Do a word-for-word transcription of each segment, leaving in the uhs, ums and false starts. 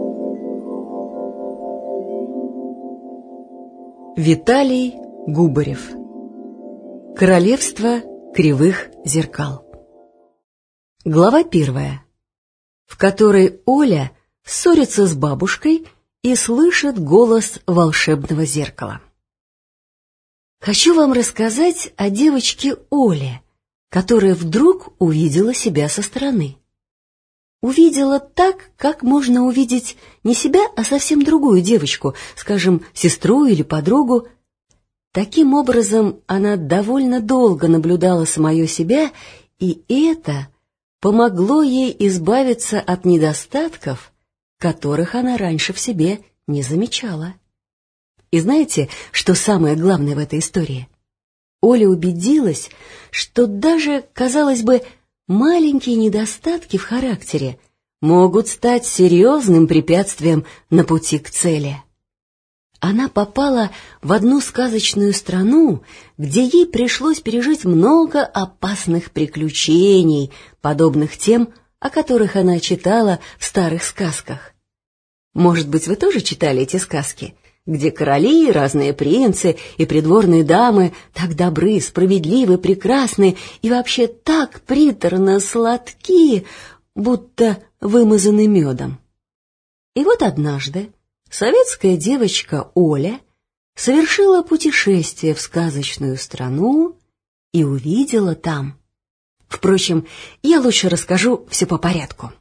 Виталий Губарев. Королевство кривых зеркал. Глава первая, в которой Оля ссорится с бабушкой и слышит голос волшебного зеркала. Хочу вам рассказать о девочке Оле, которая вдруг увидела себя со стороны. Увидела так, как можно увидеть не себя, а совсем другую девочку, скажем, сестру или подругу. Таким образом, она довольно долго наблюдала самое себя, и это помогло ей избавиться от недостатков, которых она раньше в себе не замечала. И знаете, что самое главное в этой истории? Оля убедилась, что даже, казалось бы, маленькие недостатки в характере могут стать серьезным препятствием на пути к цели. Она попала в одну сказочную страну, где ей пришлось пережить много опасных приключений, подобных тем, о которых она читала в старых сказках. Может быть, вы тоже читали эти сказки, где короли, разные принцы и придворные дамы так добры, справедливы, прекрасны и вообще так приторно сладки, будто вымазаны медом. И вот однажды советская девочка Оля совершила путешествие в сказочную страну и увидела там. Впрочем, я лучше расскажу все по порядку.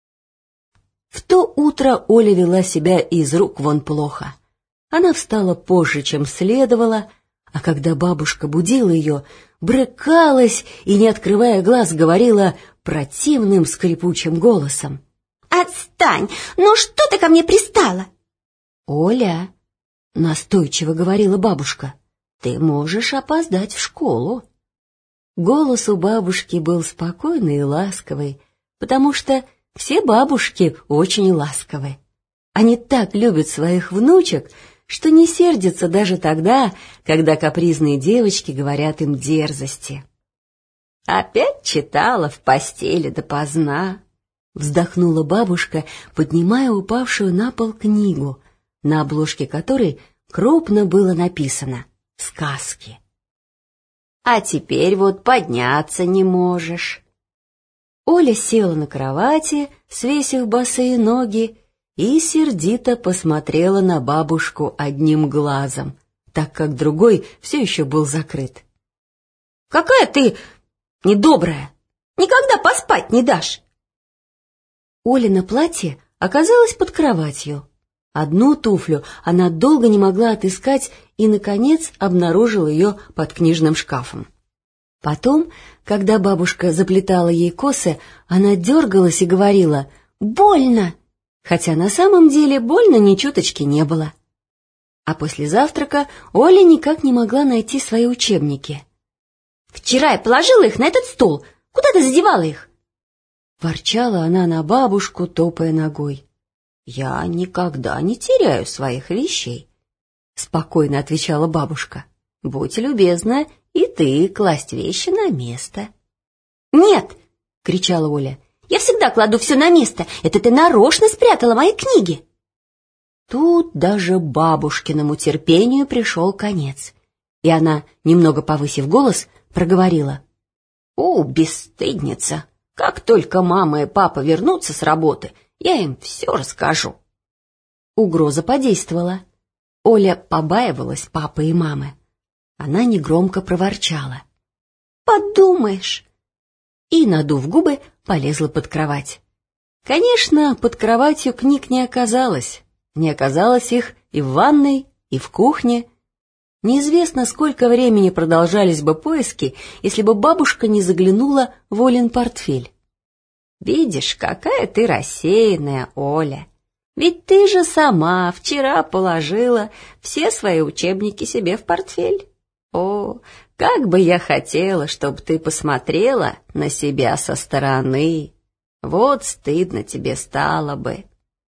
В то утро Оля вела себя из рук вон плохо. Она встала позже, чем следовало, а когда бабушка будила ее, брыкалась и, не открывая глаз, говорила противным скрипучим голосом: «Отстань! Ну что ты ко мне пристала?» «Оля», — настойчиво говорила бабушка, — «ты можешь опоздать в школу». Голос у бабушки был спокойный и ласковый, потому что все бабушки очень ласковы. Они так любят своих внучек, что не сердятся даже тогда, когда капризные девочки говорят им дерзости. «Опять читала в постели допоздна», — вздохнула бабушка, поднимая упавшую на пол книгу, на обложке которой крупно было написано «Сказки». «А теперь вот подняться не можешь». Оля села на кровати, свесив босые ноги, и сердито посмотрела на бабушку одним глазом, так как другой все еще был закрыт. «Какая ты недобрая! Никогда поспать не дашь!» Олино платье оказалось под кроватью. Одну туфлю она долго не могла отыскать и, наконец, обнаружила ее под книжным шкафом. Потом, когда бабушка заплетала ей косы, она дергалась и говорила «больно», хотя на самом деле больно ни чуточки не было. А после завтрака Оля никак не могла найти свои учебники. «Вчера я положила их на этот стол. Куда ты задевала их?» Ворчала она на бабушку, топая ногой. «Я никогда не теряю своих вещей», — спокойно отвечала бабушка. «Будь любезна и ты класть вещи на место». «Нет!» — кричала Оля. «Я всегда кладу все на место. Это ты нарочно спрятала мои книги». Тут даже бабушкиному терпению пришел конец, и она, немного повысив голос, проговорила: «О, бесстыдница! Как только мама и папа вернутся с работы, я им все расскажу». Угроза подействовала. Оля побаивалась папы и мамы. Она негромко проворчала: «Подумаешь!» и, надув губы, полезла под кровать. Конечно, под кроватью книг не оказалось. Не оказалось их и в ванной, и в кухне. Неизвестно, сколько времени продолжались бы поиски, если бы бабушка не заглянула в Олин портфель. «Видишь, какая ты рассеянная, Оля! Ведь ты же сама вчера положила все свои учебники себе в портфель. О, как бы я хотела, чтобы ты посмотрела на себя со стороны. Вот стыдно тебе стало бы».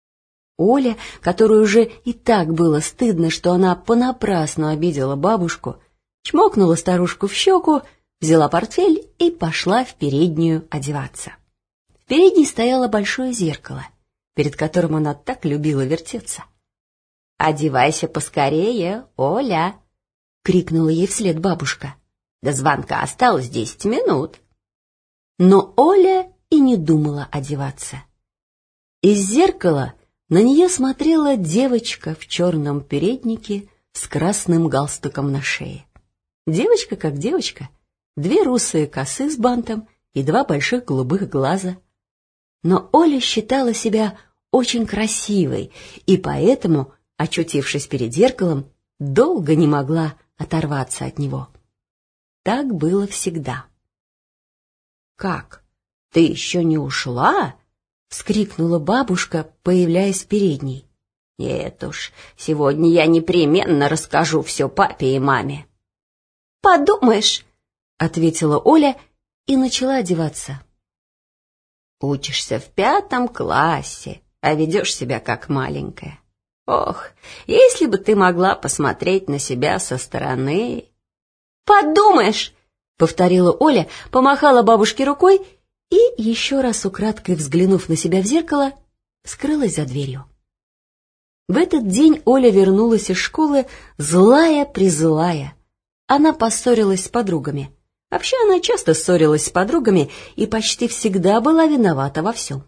Оля, которой уже и так было стыдно, что она понапрасну обидела бабушку, чмокнула старушку в щеку, взяла портфель и пошла в переднюю одеваться. В передней стояло большое зеркало, перед которым она так любила вертеться. «Одевайся поскорее, Оля!» — крикнула ей вслед бабушка. «До звонка осталось десять минут». Но Оля и не думала одеваться. Из зеркала на нее смотрела девочка в черном переднике с красным галстуком на шее. Девочка как девочка, две русые косы с бантом и два больших голубых глаза. Но Оля считала себя очень красивой, и поэтому, очутившись перед зеркалом, долго не могла оторваться от него. Так было всегда. «Как? Ты еще не ушла?» — вскрикнула бабушка, появляясь в передней. «Нет уж, сегодня я непременно расскажу все папе и маме». «Подумаешь», — ответила Оля и начала одеваться. «Учишься в пятом классе, а ведешь себя как маленькая. Ох, если бы ты могла посмотреть на себя со стороны...» «Подумаешь», — повторила Оля, помахала бабушке рукой и, еще раз украдкой взглянув на себя в зеркало, скрылась за дверью. В этот день Оля вернулась из школы злая-призлая. Она поссорилась с подругами. Вообще она часто ссорилась с подругами и почти всегда была виновата во всем.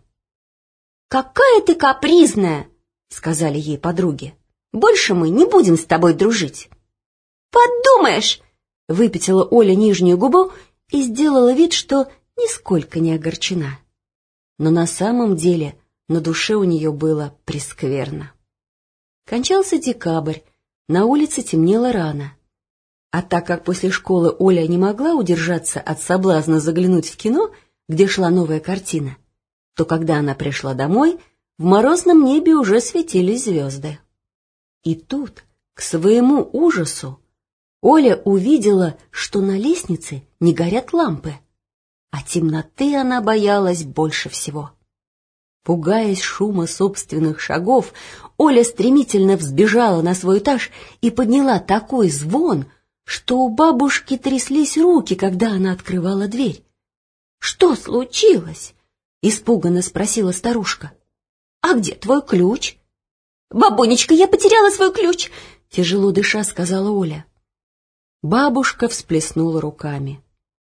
«Какая ты капризная!» — сказали ей подруги. «Больше мы не будем с тобой дружить». «Подумаешь!» — выпятила Оля нижнюю губу и сделала вид, что нисколько не огорчена. Но на самом деле на душе у нее было прескверно. Кончался декабрь, на улице темнело рано. А так как после школы Оля не могла удержаться от соблазна заглянуть в кино, где шла новая картина, то когда она пришла домой, в морозном небе уже светились звезды. И тут, к своему ужасу, Оля увидела, что на лестнице не горят лампы, а темноты она боялась больше всего. Пугаясь шума собственных шагов, Оля стремительно взбежала на свой этаж и подняла такой звон, что у бабушки тряслись руки, когда она открывала дверь. «Что случилось?» — испуганно спросила старушка. «А где твой ключ?» «Бабунечка, я потеряла свой ключ!» — тяжело дыша сказала Оля. Бабушка всплеснула руками.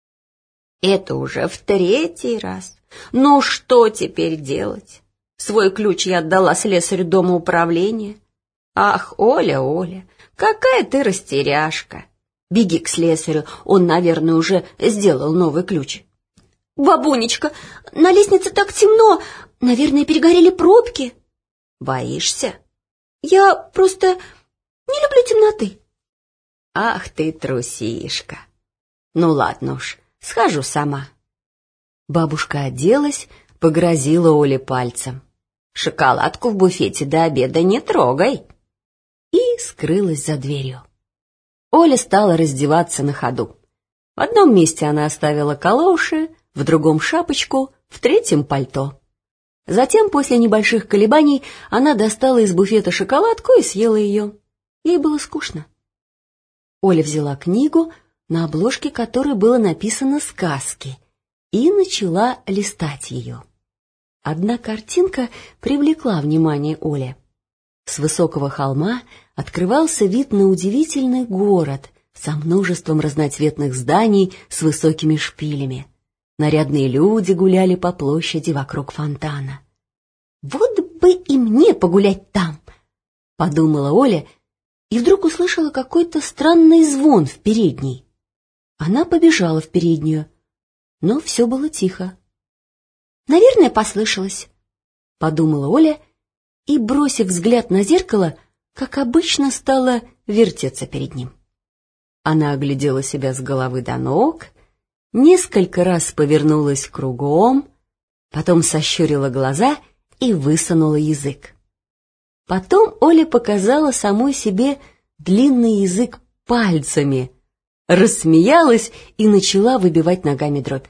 «Это уже в третий раз. Ну что теперь делать? Свой ключ я отдала слесарю дома управления. Ах, Оля, Оля, какая ты растеряшка! Беги к слесарю, он, наверное, уже сделал новый ключ». «Бабунечка, на лестнице так темно, наверное, перегорели пробки». «Боишься?» «Я просто не люблю темноты». «Ах ты, трусишка! Ну ладно уж, схожу сама». Бабушка оделась, погрозила Оле пальцем. «Шоколадку в буфете до обеда не трогай!» И скрылась за дверью. Оля стала раздеваться на ходу. В одном месте она оставила калоши, в другом шапочку, в третьем пальто. Затем, после небольших колебаний, она достала из буфета шоколадку и съела ее. Ей было скучно. Оля взяла книгу, на обложке которой было написано «Сказки», и начала листать ее. Одна картинка привлекла внимание Оли. С высокого холма открывался вид на удивительный город со множеством разноцветных зданий с высокими шпилями. Нарядные люди гуляли по площади вокруг фонтана. «Вот бы и мне погулять там!» — подумала Оля, и вдруг услышала какой-то странный звон в передней. Она побежала в переднюю, но все было тихо. «Наверное, послышалось», — подумала Оля, и, бросив взгляд на зеркало, как обычно, стала вертеться перед ним. Она оглядела себя с головы до ног, несколько раз повернулась кругом, потом сощурила глаза и высунула язык. Потом Оля показала самой себе длинный язык пальцами, рассмеялась и начала выбивать ногами дробь.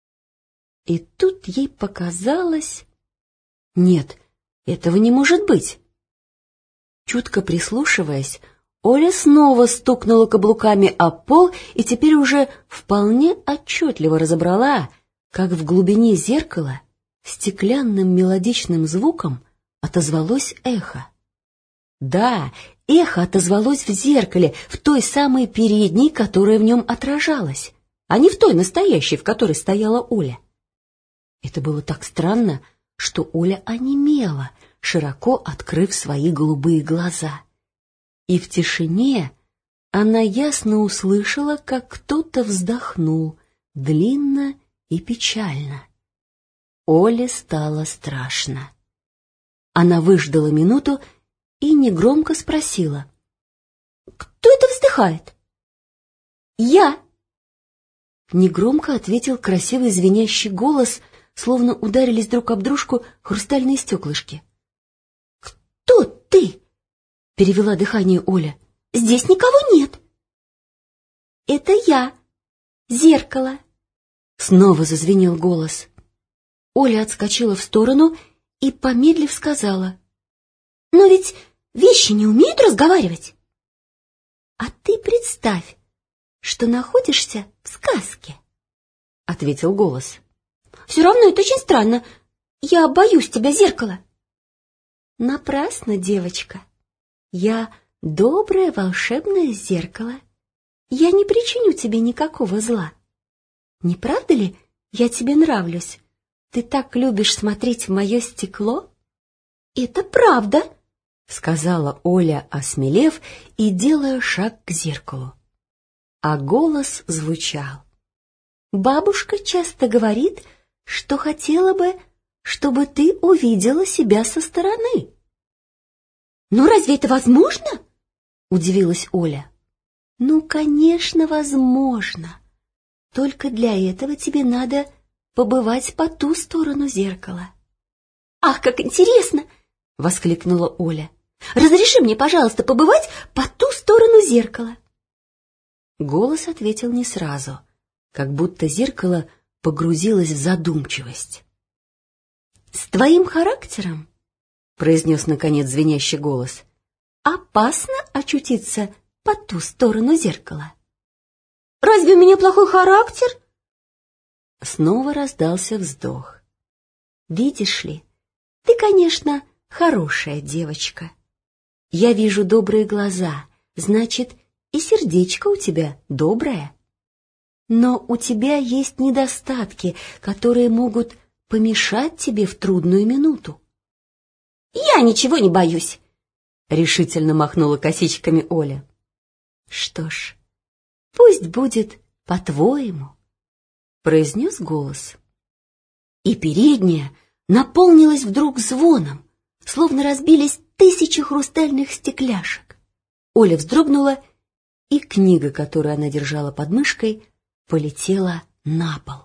И тут ей показалось... Нет, этого не может быть. Чутко прислушиваясь, Оля снова стукнула каблуками о пол и теперь уже вполне отчетливо разобрала, как в глубине зеркала стеклянным мелодичным звуком отозвалось эхо. Да, эхо отозвалось в зеркале, в той самой передней, которая в нем отражалась, а не в той настоящей, в которой стояла Оля. Это было так странно, что Оля онемела, широко открыв свои голубые глаза. И в тишине она ясно услышала, как кто-то вздохнул, длинно и печально. Оле стало страшно. Она выждала минуту и негромко спросила: «Кто это вздыхает?» «Я!» Негромко ответил красивый звенящий голос, словно ударились друг об дружку хрустальные стеклышки. «Кто ты?» — перевела дыхание Оля. «Здесь никого нет». «Это я, зеркало», — снова зазвенел голос. Оля отскочила в сторону и, помедлив, сказала: «Но ведь вещи не умеют разговаривать». «А ты представь, что находишься в сказке», — ответил голос. «Все равно это очень странно. Я боюсь тебя, зеркало». «Напрасно, девочка. Я доброе волшебное зеркало. Я не причиню тебе никакого зла. Не правда ли, я тебе нравлюсь? Ты так любишь смотреть в мое стекло?» «Это правда», — сказала Оля, осмелев и делая шаг к зеркалу. А голос звучал: «Бабушка часто говорит, что хотела бы, чтобы ты увидела себя со стороны». «Ну разве это возможно?» — удивилась Оля. «Ну, конечно, возможно. Только для этого тебе надо побывать по ту сторону зеркала». «Ах, как интересно!» — воскликнула Оля. «Разреши мне, пожалуйста, побывать по ту сторону зеркала». Голос ответил не сразу, как будто зеркало погрузилось в задумчивость. «С твоим характером, — произнес наконец звенящий голос, — опасно очутиться по ту сторону зеркала». «Разве у меня плохой характер?» Снова раздался вздох. «Видишь ли, ты, конечно, хорошая девочка. Я вижу добрые глаза, значит, и сердечко у тебя доброе. Но у тебя есть недостатки, которые могут помешать тебе в трудную минуту». «Я ничего не боюсь», — решительно махнула косичками Оля. «Что ж, пусть будет по-твоему», — произнес голос. И передняя наполнилась вдруг звоном, словно разбились тысячи хрустальных стекляшек. Оля вздрогнула, и книга, которую она держала под мышкой, полетела на пол.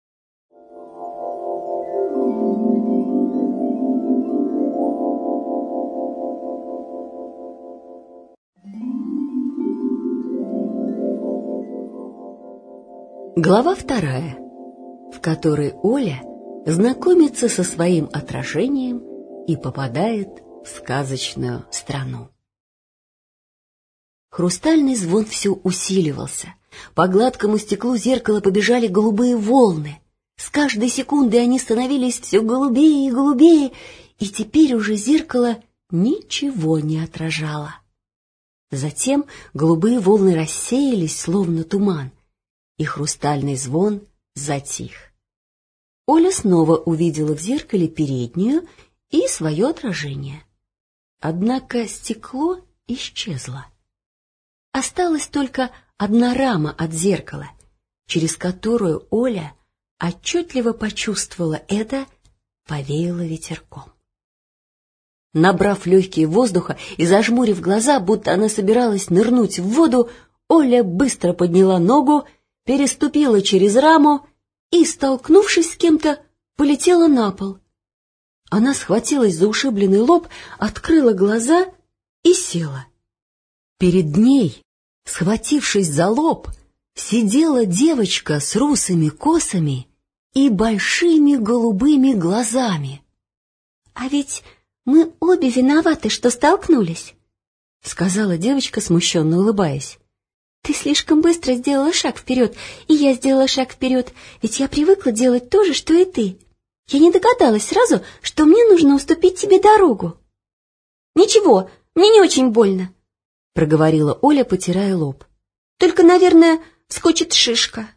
Глава вторая, в которой Оля знакомится со своим отражением и попадает в сказочную страну. Хрустальный звон все усиливался. По гладкому стеклу зеркала побежали голубые волны. С каждой секундой они становились все голубее и голубее, и теперь уже зеркало ничего не отражало. Затем голубые волны рассеялись, словно туман, и хрустальный звон затих. Оля снова увидела в зеркале переднюю и свое отражение. Однако стекло исчезло. Осталась только одна рама от зеркала, через которую Оля отчетливо почувствовала это, повеяло ветерком. Набрав легкие воздуха и зажмурив глаза, будто она собиралась нырнуть в воду, Оля быстро подняла ногу, переступила через раму и, столкнувшись с кем-то, полетела на пол. Она схватилась за ушибленный лоб, открыла глаза и села. Перед ней, схватившись за лоб, сидела девочка с русыми косами и большими голубыми глазами. «А ведь мы обе виноваты, что столкнулись», — сказала девочка, смущенно улыбаясь. «Ты слишком быстро сделала шаг вперед, и я сделала шаг вперед, ведь я привыкла делать то же, что и ты. Я не догадалась сразу, что мне нужно уступить тебе дорогу. Ничего, мне не очень больно, проговорила Оля, потирая лоб. Только, наверное, вскочит шишка.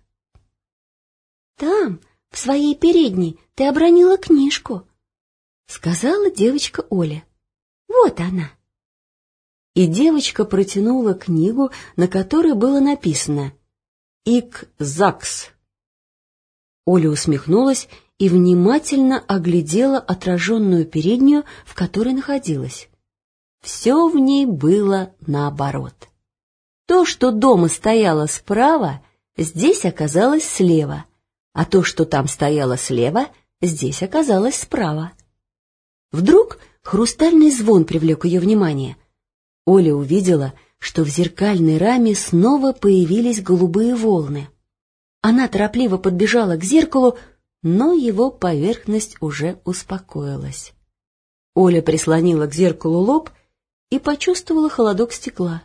Там, в своей передней, ты обронила книжку, сказала девочка Оля. Вот она. И девочка протянула книгу, на которой было написано «Ик Закс». Оля усмехнулась и внимательно оглядела отраженную переднюю, в которой находилась. Все в ней было наоборот. То, что дома стояло справа, здесь оказалось слева, а то, что там стояло слева, здесь оказалось справа. Вдруг хрустальный звон привлек ее внимание. Оля увидела, что в зеркальной раме снова появились голубые волны. Она торопливо подбежала к зеркалу, но его поверхность уже успокоилась. Оля прислонила к зеркалу лоб и почувствовала холодок стекла.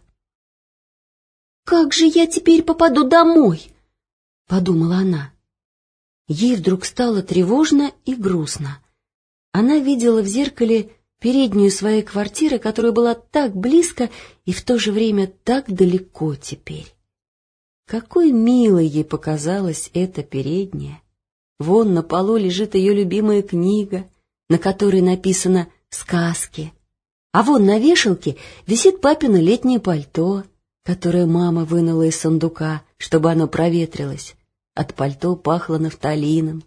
«Как же я теперь попаду домой?» — подумала она. Ей вдруг стало тревожно и грустно. Она видела в зеркале переднюю своей квартиры, которая была так близко и в то же время так далеко теперь. Какой милой ей показалась эта передняя. Вон на полу лежит ее любимая книга, на которой написано «Сказки». А вон на вешалке висит папино летнее пальто, которое мама вынула из сундука, чтобы оно проветрилось. От пальто пахло нафталином.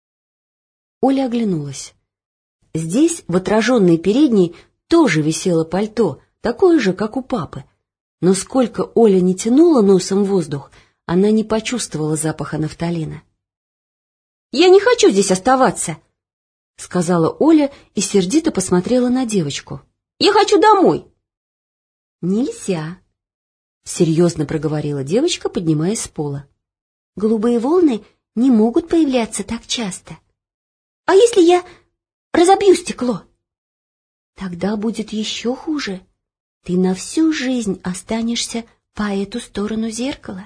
Оля оглянулась. Здесь, в отраженной передней, тоже висело пальто, такое же, как у папы. Но сколько Оля не тянула носом воздух, она не почувствовала запаха нафталина. «Я не хочу здесь оставаться», — сказала Оля и сердито посмотрела на девочку. «Я хочу домой». «Нельзя», — серьезно проговорила девочка, поднимаясь с пола. «Голубые волны не могут появляться так часто. А если я разобью стекло?» «Тогда будет еще хуже. Ты на всю жизнь останешься по эту сторону зеркала».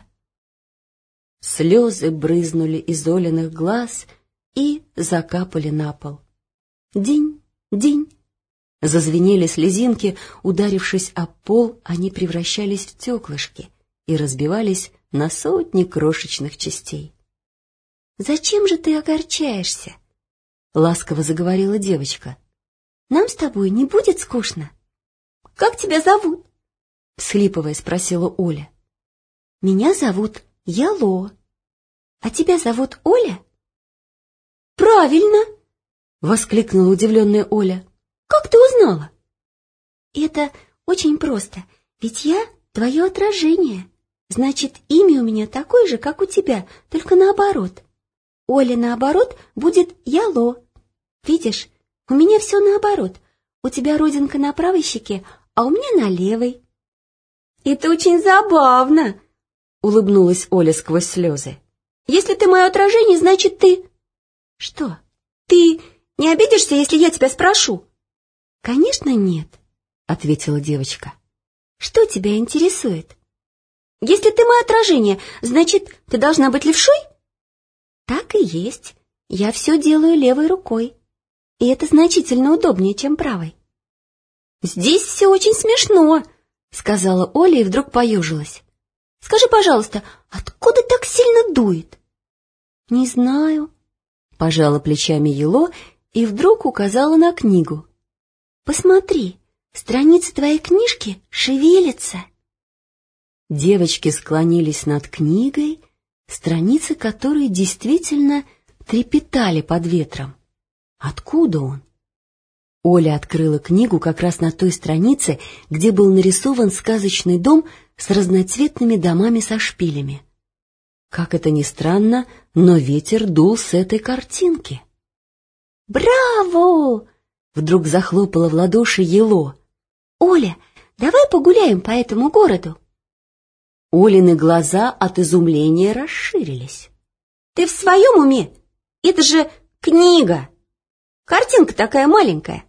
Слезы брызнули из Олиных глаз и закапали на пол. Динь, динь. Зазвенели слезинки, ударившись о пол, они превращались в стеклышки и разбивались на сотни крошечных частей. «Зачем же ты огорчаешься?» — ласково заговорила девочка. «Нам с тобой не будет скучно». «Как тебя зовут?» — всхлипывая спросила Оля. «Меня зовут Яло. А тебя зовут Оля?» «Правильно!» — воскликнула удивленная Оля. «Как ты узнала?» «Это очень просто, ведь я твое отражение. Значит, имя у меня такое же, как у тебя, только наоборот. Оля наоборот будет Яло. Видишь, у меня все наоборот. У тебя родинка на правой щеке, а у меня на левой». «Это очень забавно!» — улыбнулась Оля сквозь слезы. «Если ты мое отражение, значит, ты...» «Что? Ты не обидишься, если я тебя спрошу?» «Конечно, нет», — ответила девочка. «Что тебя интересует?» «Если ты мое отражение, значит, ты должна быть левшой?» «Так и есть. Я все делаю левой рукой. И это значительно удобнее, чем правой». «Здесь все очень смешно», — сказала Оля и вдруг поежилась. «Скажи, пожалуйста, откуда так сильно дует?» «Не знаю», — пожала плечами Ело и вдруг указала на книгу. «Посмотри, страницы твоей книжки шевелятся». Девочки склонились над книгой, страницы которой действительно трепетали под ветром. Откуда он? Оля открыла книгу как раз на той странице, где был нарисован сказочный дом с разноцветными домами со шпилями. Как это ни странно, но ветер дул с этой картинки. «Браво!» — вдруг захлопала в ладоши Ело. «Оля, давай погуляем по этому городу». Олины глаза от изумления расширились. «Ты в своем уме? Это же книга! Картинка такая маленькая!»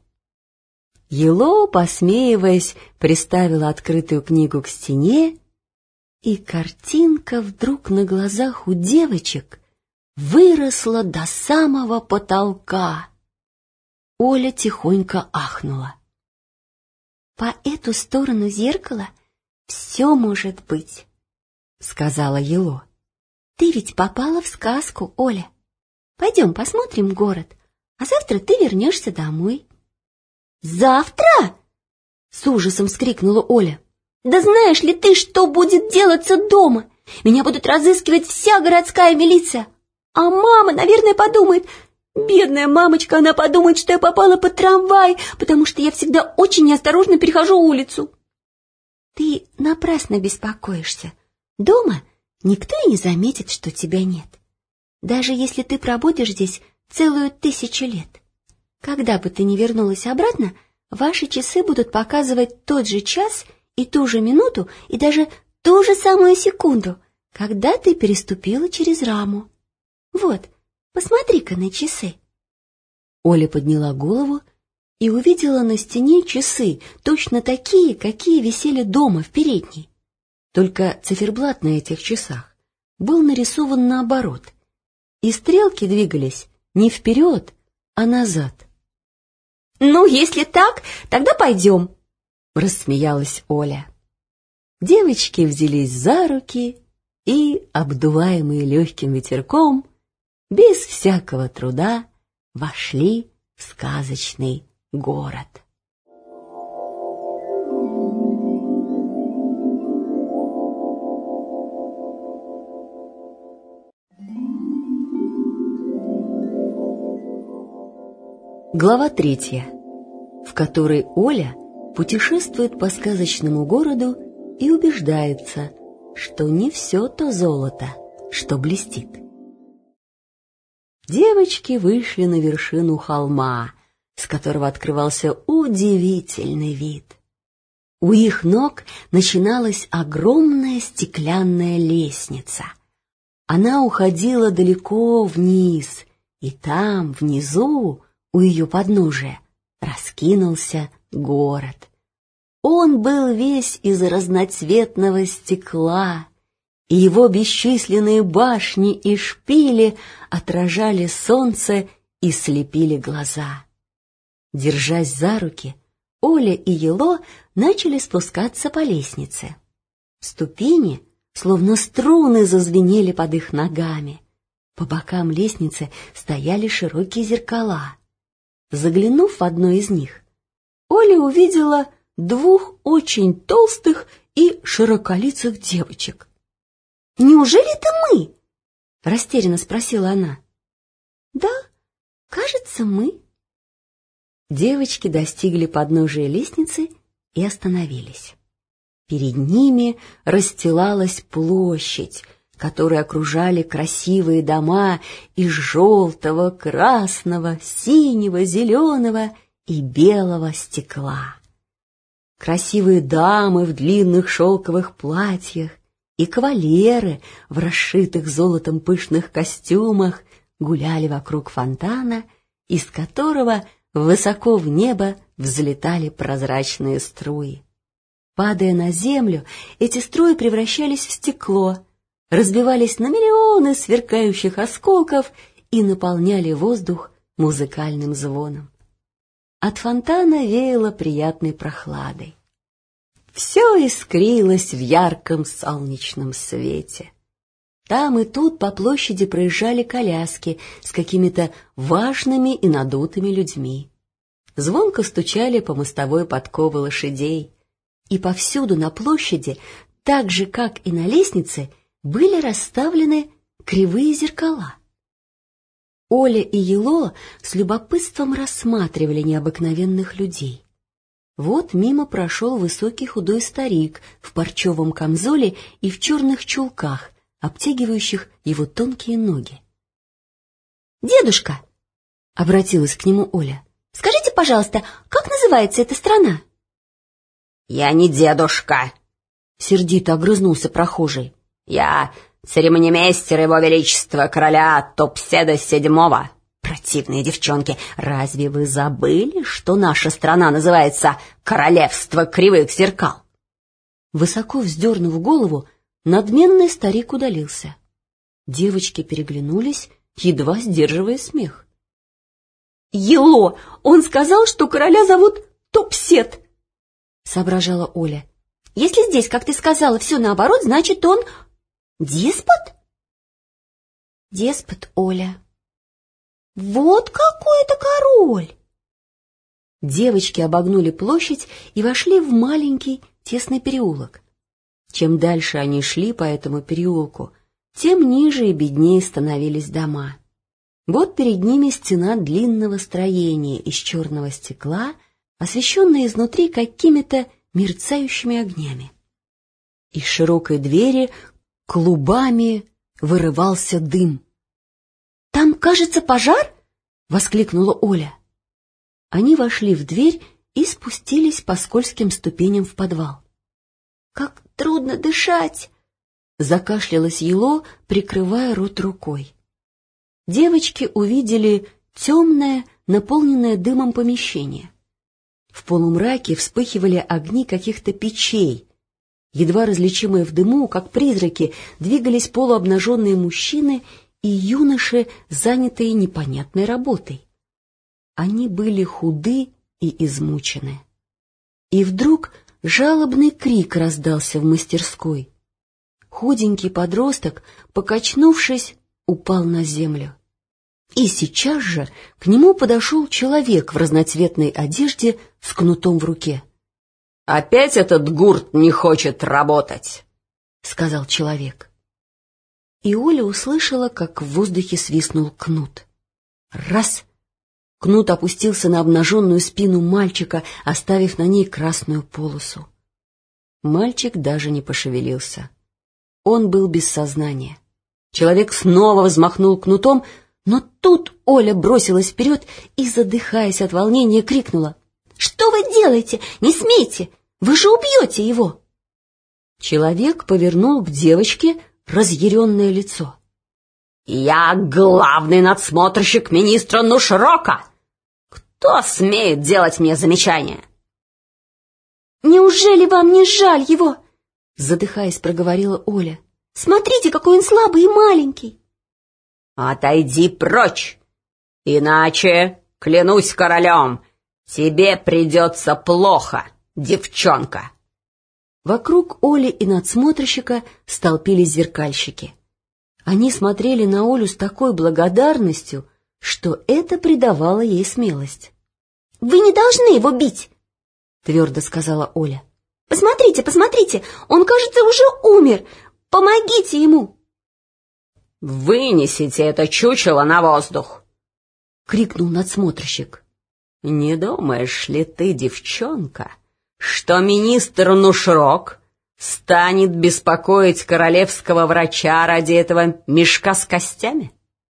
Ело, посмеиваясь, приставила открытую книгу к стене, и картинка вдруг на глазах у девочек выросла до самого потолка. Оля тихонько ахнула. «По эту сторону зеркала все может быть», — сказала Ело. «Ты ведь попала в сказку, Оля. Пойдем посмотрим город, а завтра ты вернешься домой». «Завтра?» — с ужасом вскрикнула Оля. «Да знаешь ли ты, что будет делаться дома? Меня будут разыскивать вся городская милиция. А мама, наверное, подумает... Бедная мамочка, она подумает, что я попала под трамвай, потому что я всегда очень неосторожно перехожу улицу». «Ты напрасно беспокоишься. Дома никто и не заметит, что тебя нет. Даже если ты пробудешь здесь целую тысячу лет. Когда бы ты ни вернулась обратно, ваши часы будут показывать тот же час и ту же минуту, и даже ту же самую секунду, когда ты переступила через раму. Вот, посмотри-ка на часы». Оля подняла голову и увидела на стене часы, точно такие, какие висели дома в передней. Только циферблат на этих часах был нарисован наоборот, и стрелки двигались не вперед, а назад. «Ну, если так, тогда пойдем», — рассмеялась Оля. Девочки взялись за руки и, обдуваемые легким ветерком, без всякого труда вошли в сказочный город. Глава третья, в которой Оля путешествует по сказочному городу и убеждается, что не все то золото, что блестит. Девочки вышли на вершину холма, с которого открывался удивительный вид. У их ног начиналась огромная стеклянная лестница. Она уходила далеко вниз, и там, внизу, у ее подножия, раскинулся город. Он был весь из разноцветного стекла, и его бесчисленные башни и шпили отражали солнце и слепили глаза. Держась за руки, Оля и Ело начали спускаться по лестнице. Ступени, словно струны, зазвенели под их ногами. По бокам лестницы стояли широкие зеркала. Заглянув в одно из них, Оля увидела двух очень толстых и широколицых девочек. «Неужели это мы?» — растерянно спросила она. «Да, кажется, мы». Девочки достигли подножия лестницы и остановились. Перед ними расстилалась площадь, которую окружали красивые дома из желтого, красного, синего, зеленого и белого стекла. Красивые дамы в длинных шелковых платьях и кавалеры в расшитых золотом пышных костюмах гуляли вокруг фонтана, из которого высоко в небо взлетали прозрачные струи. Падая на землю, эти струи превращались в стекло, разбивались на миллионы сверкающих осколков и наполняли воздух музыкальным звоном. От фонтана веяло приятной прохладой. Все искрилось в ярком солнечном свете. Там и тут по площади проезжали коляски с какими-то важными и надутыми людьми. Звонко стучали по мостовой подковы лошадей. И повсюду на площади, так же, как и на лестнице, были расставлены кривые зеркала. Оля и Ело с любопытством рассматривали необыкновенных людей. Вот мимо прошел высокий худой старик в парчевом камзоле и в черных чулках, обтягивающих его тонкие ноги. «Дедушка!» — обратилась к нему Оля. «Скажите, пожалуйста, как называется эта страна?» «Я не дедушка!» — сердито огрызнулся прохожий. «Я церемонимейстер его величества короля Топседа седьмого. Противные девчонки, разве вы забыли, что наша страна называется Королевство кривых зеркал?» Высоко вздернув голову, надменный старик удалился. Девочки переглянулись едва сдерживая смех. «Ело! Он сказал, что короля зовут Топсет!» — соображала Оля. «Если здесь, как ты сказала, все наоборот, значит, он деспот?» «Деспот, Оля. Вот какой это король!» Девочки обогнули площадь и вошли в маленький тесный переулок. Чем дальше они шли по этому переулку, тем ниже и беднее становились дома. Вот перед ними стена длинного строения из черного стекла, освещенная изнутри какими-то мерцающими огнями. Из широкой двери клубами вырывался дым. «Там, кажется, пожар?» — воскликнула Оля. Они вошли в дверь и спустились по скользким ступеням в подвал. «Как трудно дышать!» — закашлялась Ело, прикрывая рот рукой. Девочки увидели темное, наполненное дымом помещение. В полумраке вспыхивали огни каких-то печей. Едва различимые в дыму, как призраки, двигались полуобнаженные мужчины и юноши, занятые непонятной работой. Они были худы и измучены. И вдруг жалобный крик раздался в мастерской. Худенький подросток, покачнувшись, упал на землю. И сейчас же к нему подошел человек в разноцветной одежде с кнутом в руке. — Опять этот гурт не хочет работать, — сказал человек. И Оля услышала, как в воздухе свистнул кнут. Раз! Кнут опустился на обнаженную спину мальчика, оставив на ней красную полосу. Мальчик даже не пошевелился. Он был без сознания. Человек снова взмахнул кнутом, но тут Оля бросилась вперед и, задыхаясь от волнения, крикнула: «Что вы делаете? Не смейте! Вы же убьете его!» Человек повернул к девочке разъяренное лицо. «Я главный надсмотрщик министра Нушрока! Кто смеет делать мне замечания?» «Неужели вам не жаль его?» — задыхаясь, проговорила Оля. «Смотрите, какой он слабый и маленький!» «Отойди прочь! Иначе, клянусь королем, тебе придется плохо, девчонка!» Вокруг Оли и надсмотрщика столпились зеркальщики. Они смотрели на Олю с такой благодарностью, что это придавало ей смелость. «Вы не должны его бить!» — твердо сказала Оля. «Посмотрите, посмотрите, он, кажется, уже умер! Помогите ему!» «Вынесите это чучело на воздух!» — крикнул надсмотрщик. «Не думаешь ли ты, девчонка, что министр Нушрок станет беспокоить королевского врача ради этого мешка с костями?»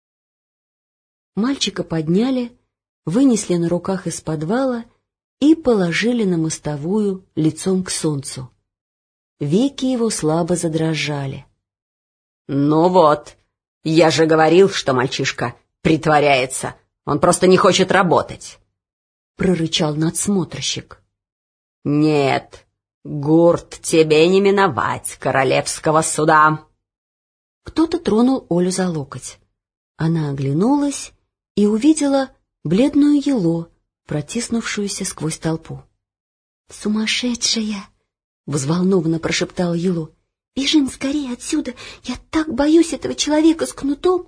Мальчика подняли, вынесли на руках из подвала и положили на мостовую лицом к солнцу. Веки его слабо задрожали. «Ну вот, я же говорил, что мальчишка притворяется, он просто не хочет работать», — прорычал надсмотрщик. «Нет, гурт, тебе не миновать королевского суда». Кто-то тронул Олю за локоть. Она оглянулась и увидела бледную Ело, протиснувшуюся сквозь толпу. «Сумасшедшая!» — взволнованно прошептала Ело. «Бежим скорее отсюда! Я так боюсь этого человека с кнутом!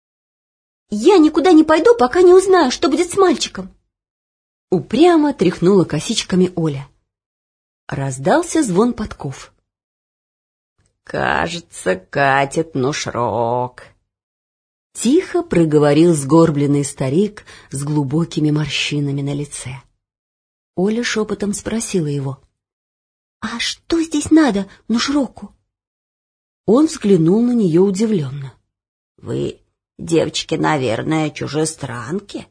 Я никуда не пойду, пока не узнаю, что будет с мальчиком!» Упрямо тряхнула косичками Оля. Раздался звон подков. «Кажется, катит Нушрок», — тихо проговорил сгорбленный старик с глубокими морщинами на лице. Оля шепотом спросила его: «А что здесь надо Нушроку?» Он взглянул на нее удивленно. «Вы, девочки, наверное, чужестранки?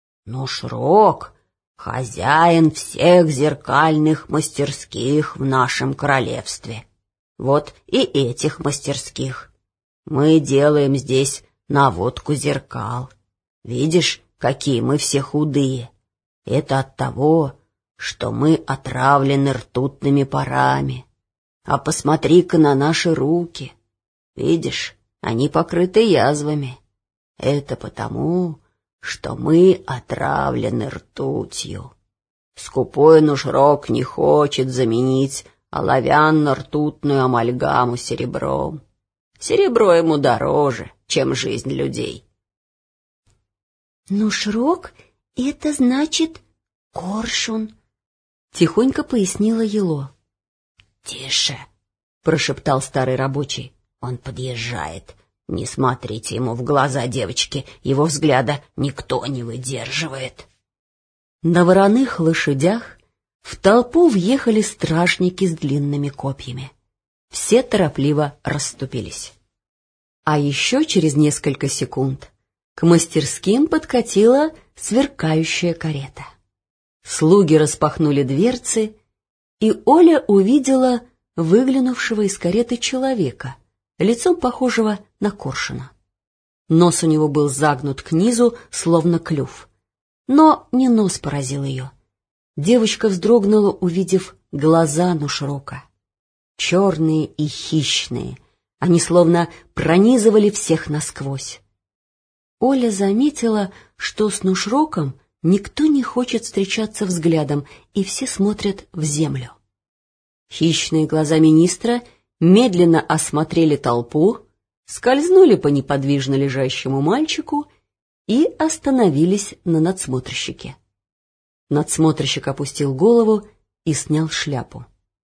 Нушрок — хозяин всех зеркальных мастерских в нашем королевстве. Вот и этих мастерских. Мы делаем здесь наводку зеркал. Видишь, какие мы все худые? Это от того, что мы отравлены ртутными парами. А посмотри-ка на наши руки. Видишь, они покрыты язвами. Это потому, что мы отравлены ртутью. Скупой Нушрок не хочет заменить оловянно-ртутную амальгаму серебром. Серебро ему дороже, чем жизнь людей. Нушрок — это значит коршун, — тихонько пояснила Ело. — Тише, — прошептал старый рабочий. — Он подъезжает. Не смотрите ему в глаза, девочки, его взгляда никто не выдерживает. На вороных лошадях в толпу въехали стражники с длинными копьями. Все торопливо расступились. А еще через несколько секунд к мастерским подкатила сверкающая карета. Слуги распахнули дверцы, и Оля увидела выглянувшего из кареты человека, лицом похожего на коршуна. Нос у него был загнут к низу, словно клюв. Но не нос поразил ее. Девочка вздрогнула, увидев глаза Нушрока. Черные и хищные, они словно пронизывали всех насквозь. Оля заметила, что с Нушроком никто не хочет встречаться взглядом, и все смотрят в землю. Хищные глаза министра медленно осмотрели толпу, скользнули по неподвижно лежащему мальчику и остановились на надсмотрщике. Надсмотрщик опустил голову и снял шляпу.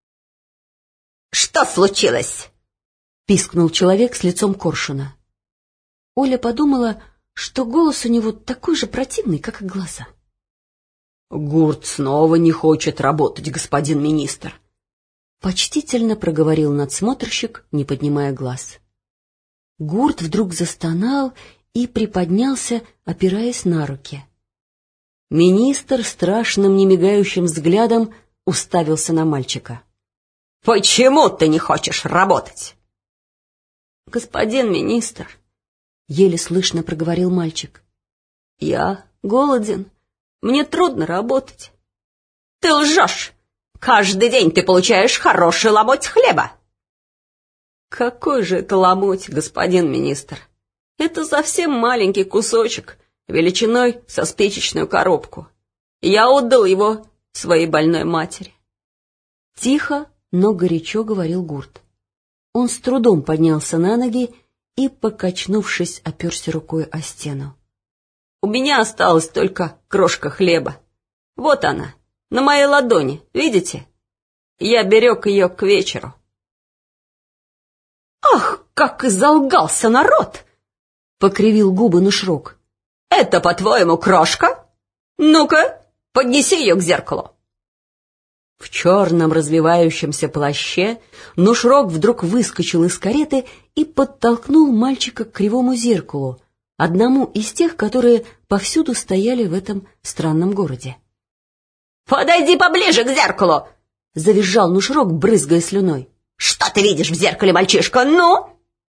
— Что случилось? — пискнул человек с лицом коршуна. Оля подумала, что голос у него такой же противный, как и глаза. — Гурт снова не хочет работать, господин министр, — почтительно проговорил надсмотрщик, не поднимая глаз. Гурт вдруг застонал и приподнялся, опираясь на руки. Министр страшным немигающим взглядом уставился на мальчика. — Почему ты не хочешь работать? — Господин министр, — еле слышно проговорил мальчик, — я голоден, мне трудно работать. — Ты лжешь! Каждый день ты получаешь хороший ломоть хлеба. — Какой же это ломоть, господин министр? Это совсем маленький кусочек, величиной со спичечную коробку. Я отдал его своей больной матери. Тихо, но горячо говорил Гурт. Он с трудом поднялся на ноги и, покачнувшись, оперся рукой о стену. — У меня осталась только крошка хлеба. Вот она, на моей ладони, видите? Я берег ее к вечеру. — Ах, как изолгался народ! — покривил губы Нушрок. — Это, по-твоему, крошка? Ну-ка, поднеси ее к зеркалу. В черном развивающемся плаще Нушрок вдруг выскочил из кареты и подтолкнул мальчика к кривому зеркалу, одному из тех, которые повсюду стояли в этом странном городе. — Подойди поближе к зеркалу! — завизжал Нушрок, брызгая слюной. — Что ты видишь в зеркале, мальчишка? Ну?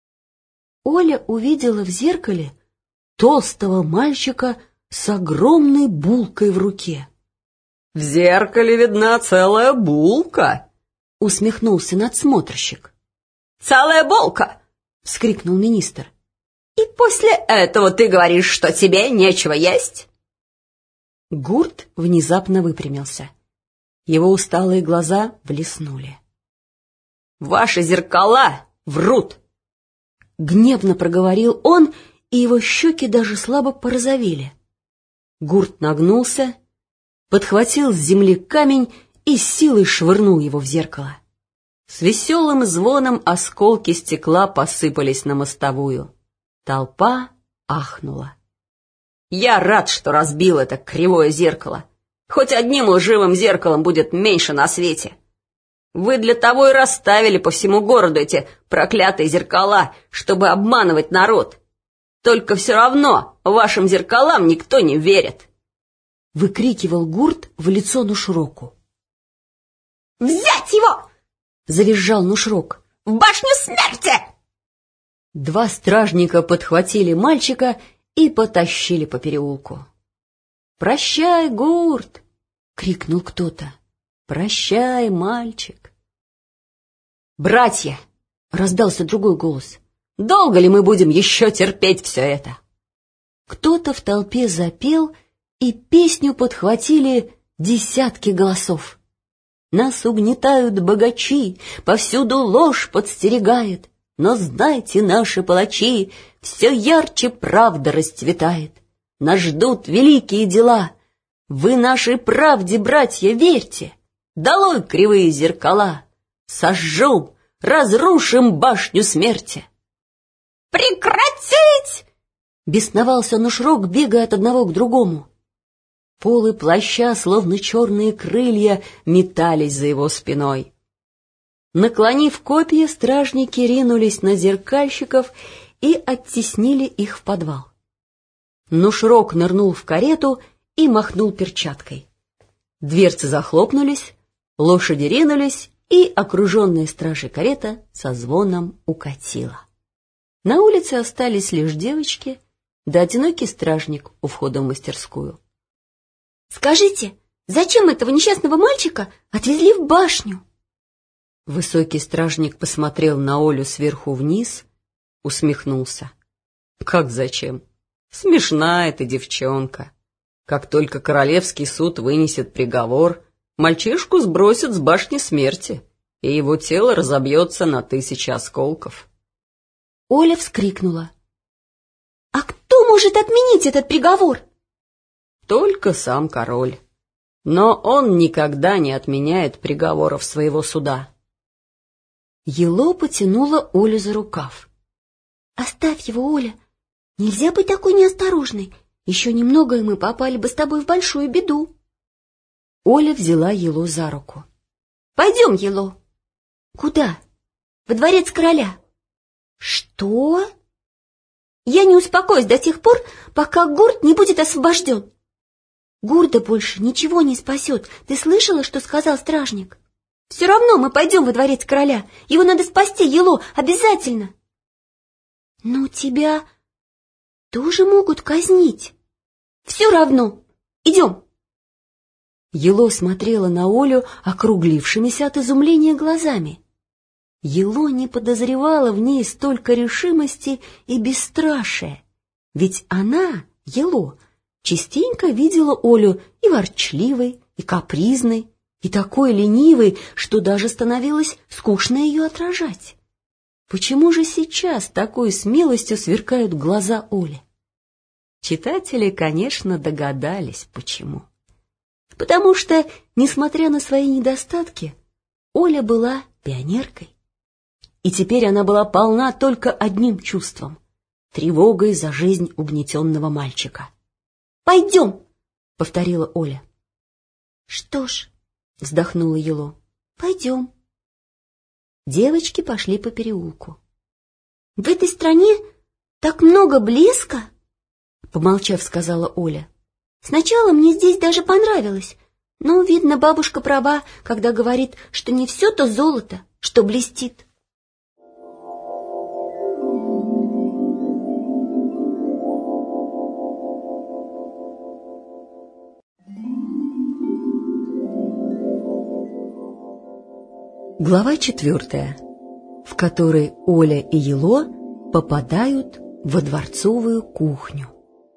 Оля увидела в зеркале толстого мальчика с огромной булкой в руке. — В зеркале видна целая булка! — усмехнулся надсмотрщик. — Целая булка! — вскрикнул министр. — И после этого ты говоришь, что тебе нечего есть? Гурт внезапно выпрямился. Его усталые глаза блеснули. — Ваши зеркала врут! — гневно проговорил он, и его щеки даже слабо порозовели. Гурт нагнулся, подхватил с земли камень и силой швырнул его в зеркало. С веселым звоном осколки стекла посыпались на мостовую. Толпа ахнула. «Я рад, что разбил это кривое зеркало. Хоть одним лживым зеркалом будет меньше на свете. Вы для того и расставили по всему городу эти проклятые зеркала, чтобы обманывать народ. Только все равно вашим зеркалам никто не верит!» — выкрикивал Гурт в лицо Нушроку. «Взять его!» — завизжал Нушрок. «В башню смерти!» Два стражника подхватили мальчика и потащили по переулку. «Прощай, Гурт!» — крикнул кто-то. «Прощай, мальчик!» «Братья!» — раздался другой голос. «Долго ли мы будем еще терпеть все это?» Кто-то в толпе запел, и песню подхватили десятки голосов. Нас угнетают богачи, повсюду ложь подстерегает, но знайте, наши палачи, все ярче правда расцветает. Нас ждут великие дела, вы нашей правде, братья, верьте. Долой кривые зеркала, сожжем, разрушим башню смерти. «Прекратить!» — бесновался Нушрок, бегая от одного к другому. Полы плаща, словно черные крылья, метались за его спиной. Наклонив копья, стражники ринулись на зеркальщиков и оттеснили их в подвал. Нушрок нырнул в карету и махнул перчаткой. Дверцы захлопнулись, лошади ринулись, и окруженная стражей карета со звоном укатила. На улице остались лишь девочки да одинокий стражник у входа в мастерскую. «Скажите, зачем этого несчастного мальчика отвезли в башню?» Высокий стражник посмотрел на Олю сверху вниз, усмехнулся. «Как зачем? Смешная эта девчонка. Как только королевский суд вынесет приговор, мальчишку сбросят с башни смерти, и его тело разобьется на тысячи осколков». Оля вскрикнула. «А кто может отменить этот приговор?» «Только сам король. Но он никогда не отменяет приговоров своего суда». Ело потянула Олю за рукав. «Оставь его, Оля. Нельзя быть такой неосторожной. Еще немного, и мы попали бы с тобой в большую беду». Оля взяла Ело за руку. «Пойдем, Ело». «Куда?» «Во дворец короля». «Что?» «Я не успокоюсь до тех пор, пока Гурт не будет освобожден». «Гурда больше ничего не спасет. Ты слышала, что сказал стражник?» «Все равно мы пойдем во дворец короля. Его надо спасти, Ело, обязательно». «Но тебя тоже могут казнить». «Все равно. Идем». Ело смотрела на Олю округлившимися от изумления глазами. Ело не подозревала в ней столько решимости и бесстрашия, ведь она, Ело, частенько видела Олю и ворчливой, и капризной, и такой ленивой, что даже становилось скучно ее отражать. Почему же сейчас такой смелостью сверкают глаза Оли? Читатели, конечно, догадались, почему. Потому что, несмотря на свои недостатки, Оля была пионеркой. И теперь она была полна только одним чувством — тревогой за жизнь угнетенного мальчика. «Пойдем!» — повторила Оля. «Что ж», — вздохнула Ело, — «пойдем». Девочки пошли по переулку. «В этой стране так много блеска!» — помолчав, сказала Оля. «Сначала мне здесь даже понравилось, но, видно, бабушка права, когда говорит, что не все то золото, что блестит». Глава четвертая, в которой Оля и Ело попадают во дворцовую кухню.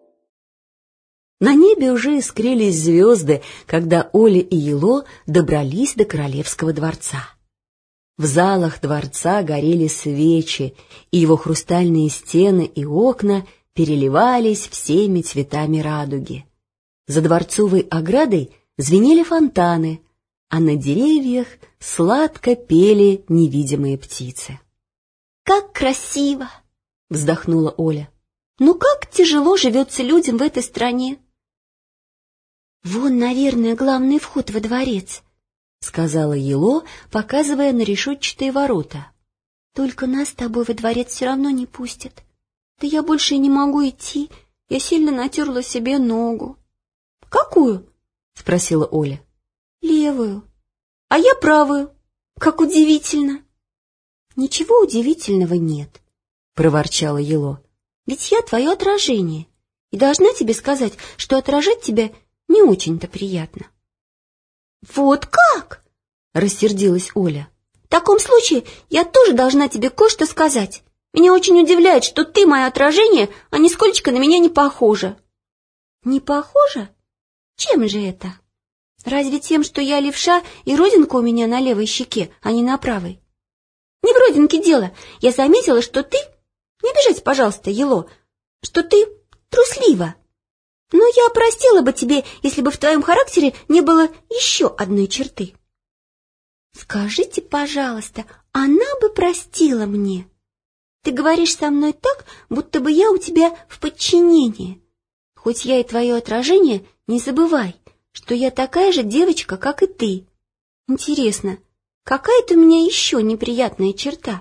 На небе уже искрились звезды, когда Оля и Ело добрались до королевского дворца. В залах дворца горели свечи, и его хрустальные стены и окна переливались всеми цветами радуги. За дворцовой оградой звенели фонтаны, а на деревьях сладко пели невидимые птицы. «Как красиво!» — вздохнула Оля. «Ну как тяжело живется людям в этой стране!» «Вон, наверное, главный вход во дворец», — сказала Ело, показывая на решетчатые ворота. «Только нас с тобой во дворец все равно не пустят. Да я больше и не могу идти, я сильно натерла себе ногу». «Какую?» — спросила Оля. «Левую. А я правую. Как удивительно!» «Ничего удивительного нет», — проворчала Ело. «Ведь я твое отражение, и должна тебе сказать, что отражать тебя не очень-то приятно». «Вот как?» — рассердилась Оля. «В таком случае я тоже должна тебе кое-что сказать. Меня очень удивляет, что ты мое отражение, а нисколько на меня не похожа». «Не похожа? Чем же это? Разве тем, что я левша и родинка у меня на левой щеке, а не на правой?» «Не в родинке дело. Я заметила, что ты... Не обижайся, пожалуйста, Ело, что ты труслива. Но я простила бы тебе, если бы в твоем характере не было еще одной черты». «Скажите, пожалуйста, она бы простила мне? Ты говоришь со мной так, будто бы я у тебя в подчинении. Хоть я и твое отражение, не забывай, что я такая же девочка, как и ты. Интересно, какая-то у меня еще неприятная черта?»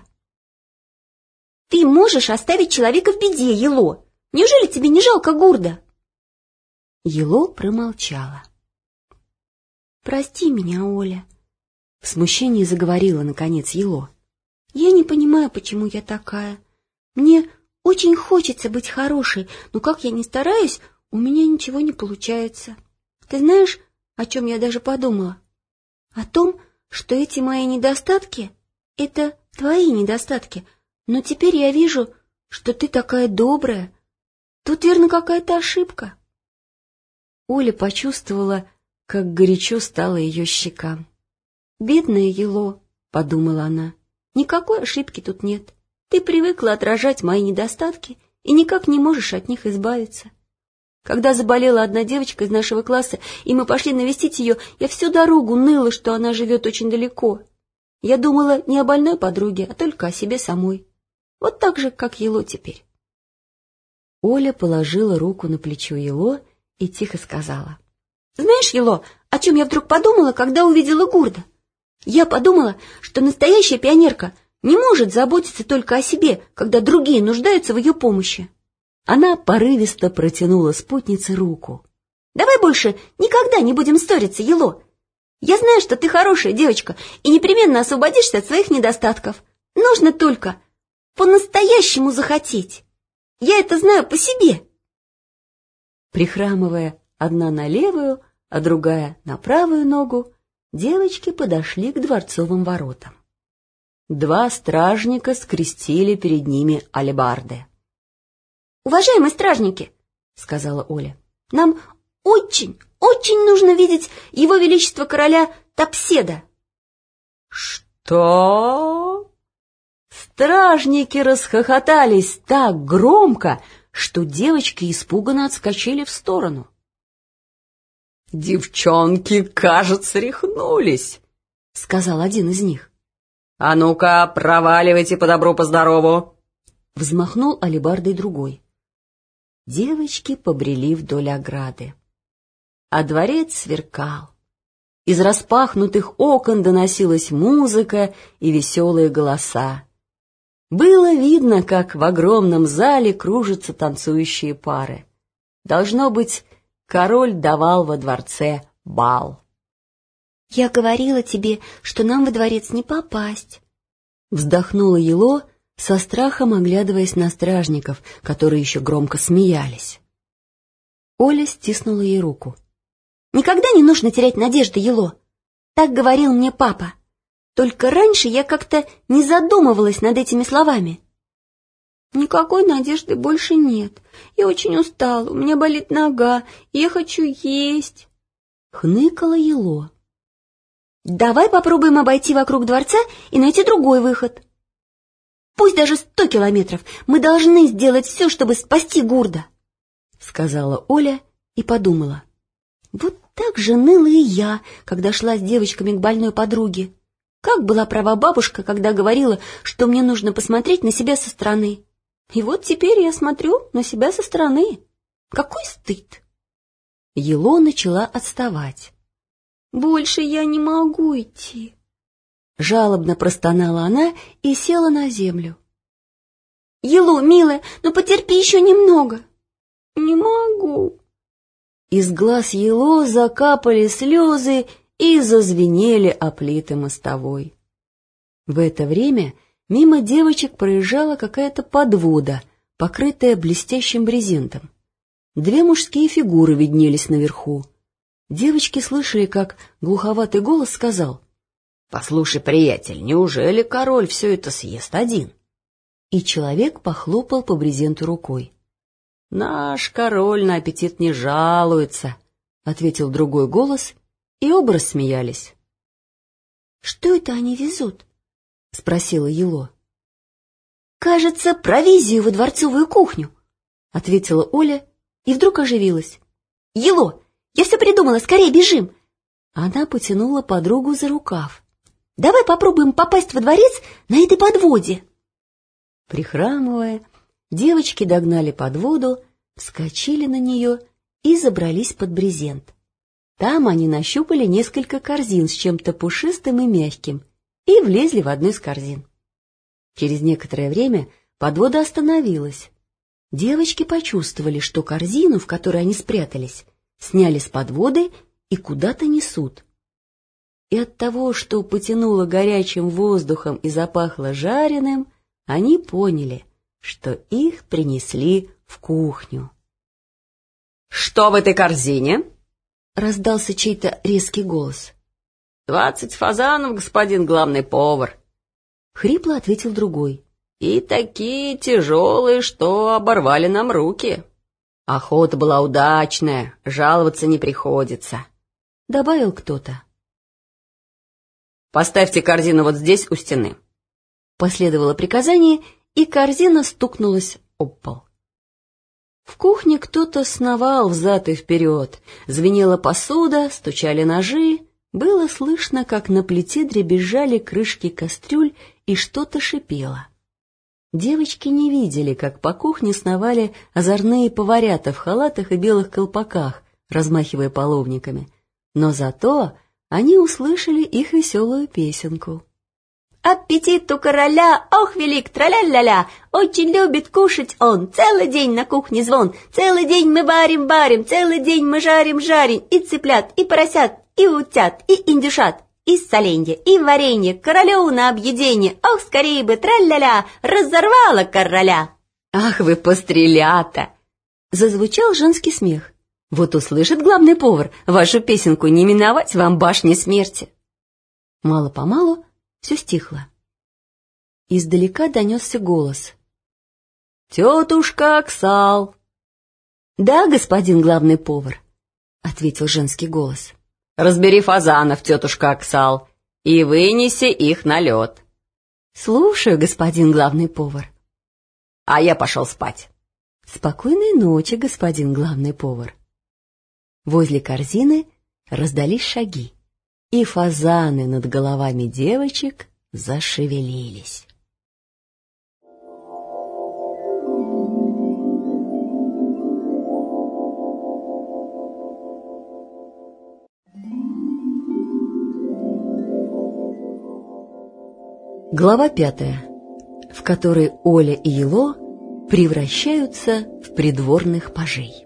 «Ты можешь оставить человека в беде, Ело. Неужели тебе не жалко Гурда?» Ело промолчала. «Прости меня, Оля», — в смущении заговорила, наконец, Ело. «Я не понимаю, почему я такая. Мне очень хочется быть хорошей, но как я ни стараюсь, у меня ничего не получается. Ты знаешь, о чем я даже подумала? О том, что эти мои недостатки — это твои недостатки, но теперь я вижу, что ты такая добрая. Тут, верно, какая-то ошибка». Оля почувствовала, как горячо стало ее щекам. «Бедная Ело», — подумала она, — «никакой ошибки тут нет. Ты привыкла отражать мои недостатки и никак не можешь от них избавиться. Когда заболела одна девочка из нашего класса, и мы пошли навестить ее, я всю дорогу ныла, что она живет очень далеко. Я думала не о больной подруге, а только о себе самой. Вот так же, как Ело теперь». Оля положила руку на плечо Ело и тихо сказала: «Знаешь, Ело, о чем я вдруг подумала, когда увидела Гурда? Я подумала, что настоящая пионерка не может заботиться только о себе, когда другие нуждаются в ее помощи». Она порывисто протянула спутнице руку. «Давай больше никогда не будем ссориться, Ело. Я знаю, что ты хорошая девочка и непременно освободишься от своих недостатков. Нужно только по-настоящему захотеть. Я это знаю по себе». Прихрамывая одна на левую, а другая на правую ногу, девочки подошли к дворцовым воротам. Два стражника скрестили перед ними алебарды. «Уважаемые стражники, — сказала Оля, — нам очень, очень нужно видеть его величество короля Топседа». «Что?» Стражники расхохотались так громко, что девочки испуганно отскочили в сторону. «Девчонки, кажется, рехнулись», — сказал один из них. «А ну-ка, проваливайте по добру, по здорову!» Взмахнул алебардой другой. Девочки побрели вдоль ограды. А дворец сверкал. Из распахнутых окон доносилась музыка и веселые голоса. Было видно, как в огромном зале кружатся танцующие пары. Должно быть, король давал во дворце бал. «Я говорила тебе, что нам во дворец не попасть», — вздохнула Ело, со страхом оглядываясь на стражников, которые еще громко смеялись. Оля стиснула ей руку. «Никогда не нужно терять надежды, Ело. Так говорил мне папа. Только раньше я как-то не задумывалась над этими словами». «Никакой надежды больше нет. Я очень устала, у меня болит нога, и я хочу есть», — хныкала Ело. «Давай попробуем обойти вокруг дворца и найти другой выход. Пусть даже сто километров, мы должны сделать все, чтобы спасти Гурда», — сказала Оля и подумала. Вот так же ныла и я, когда шла с девочками к больной подруге. Как была права бабушка, когда говорила, что мне нужно посмотреть на себя со стороны. И вот теперь я смотрю на себя со стороны. Какой стыд! Ело начала отставать. «Больше я не могу идти», — жалобно простонала она и села на землю. «Ело, милая, ну потерпи еще немного». «Не могу». Из глаз Ело закапали слезы и зазвенели о плиты мостовой. В это время мимо девочек проезжала какая-то подвода, покрытая блестящим брезентом. Две мужские фигуры виднелись наверху. Девочки слышали, как глуховатый голос сказал: «Послушай, приятель, неужели король все это съест один?» и человек похлопал по брезенту рукой. — Наш король на аппетит не жалуется, — ответил другой голос, и оба рассмеялись. — Что это они везут? — спросила Ело. — Кажется, провизию во дворцовую кухню, — ответила Оля и вдруг оживилась. — Ело, я все придумала, скорее бежим! Она потянула подругу за рукав. — Давай попробуем попасть во дворец на этой подводе. Прихрамывая, девочки догнали подводу, вскочили на нее и забрались под брезент. Там они нащупали несколько корзин с чем-то пушистым и мягким и влезли в одну из корзин. Через некоторое время подвода остановилась. Девочки почувствовали, что корзину, в которой они спрятались, сняли с подводы и куда-то несут. И от того, что потянуло горячим воздухом и запахло жареным, они поняли, что их принесли в кухню. — Что в этой корзине? — раздался чей-то резкий голос. — Двадцать фазанов, господин главный повар, — хрипло ответил другой. — И такие тяжелые, что оборвали нам руки. Охота была удачная, жаловаться не приходится, — добавил кто-то. — Поставьте корзину вот здесь у стены. Последовало приказание, и корзина стукнулась об пол. В кухне кто-то сновал взад и вперед, звенела посуда, стучали ножи, было слышно, как на плите дребезжали крышки кастрюль и что-то шипело. Девочки не видели, как по кухне сновали озорные поварята в халатах и белых колпаках, размахивая половниками, но зато они услышали их веселую песенку. Аппетит у короля, ох, велик, траля-ля-ля, очень любит кушать он, целый день на кухне звон, целый день мы варим-варим, целый день мы жарим-жарим, и цыплят, и поросят, и утят, и индюшат, и соленья, и варенье, королю на объедение, ох, скорее бы, траля-ля, разорвала короля. Ах вы пострелята! Зазвучал женский смех. Вот услышит главный повар вашу песенку, не миновать вам башни смерти. Мало-помалу все стихло. Издалека донесся голос. — Тетушка Аксал! — Да, господин главный повар, — ответил женский голос. — Разбери фазанов, тетушка Аксал, и вынеси их на лед. — Слушаю, господин главный повар. — А я пошел спать. — Спокойной ночи, господин главный повар. Возле корзины раздались шаги, и фазаны над головами девочек зашевелились. Глава пятая, в которой Оля и Ело превращаются в придворных пажей.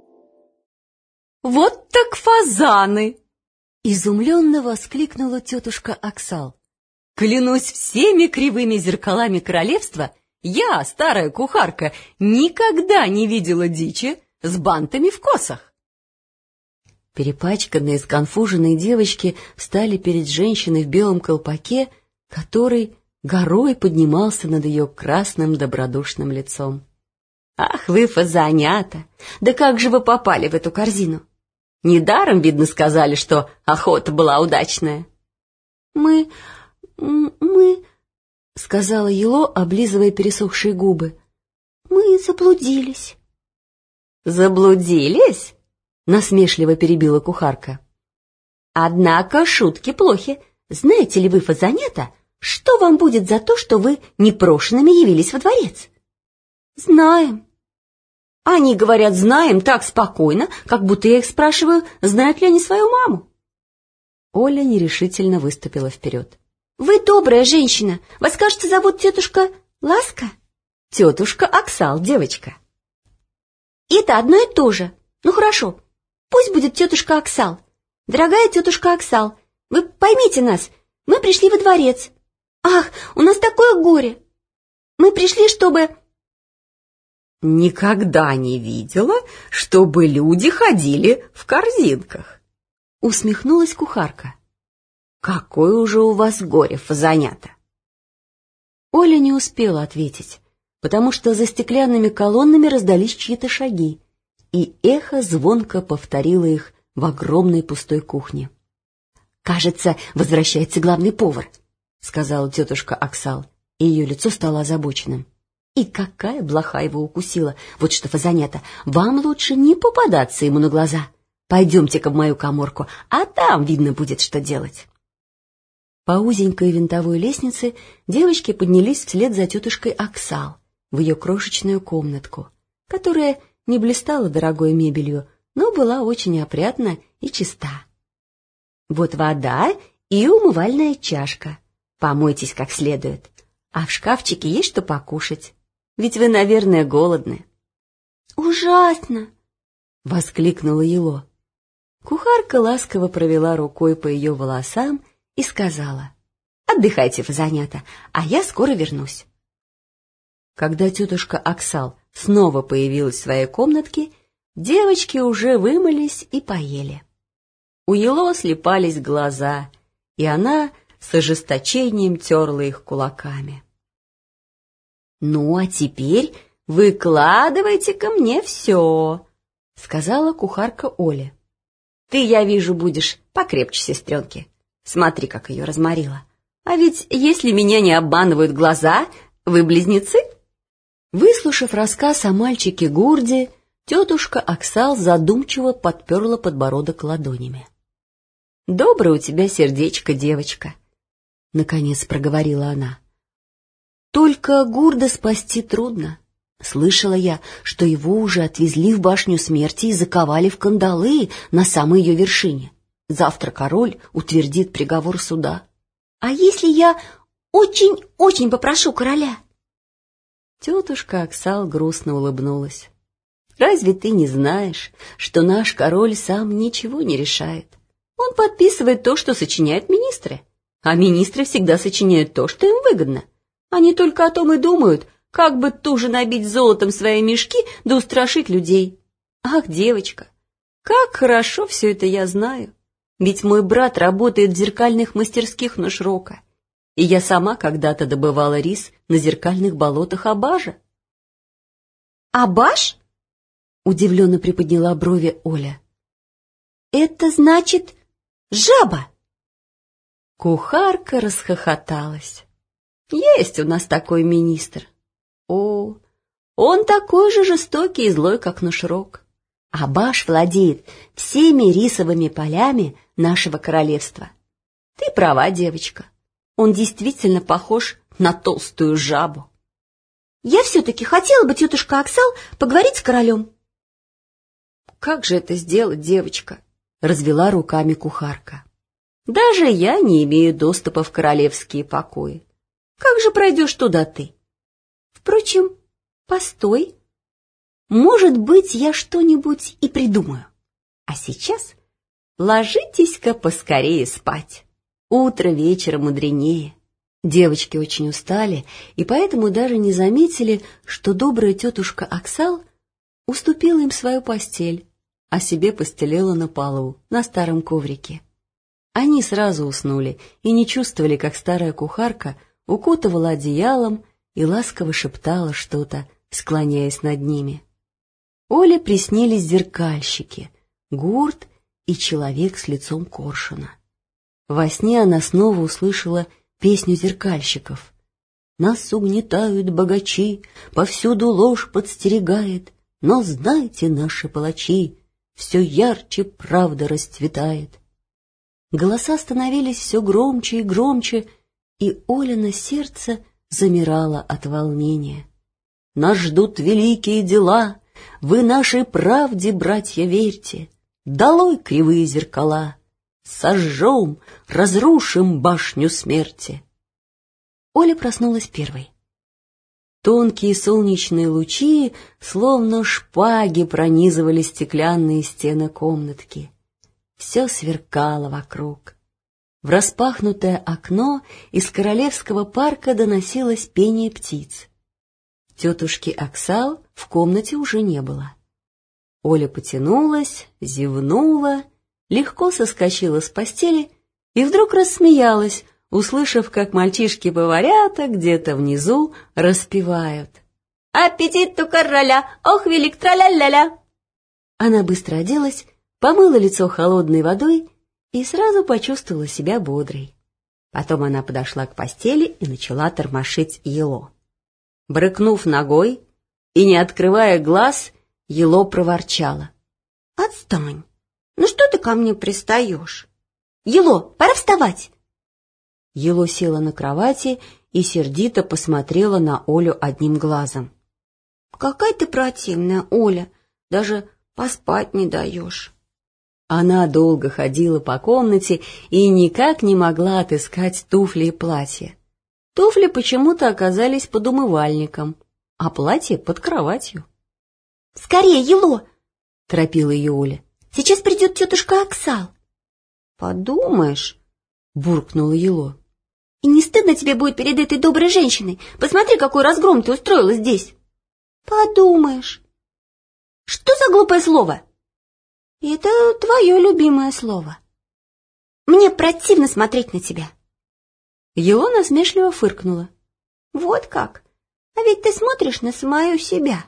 «Вот так фазаны!» — изумленно воскликнула тетушка Аксал. «Клянусь всеми кривыми зеркалами королевства, я, старая кухарка, никогда не видела дичи с бантами в косах!» Перепачканные, сконфуженные девочки встали перед женщиной в белом колпаке, который горой поднимался над ее красным добродушным лицом. «Ах вы, фазанята! Да как же вы попали в эту корзину? Недаром, видно, сказали, что охота была удачная». «Мы... мы...» — сказала Ело, облизывая пересохшие губы. «Мы заблудились». «Заблудились?» — насмешливо перебила кухарка. «Однако шутки плохи. Знаете ли вы, фазанята, что вам будет за то, что вы непрошенными явились во дворец?» «Знаем». Они говорят «знаем» так спокойно, как будто я их спрашиваю, знают ли они свою маму. Оля нерешительно выступила вперед. «Вы добрая женщина. Вас, кажется, зовут тетушка Ласка?» «Тетушка Аксал, девочка». «Это одно и то же. Ну хорошо, пусть будет тетушка Аксал. Дорогая тетушка Аксал, вы поймите нас, мы пришли во дворец. Ах, у нас такое горе. Мы пришли, чтобы...» «Никогда не видела, чтобы люди ходили в корзинках», — усмехнулась кухарка. «Какое уже у вас горе, фазанята!» Оля не успела ответить. потому что за стеклянными колоннами раздались чьи-то шаги, и эхо звонко повторило их в огромной пустой кухне. «Кажется, возвращается главный повар», — сказала тетушка Аксал, и ее лицо стало озабоченным. «И какая блоха его укусила! Вот что, Фазанета, вам лучше не попадаться ему на глаза. Пойдемте-ка в мою каморку, а там видно будет, что делать». По узенькой винтовой лестнице девочки поднялись вслед за тетушкой Аксал в ее крошечную комнатку, которая не блистала дорогой мебелью, но была очень опрятна и чиста. «Вот вода и умывальная чашка. Помойтесь как следует. А в шкафчике есть что покушать. Ведь вы, наверное, голодны». «Ужасно!» — воскликнула Ело. Кухарка ласково провела рукой по ее волосам и сказала: «Отдыхайте, Фазанята, а я скоро вернусь». Когда тетушка Аксал снова появилась в своей комнатке, девочки уже вымылись и поели. У Ело слипались глаза, и она с ожесточением терла их кулаками. «Ну, а теперь выкладывайте-ка мне все», — сказала кухарка Оле. «Ты, я вижу, будешь покрепче сестренки. Смотри, как ее разморила. А ведь, если меня не обманывают глаза, вы близнецы?» Выслушав рассказ о мальчике Гурде, тетушка Аксал задумчиво подперла подбородок ладонями. «Доброе у тебя сердечко, девочка», — наконец проговорила она. «Только Гурда спасти трудно. Слышала я, что его уже отвезли в башню смерти и заковали в кандалы на самой ее вершине. Завтра король утвердит приговор суда». «А если я очень-очень попрошу короля?» Тетушка Аксал грустно улыбнулась. «Разве ты не знаешь, что наш король сам ничего не решает? Он подписывает то, что сочиняют министры, а министры всегда сочиняют то, что им выгодно. Они только о том и думают, как бы туже набить золотом свои мешки да устрашить людей. Ах, девочка, как хорошо все это я знаю, ведь мой брат работает в зеркальных мастерских Нушрока, и я сама когда-то добывала рис на зеркальных болотах Абажа». «Абаж?» — удивленно приподняла брови Оля. «Это значит жаба!» Кухарка расхохоталась. «Есть у нас такой министр. О, он такой же жестокий и злой, как Нушрок. Абаш владеет всеми рисовыми полями нашего королевства. Ты права, девочка. Он действительно похож на толстую жабу». «Я все-таки хотела бы, тетушка Аксал, поговорить с королем». «Как же это сделать, девочка?» — развела руками кухарка. «Даже я не имею доступа в королевские покои. Как же пройдешь туда ты? Впрочем, постой. Может быть, я что-нибудь и придумаю. А сейчас ложитесь-ка поскорее спать. Утро вечера мудренее». Девочки очень устали, и поэтому даже не заметили, что добрая тетушка Аксал уступила им свою постель, а себе постелила на полу, на старом коврике. Они сразу уснули и не чувствовали, как старая кухарка укутывала одеялом и ласково шептала что-то, склоняясь над ними. Оле приснились зеркальщики, Гурд и человек с лицом коршуна. Во сне она снова услышала песню зеркальщиков. «Нас угнетают богачи, повсюду ложь подстерегает, но знайте, наши палачи, все ярче правда расцветает». Голоса становились все громче и громче, и Олино сердце замирало от волнения. «Нас ждут великие дела, вы нашей правде, братья, верьте, долой кривые зеркала, сожжем, разрушим башню смерти». Оля проснулась первой. Тонкие солнечные лучи, словно шпаги, пронизывали стеклянные стены комнатки. Все сверкало вокруг. В распахнутое окно из королевского парка доносилось пение птиц. Тетушки Аксал в комнате уже не было. Оля потянулась, зевнула, легко соскочила с постели и вдруг рассмеялась, услышав, как мальчишки-поварята где-то внизу распевают. Аппетит у короля, ох, велик траля-ля-ля. Она быстро оделась, помыла лицо холодной водой и сразу почувствовала себя бодрой. Потом она подошла к постели и начала тормошить Ело. Брыкнув ногой и не открывая глаз, Ело проворчала: «Отстань! Ну что ты ко мне пристаешь? Ело, пора вставать!» Ело села на кровати и сердито посмотрела на Олю одним глазом. «Какая ты противная, Оля! Даже поспать не даешь!» Она долго ходила по комнате и никак не могла отыскать туфли и платье. Туфли почему-то оказались под умывальником, а платье под кроватью. «Скорее, Ело!» — торопила ее Оля. «Сейчас придет тетушка Оксал». «Подумаешь», — буркнула Ело. «И не стыдно тебе будет перед этой доброй женщиной? Посмотри, какой разгром ты устроила здесь». «Подумаешь». «Что за глупое слово?» «Это твое любимое слово. Мне противно смотреть на тебя». Ело насмешливо фыркнула. «Вот как? А ведь ты смотришь на самую себя».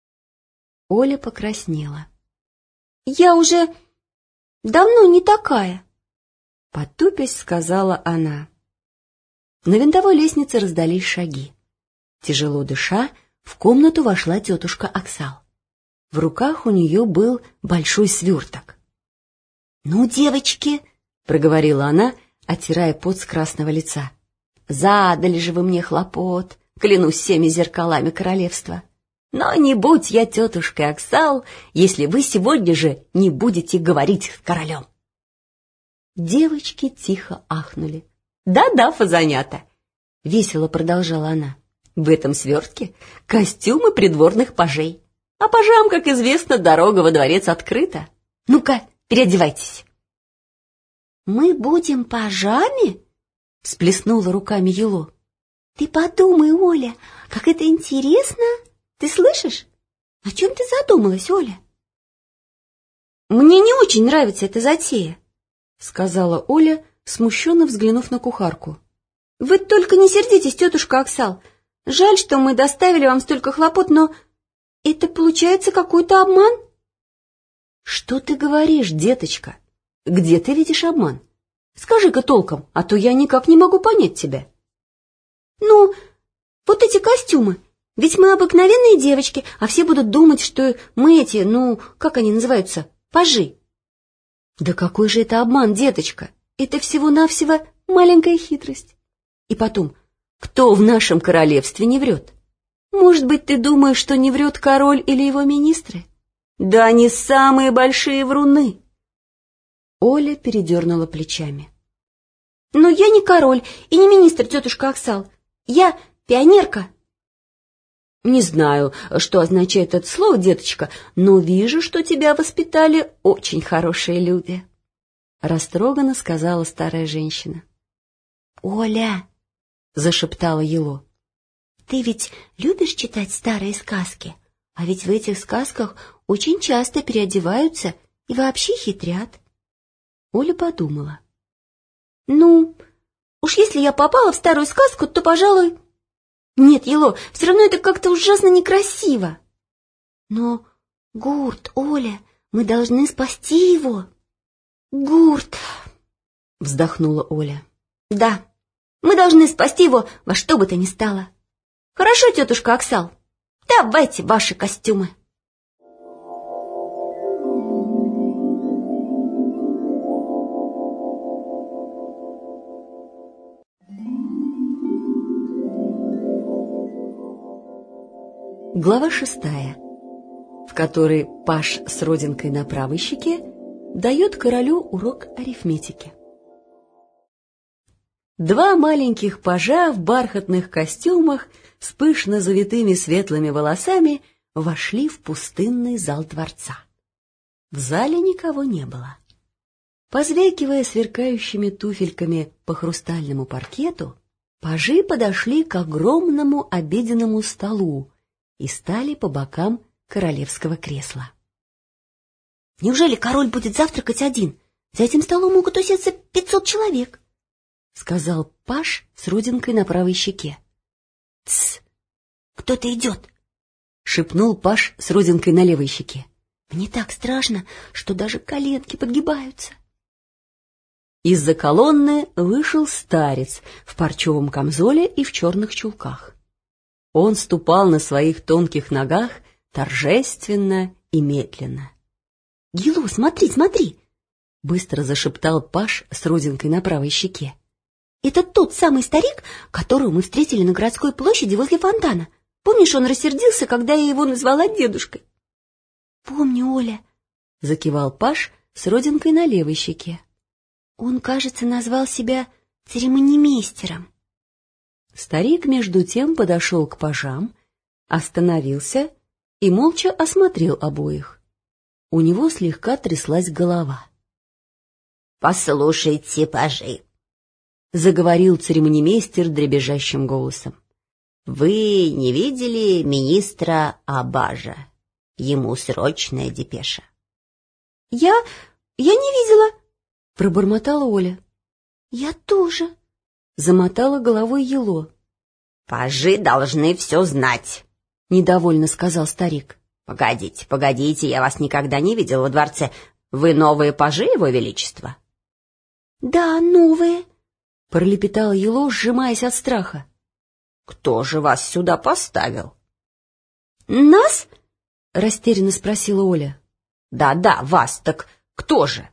Оля покраснела. «Я уже давно не такая», — потупясь сказала она. На винтовой лестнице раздались шаги. Тяжело дыша, в комнату вошла тетушка Оксал. В руках у нее был большой сверток. «Ну, девочки», — проговорила она, оттирая пот с красного лица, — «задали же вы мне хлопот, клянусь всеми зеркалами королевства. Но не будь я тетушкой Оксал, если вы сегодня же не будете говорить с королем». Девочки тихо ахнули. «Да-да, фазанята», — весело продолжала она, — «в этом свертке костюмы придворных пажей. А пажам, как известно, дорога во дворец открыта. Ну-ка, переодевайтесь». «Мы будем пажами?» — всплеснула руками Ело. «Ты подумай, Оля, как это интересно! Ты слышишь? О чем ты задумалась, Оля?» «Мне не очень нравится эта затея», — сказала Оля, смущенно взглянув на кухарку. «Вы только не сердитесь, тетушка Оксал. Жаль, что мы доставили вам столько хлопот, но это получается какой-то обман». «Что ты говоришь, деточка? Где ты видишь обман? Скажи-ка толком, а то я никак не могу понять тебя». «Ну, вот эти костюмы. Ведь мы обыкновенные девочки, а все будут думать, что мы эти, ну, как они называются, пажи». «Да какой же это обман, деточка? Это всего-навсего маленькая хитрость. И потом, кто в нашем королевстве не врет? Может быть, ты думаешь, что не врет король или его министры? Да они самые большие вруны». Оля передернула плечами. «Но я не король и не министр, тетушка Оксал. Я пионерка». «Не знаю, что означает это слово, деточка, но вижу, что тебя воспитали очень хорошие люди», — растроганно сказала старая женщина. «Оля», — зашептала Ело, — «ты ведь любишь читать старые сказки? А ведь в этих сказках очень часто переодеваются и вообще хитрят». Оля подумала. «Ну, уж если я попала в старую сказку, то, пожалуй... Нет, Ело, все равно это как-то ужасно некрасиво». «Но Гурт, Оля, мы должны спасти его». «Гурт», — вздохнула Оля. «Да, мы должны спасти его во что бы то ни стало. Хорошо, тетушка Оксал, давайте ваши костюмы». Глава шестая, в которой паж с родинкой на правой щеке дает королю урок арифметики. Два маленьких пажа в бархатных костюмах с пышно завитыми светлыми волосами вошли в пустынный зал дворца. В зале никого не было. Позвякивая сверкающими туфельками по хрустальному паркету, пажи подошли к огромному обеденному столу и стали по бокам королевского кресла. «Неужели король будет завтракать один? За этим столом могут усесться пятьсот человек», — сказал паж с родинкой на правой щеке. «Тсс! Кто-то идет! шепнул Паш с родинкой на левой щеке. Мне так страшно, что даже коленки подгибаются. Из-за колонны вышел старец в парчевом камзоле и в черных чулках. Он ступал на своих тонких ногах торжественно и медленно. — Гилу, смотри, смотри! — быстро зашептал Паш с родинкой на правой щеке. — Это тот самый старик, которого мы встретили на городской площади возле фонтана. Помнишь, он рассердился, когда я его назвала дедушкой? — Помню, Оля, — закивал Паш с родинкой на левой щеке. Он, кажется, назвал себя церемонимейстером. Старик, между тем, подошел к пажам, остановился и молча осмотрел обоих. У него слегка тряслась голова. — Послушайте, пажи, — заговорил церемонимейстер дребезжащим голосом. — Вы не видели министра Абажа? Ему срочная депеша. — Я... я не видела, — пробормотала Оля. — Я тоже, — замотала головой Ело. — Пажи должны все знать, — недовольно сказал старик. — Погодите, погодите, я вас никогда не видел во дворце. Вы новые пажи, его величество? — Да, новые, — пролепетала Ело, сжимаясь от страха. — Кто же вас сюда поставил? — Нас? — растерянно спросила Оля. Да, — Да-да, вас, так кто же?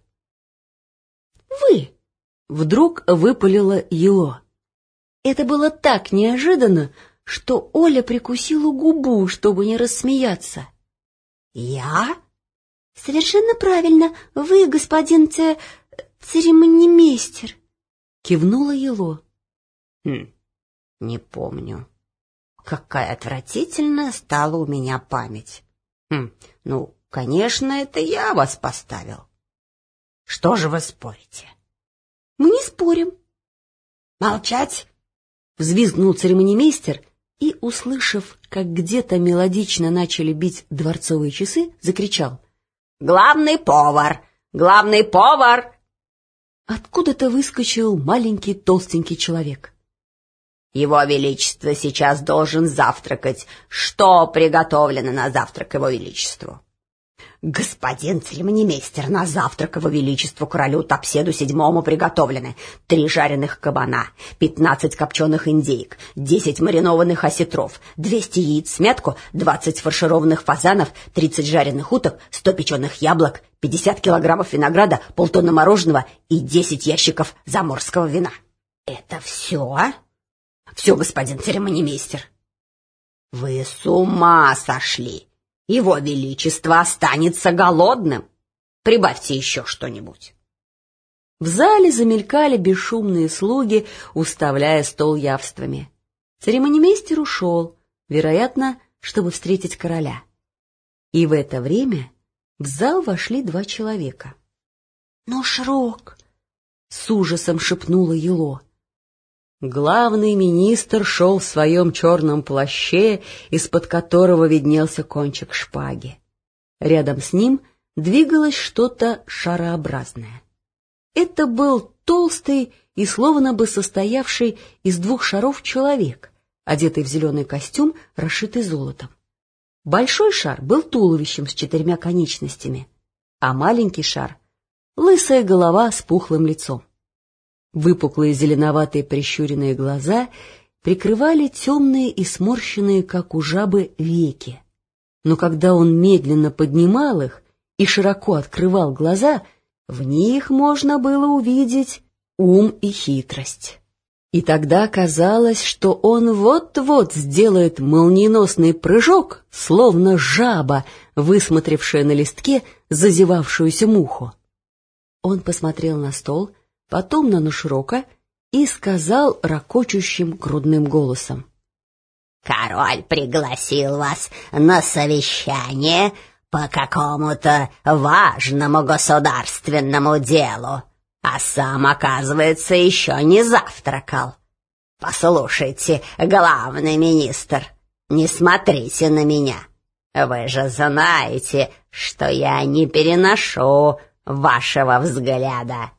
Вы! — вдруг выпалила Ело. Это было так неожиданно, что Оля прикусила губу, чтобы не рассмеяться. — Я? — Совершенно правильно, вы, господин ц... церемонимейстер, — кивнула Ело. — Хм, не помню. Какая отвратительная стала у меня память. Хм, ну, конечно, это я вас поставил. Что же вы спорите? — Мы не спорим. — Молчать! — взвизгнул церемонимейстер и, услышав, как где-то мелодично начали бить дворцовые часы, закричал: — Главный повар! Главный повар! Откуда-то выскочил маленький толстенький человек. — Его Величество сейчас должен завтракать. Что приготовлено на завтрак Его Величеству? — Господин церемонимейстер, на завтрак Его Величеству королю Топседу седьмому приготовлены три жареных кабана, пятнадцать копченых индейок, десять маринованных осетров, двести яиц смятку, двадцать фаршированных фазанов, тридцать жареных уток, сто печеных яблок, пятьдесят килограммов винограда, полтонны мороженого и десять ящиков заморского вина. — Это все? — Все, господин церемонимейстер. — Вы с ума сошли! Его Величество останется голодным. Прибавьте еще что-нибудь. В зале замелькали бесшумные слуги, уставляя стол явствами. Церемонимейстер ушел, вероятно, чтобы встретить короля. И в это время в зал вошли два человека. — Ношрок! — с ужасом шепнула Ело. Главный министр шел в своем черном плаще, из-под которого виднелся кончик шпаги. Рядом с ним двигалось что-то шарообразное. Это был толстый и словно бы состоявший из двух шаров человек, одетый в зеленый костюм, расшитый золотом. Большой шар был туловищем с четырьмя конечностями, а маленький шар — лысая голова с пухлым лицом. Выпуклые зеленоватые прищуренные глаза прикрывали темные и сморщенные, как у жабы, веки. Но когда он медленно поднимал их и широко открывал глаза, в них можно было увидеть ум и хитрость. И тогда казалось, что он вот-вот сделает молниеносный прыжок, словно жаба, высмотревшая на листке зазевавшуюся муху. Он посмотрел на стол, потом на Ношрока и сказал ракочущим грудным голосом: — Король пригласил вас на совещание по какому-то важному государственному делу, а сам, оказывается, еще не завтракал. Послушайте, главный министр, не смотрите на меня. Вы же знаете, что я не переношу вашего взгляда.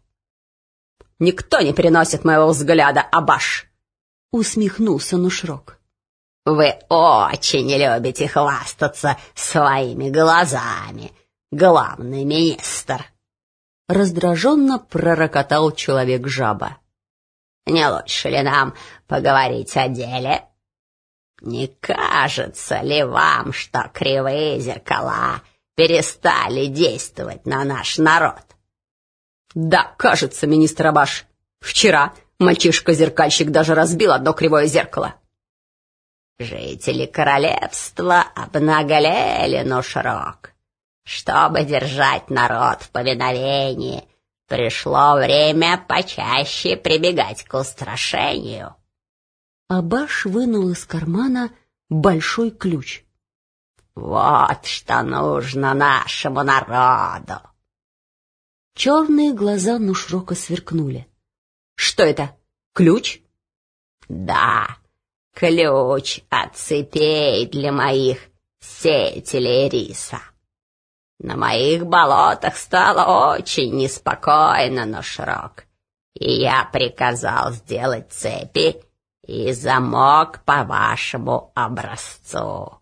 — Никто не переносит моего взгляда, Абаш! — усмехнулся Ношрок. Вы очень любите хвастаться своими глазами, главный министр. Раздраженно пророкотал человек-жаба. Не лучше ли нам поговорить о деле? Не кажется ли вам, что кривые зеркала перестали действовать на наш народ? Да, кажется, министр Абаш. Вчера мальчишка-зеркальщик даже разбил одно кривое зеркало. Жители королевства обнаглели, Нушрок. Чтобы держать народ в повиновении, пришло время почаще прибегать к устрашению. Абаш вынул из кармана большой ключ. Вот что нужно нашему народу. Черные глаза Нушрока сверкнули. Что это? Ключ? Да, ключ от цепей для моих сеятелей риса. На моих болотах стало очень неспокойно, Нушрок, и я приказал сделать цепи и замок по вашему образцу.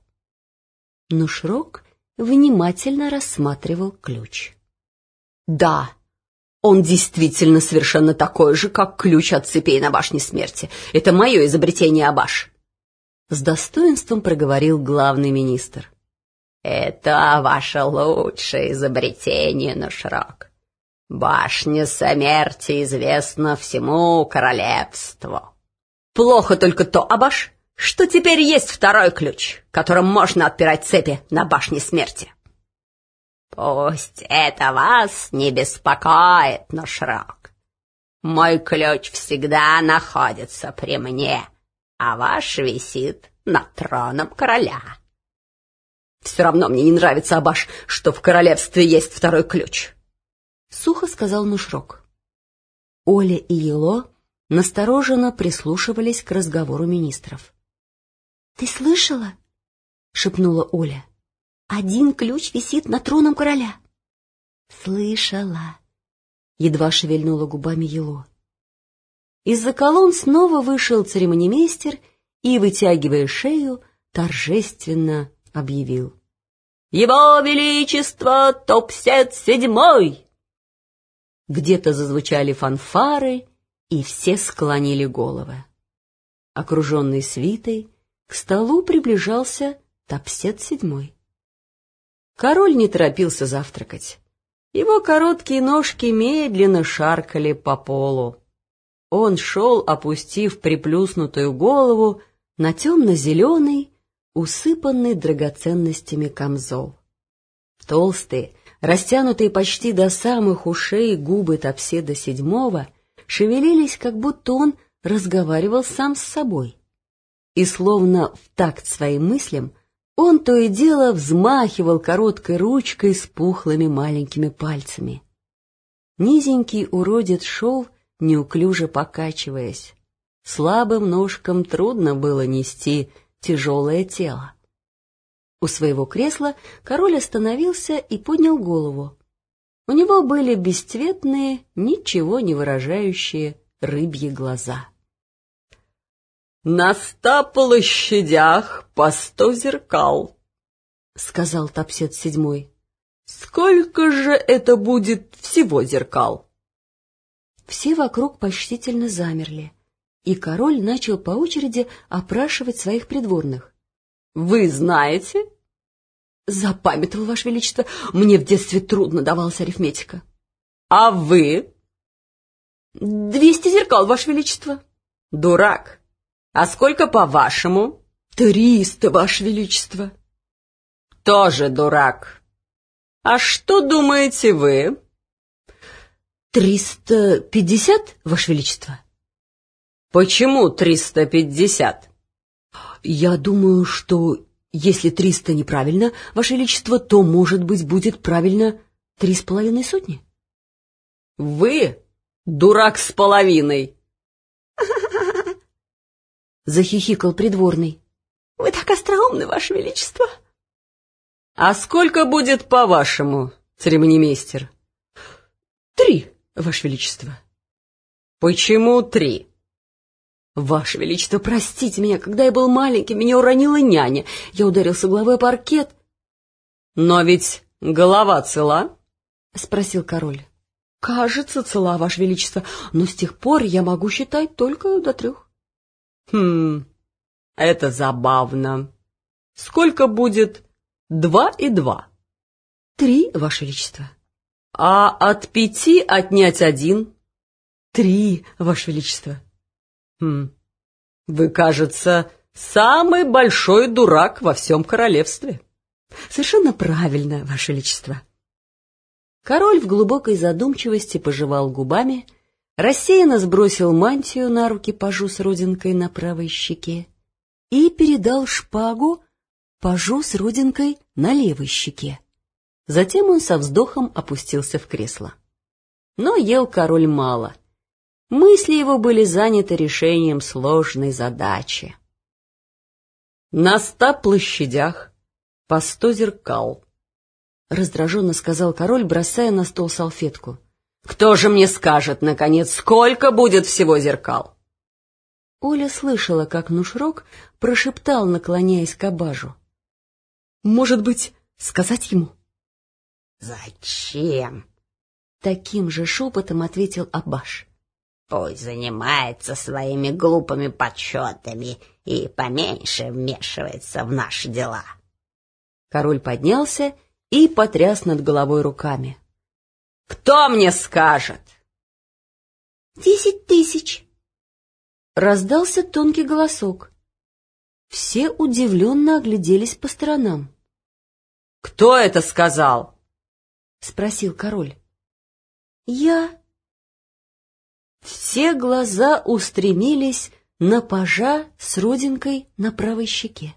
Нушрок внимательно рассматривал ключ. Да, он действительно совершенно такой же, как ключ от цепей на башне смерти. Это мое изобретение, Абаш. С достоинством проговорил главный министр. Это ваше лучшее изобретение, Нушрок. Башня смерти известна всему королевству. Плохо только то, Абаш, что теперь есть второй ключ, которым можно отпирать цепи на башне смерти. Пусть это вас не беспокоит, Нушрок. Мой ключ всегда находится при мне, а ваш висит над троном короля. Все равно мне не нравится, Абаш, что в королевстве есть второй ключ, — сухо сказал Нушрок. Оля и Ело настороженно прислушивались к разговору министров. — Ты слышала? — шепнула Оля. — Один ключ висит над троном короля. — Слышала, — едва шевельнула губами Ело. Из-за колонн снова вышел церемонимейстер и, вытягивая шею, торжественно объявил: «Его Величество Топсет седьмой!» Где-то зазвучали фанфары, и все склонили головы. Окруженный свитой, к столу приближался Топсет седьмой. Король не торопился завтракать. Его короткие ножки медленно шаркали по полу. Он шел, опустив приплюснутую голову на темно-зеленый, усыпанный драгоценностями камзол. Толстые, растянутые почти до самых ушей губы Топседа седьмого шевелились, как будто он разговаривал сам с собой. И словно в такт своим мыслям он то и дело взмахивал короткой ручкой с пухлыми маленькими пальцами. Низенький уродец шел, неуклюже покачиваясь. Слабым ножкам трудно было нести тяжелое тело. У своего кресла король остановился и поднял голову. У него были бесцветные, ничего не выражающие рыбьи глаза. — На ста площадях по сто зеркал, — сказал Топсет седьмой. — Сколько же это будет всего зеркал? Все вокруг почтительно замерли, и король начал по очереди опрашивать своих придворных. — Вы знаете? — Запамятовал, Ваше Величество. Мне в детстве трудно давалась арифметика. — А вы? — Двести зеркал, Ваше Величество. — Дурак. А сколько по-вашему? — Триста, Ваше Величество. — Тоже дурак. А что думаете вы? — Триста пятьдесят, Ваше Величество. — Почему триста пятьдесят? — Я думаю, что если триста неправильно, Ваше Величество, то, может быть, будет правильно три с половиной сотни. — Вы дурак с половиной! — захихикал придворный. — Вы так остроумны, Ваше Величество! — А сколько будет по-вашему, церемонимейстер? — Три, Ваше Величество. — Почему три? «Ваше Величество, простите меня, когда я был маленьким, меня уронила няня. Я ударился головой о паркет». «Но ведь голова цела?» — спросил король. «Кажется, цела, Ваше Величество, но с тех пор я могу считать только до трех». «Хм, это забавно. Сколько будет два и два?» «Три, Ваше Величество». «А от пяти отнять один?» «Три, Ваше Величество». «Хм, вы, кажется, самый большой дурак во всем королевстве». «Совершенно правильно, Ваше Величество». Король в глубокой задумчивости пожевал губами, рассеянно сбросил мантию на руки пажу с родинкой на правой щеке и передал шпагу пажу с родинкой на левой щеке. Затем он со вздохом опустился в кресло. Но ел король мало. Мысли его были заняты решением сложной задачи. «На ста площадях по сто зеркал», — раздраженно сказал король, бросая на стол салфетку. «Кто же мне скажет, наконец, сколько будет всего зеркал?» Оля слышала, как Нушрок прошептал, наклоняясь к Абажу. «Может быть, сказать ему?» «Зачем?» — таким же шепотом ответил Абаш. «Пусть занимается своими глупыми подсчетами и поменьше вмешивается в наши дела». Король поднялся и потряс над головой руками. «Кто мне скажет?» «Десять тысяч!» Раздался тонкий голосок. Все удивленно огляделись по сторонам. «Кто это сказал?» — спросил король. «Я...» Все глаза устремились на пажа с родинкой на правой щеке.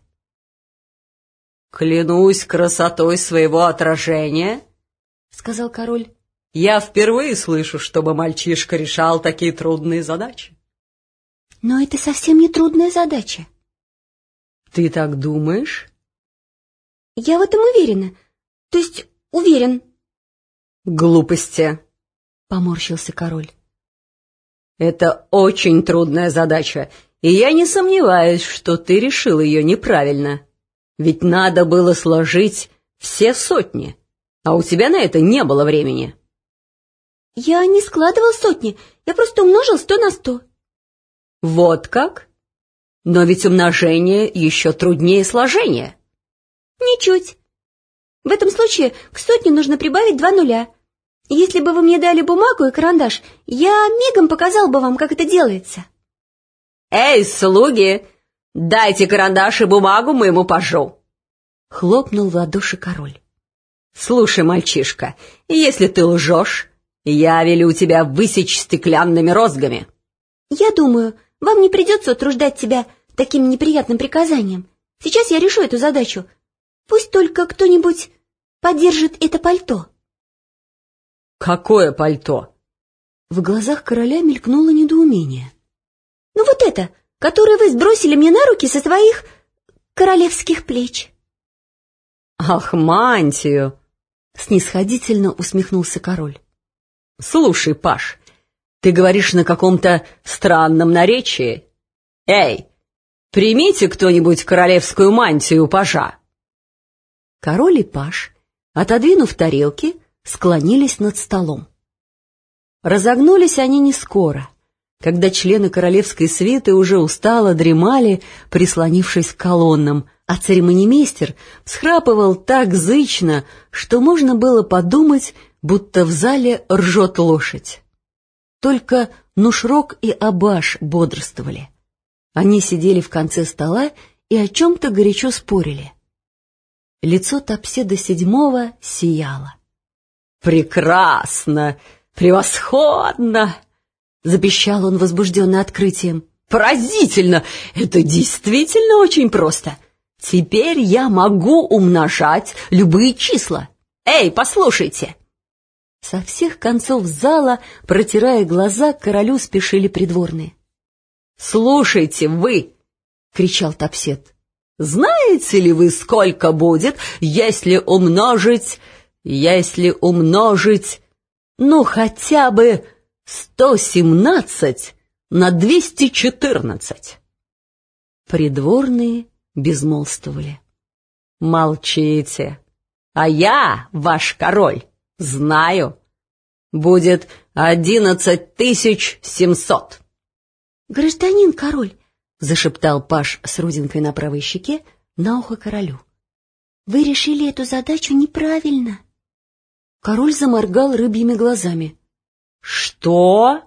«Клянусь красотой своего отражения, — сказал король, — я впервые слышу, чтобы мальчишка решал такие трудные задачи». «Но это совсем не трудная задача». «Ты так думаешь?» «Я в этом уверена. То есть уверен». «Глупости», — поморщился король. «Это очень трудная задача, и я не сомневаюсь, что ты решил ее неправильно. Ведь надо было сложить все сотни, а у тебя на это не было времени». «Я не складывал сотни, я просто умножил сто на сто». «Вот как? Но ведь умножение еще труднее сложения». «Ничуть. В этом случае к сотне нужно прибавить два нуля. Если бы вы мне дали бумагу и карандаш, я мигом показал бы вам, как это делается». «Эй, слуги, дайте карандаш и бумагу моему пажу!» — хлопнул в ладоши король. «Слушай, мальчишка, если ты лжешь, я велю тебя высечь стеклянными розгами». «Я думаю, вам не придется утруждать тебя таким неприятным приказанием. Сейчас я решу эту задачу. Пусть только кто-нибудь подержит это пальто». «Какое пальто?» В глазах короля мелькнуло недоумение. «Ну вот это, которое вы сбросили мне на руки со своих королевских плеч». «Ах, мантию!» — снисходительно усмехнулся король. «Слушай, паж, ты говоришь на каком-то странном наречии. Эй, примите кто-нибудь королевскую мантию у пажа». Король и паж, отодвинув тарелки, склонились над столом. Разогнулись они не скоро, когда члены королевской свиты уже устало дремали, прислонившись к колоннам, а церемонимейстер всхрапывал так зычно, что можно было подумать, будто в зале ржет лошадь. Только Нушрок и Абаш бодрствовали. Они сидели в конце стола и о чем-то горячо спорили. Лицо Топседа седьмого сияло. «Прекрасно! Превосходно!» — запищал он возбужденно открытием. «Поразительно! Это действительно очень просто! Теперь я могу умножать любые числа! Эй, послушайте!» Со всех концов зала, протирая глаза, к королю спешили придворные. «Слушайте вы!» — кричал Топсед. «Знаете ли вы, сколько будет, если умножить... если умножить... ну, хотя бы сто семнадцать на двести четырнадцать. Придворные безмолвствовали. Молчите, а я, ваш король, знаю. Будет одиннадцать тысяч семьсот. Гражданин король, — зашептал паж с родинкой на правой щеке на ухо королю. Вы решили эту задачу неправильно. Король заморгал рыбьими глазами. — Что?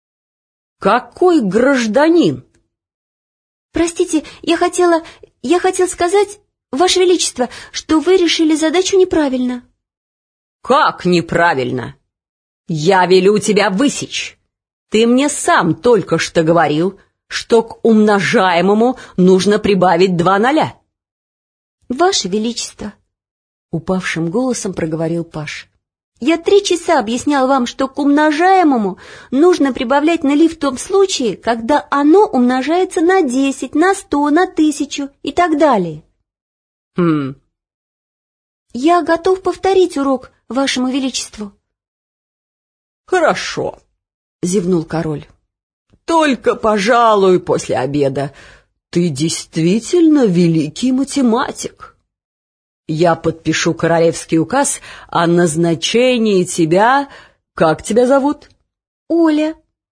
Какой гражданин? — Простите, я хотела... Я хотел сказать, Ваше Величество, что вы решили задачу неправильно. — Как неправильно? Я велю тебя высечь. Ты мне сам только что говорил, что к умножаемому нужно прибавить два ноля. — Ваше Величество, — упавшим голосом проговорил паж, — я три часа объяснял вам, что к умножаемому нужно прибавлять ноли в том случае, когда оно умножается на десять, на сто, на тысячу и так далее. — Хм. — Я готов повторить урок Вашему Величеству. — Хорошо, — зевнул король. — Только, пожалуй, после обеда. Ты действительно великий математик. Я подпишу королевский указ о назначении тебя... Как тебя зовут? Оля.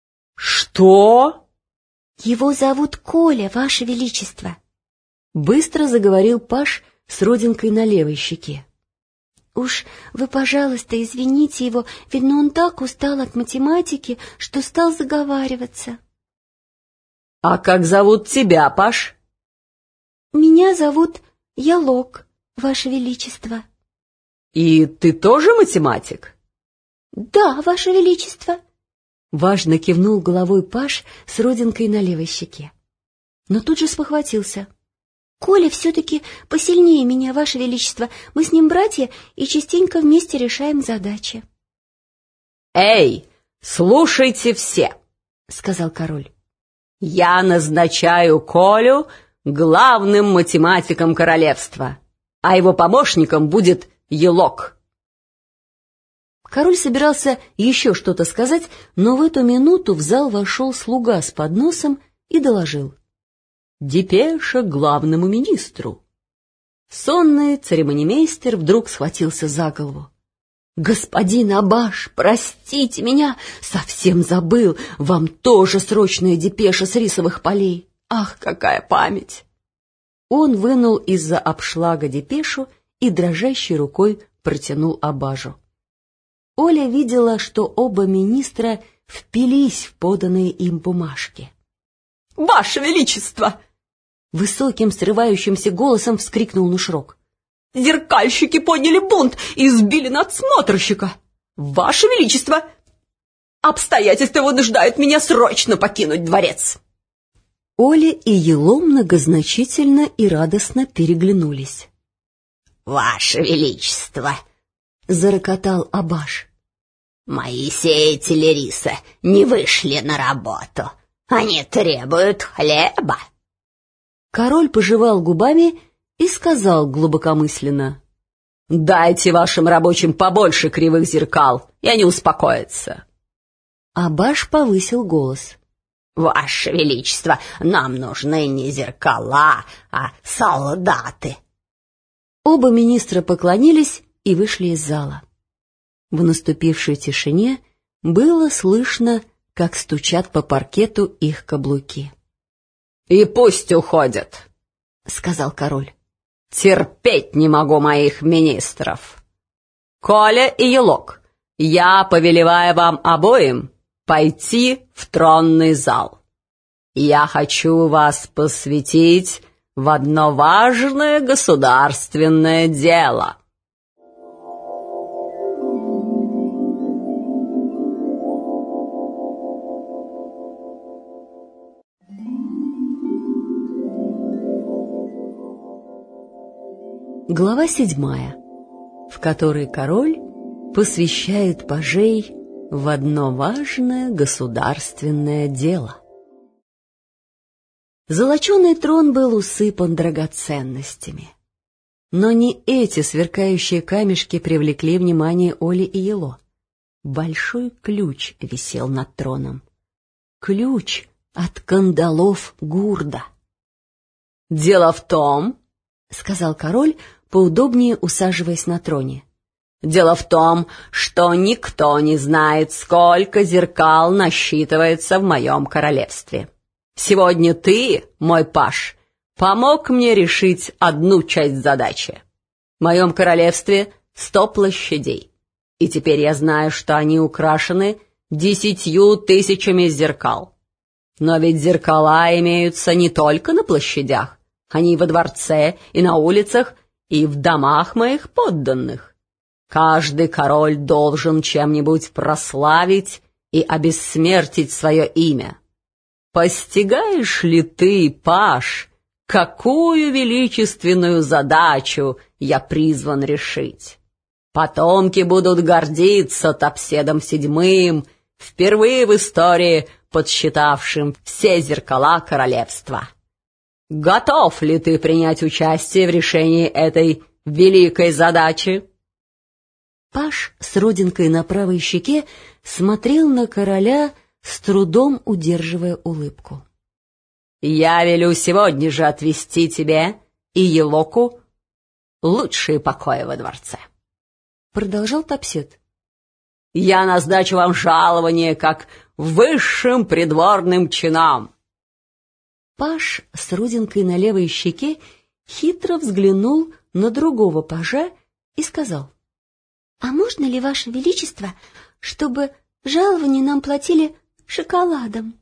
Что? Его зовут Коля, Ваше Величество. Быстро заговорил паж с родинкой на левой щеке. Уж вы, пожалуйста, извините его, видно, он так устал от математики, что стал заговариваться. — А как зовут тебя, паж? — Меня зовут Ялок, Ваше Величество. — И ты тоже математик? — Да, Ваше Величество. Важно кивнул головой паж с родинкой на левой щеке. Но тут же спохватился. — Коля все-таки посильнее меня, Ваше Величество. Мы с ним братья и частенько вместе решаем задачи. — Эй, слушайте все, — сказал король. — Я назначаю Колю главным математиком королевства, а его помощником будет Елок. Король собирался еще что-то сказать, но в эту минуту в зал вошел слуга с подносом и доложил. «Депеша главному министру». Сонный церемонимейстер вдруг схватился за голову. «Господин Абаш, простите меня, совсем забыл, вам тоже срочная депеша с рисовых полей. Ах, какая память!» Он вынул из-за обшлага депешу и дрожащей рукой протянул Абажу. Оля видела, что оба министра впились в поданные им бумажки. «Ваше Величество!» Высоким срывающимся голосом вскрикнул Нушрок. «Зеркальщики подняли бунт и сбили надсмотрщика! Ваше Величество! Обстоятельства вынуждают меня срочно покинуть дворец!» Оля и Ело многозначительно и радостно переглянулись. «Ваше Величество!» — зарокотал Абаш. «Мои сеятели риса не вышли на работу. Они требуют хлеба». Король пожевал губами и сказал глубокомысленно: «Дайте вашим рабочим побольше кривых зеркал, и они успокоятся». Абаш повысил голос. «Ваше Величество, нам нужны не зеркала, а солдаты». Оба министра поклонились и вышли из зала. В наступившей тишине было слышно, как стучат по паркету их каблуки. «И пусть уходят», — сказал король. «Терпеть не могу моих министров. Коля и Елок, я повелеваю вам обоим пойти в тронный зал. Я хочу вас посвятить в одно важное государственное дело». Глава седьмая, в которой король посвящает пажей в одно важное государственное дело. Золоченый трон был усыпан драгоценностями. Но не эти сверкающие камешки привлекли внимание Оли и Ело. Большой ключ висел над троном. Ключ от кандалов Гурда. «Дело в том, — сказал король, поудобнее усаживаясь на троне, — дело в том, что никто не знает, сколько зеркал насчитывается в моем королевстве. Сегодня ты, мой паж, помог мне решить одну часть задачи. В моем королевстве сто площадей, и теперь я знаю, что они украшены десятью тысячами зеркал. Но ведь зеркала имеются не только на площадях, они и во дворце, и на улицах, и в домах моих подданных. Каждый король должен чем-нибудь прославить и обессмертить свое имя. Постигаешь ли ты, паж, какую величественную задачу я призван решить? Потомки будут гордиться Топседом седьмым, впервые в истории подсчитавшим все зеркала королевства. Готов ли ты принять участие в решении этой великой задачи?» Паж с родинкой на правой щеке смотрел на короля, с трудом удерживая улыбку. «Я велю сегодня же отвести тебе и Елоку лучшие покои во дворце», — продолжал Топсед. «Я назначу вам жалование как высшим придворным чинам». Паж с родинкой на левой щеке хитро взглянул на другого пажа и сказал: «А можно ли, Ваше Величество, чтобы жалование нам платили шоколадом?»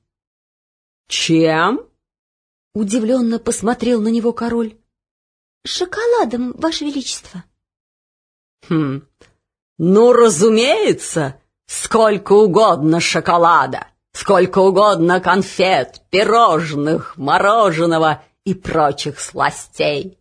«Чем?» — удивленно посмотрел на него король. «Шоколадом, Ваше Величество». «Хм, ну, разумеется, сколько угодно шоколада, сколько угодно конфет, пирожных, мороженого и прочих сластей».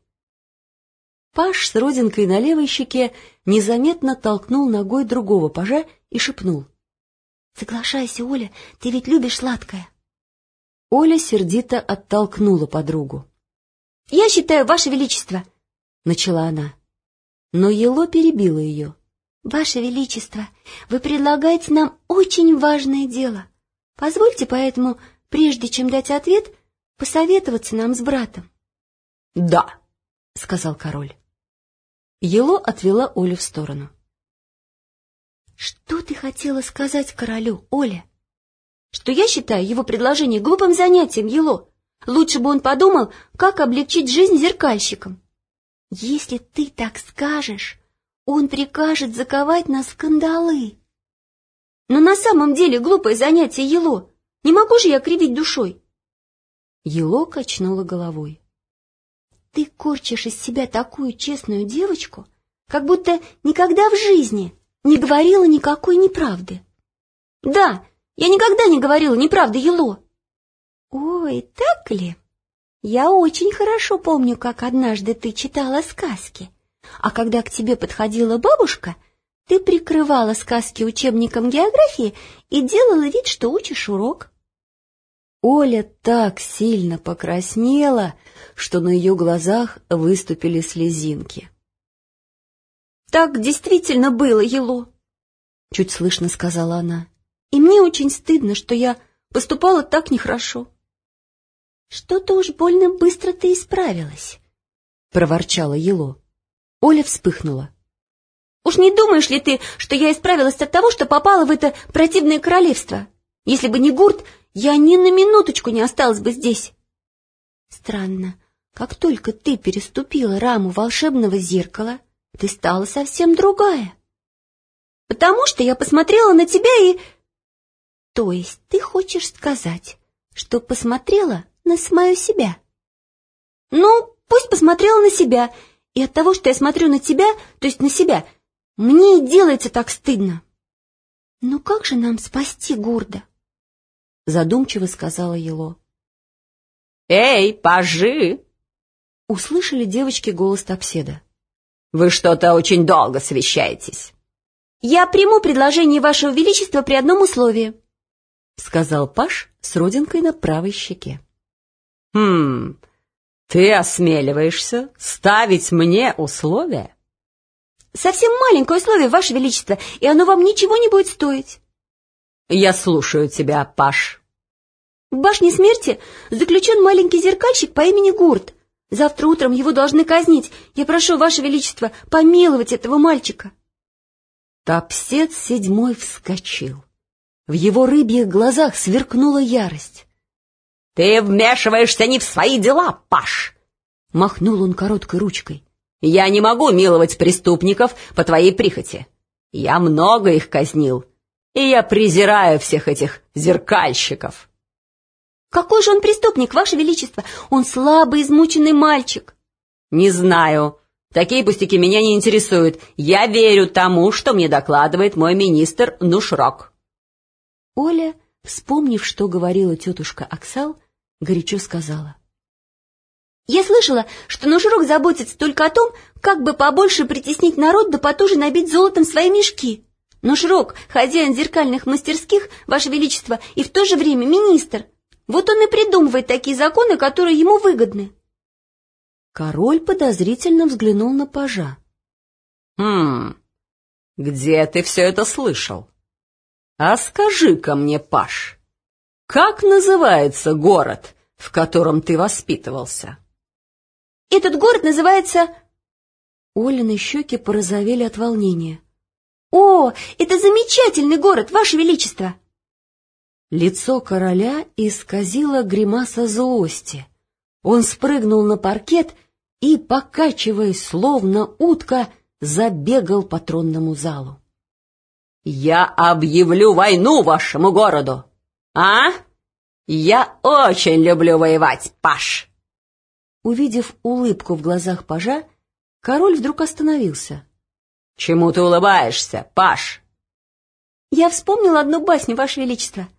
Паж с родинкой на левой щеке незаметно толкнул ногой другого пажа и шепнул: «Соглашайся, Оля, ты ведь любишь сладкое». Оля сердито оттолкнула подругу. «Я считаю, Ваше Величество», — начала она. Но Ело перебила ее. «Ваше Величество, вы предлагаете нам очень важное дело. Позвольте поэтому, прежде чем дать ответ, посоветоваться нам с братом». «Да», — сказал король. Ело отвела Олю в сторону. «Что ты хотела сказать королю, Оля?» «Что я считаю его предложение глупым занятием, Ело. Лучше бы он подумал, как облегчить жизнь зеркальщикам. Если ты так скажешь, он прикажет заковать нас в кандалы». «Но на самом деле глупое занятие, Ело. Не могу же я кривить душой». Ело качнула головой. «Ты корчишь из себя такую честную девочку, как будто никогда в жизни не говорила никакой неправды». «Да, я никогда не говорила неправды, Ело». «Ой, так ли? Я очень хорошо помню, как однажды ты читала сказки, а когда к тебе подходила бабушка, ты прикрывала сказки учебником географии и делала вид, что учишь урок». Оля так сильно покраснела, что на ее глазах выступили слезинки. «Так действительно было, Ело», — чуть слышно сказала она. «И мне очень стыдно, что я поступала так нехорошо». «Что-то уж больно быстро ты исправилась», — проворчала Ело. Оля вспыхнула. «Уж не думаешь ли ты, что я исправилась от того, что попала в это противное королевство? Если бы не Гурт, я ни на минуточку не осталась бы здесь». «Странно, как только ты переступила раму волшебного зеркала, ты стала совсем другая». «Потому что я посмотрела на тебя и...» «То есть ты хочешь сказать, что посмотрела на самую себя?» «Ну, пусть посмотрела на себя, и от того, что я смотрю на тебя, то есть на себя, мне и делается так стыдно». «Ну как же нам спасти Гурда?» — задумчиво сказала Ело. «Эй, пажи!» — услышали девочки голос Топседа. «Вы что-то очень долго совещаетесь». «Я приму предложение Вашего Величества при одном условии», — сказал паж с родинкой на правой щеке. «Хм, ты осмеливаешься ставить мне условия?» «Совсем маленькое условие, Ваше Величество, и оно вам ничего не будет стоить». «Я слушаю тебя, паж». В башне смерти заключен маленький зеркальщик по имени Гурт. Завтра утром его должны казнить. Я прошу, Ваше Величество, помиловать этого мальчика. Топсет седьмой вскочил. В его рыбьих глазах сверкнула ярость. — Ты вмешиваешься не в свои дела, Паш! — махнул он короткой ручкой. — Я не могу миловать преступников по твоей прихоти. Я много их казнил, и я презираю всех этих зеркальщиков. — Какой же он преступник, Ваше Величество? Он слабый, измученный мальчик. — Не знаю. Такие пустяки меня не интересуют. Я верю тому, что мне докладывает мой министр Нушрок. Оля, вспомнив, что говорила тетушка Аксал, горячо сказала. — Я слышала, что Нушрок заботится только о том, как бы побольше притеснить народ да потуже набить золотом свои мешки. Нушрок — хозяин зеркальных мастерских, Ваше Величество, и в то же время министр. Вот он и придумывает такие законы, которые ему выгодны. Король подозрительно взглянул на пажа. — Хм, где ты все это слышал? А скажи-ка мне, Паш, как называется город, в котором ты воспитывался? — Этот город называется... Олины щеки порозовели от волнения. — О, это замечательный город, Ваше Величество! Лицо короля исказило гримаса злости. Он спрыгнул на паркет и, покачиваясь, словно утка, забегал по тронному залу. — Я объявлю войну вашему городу! А? Я очень люблю воевать, Паш! Увидев улыбку в глазах пажа, король вдруг остановился. — Чему ты улыбаешься, Паш? — Я вспомнил одну басню, Ваше Величество.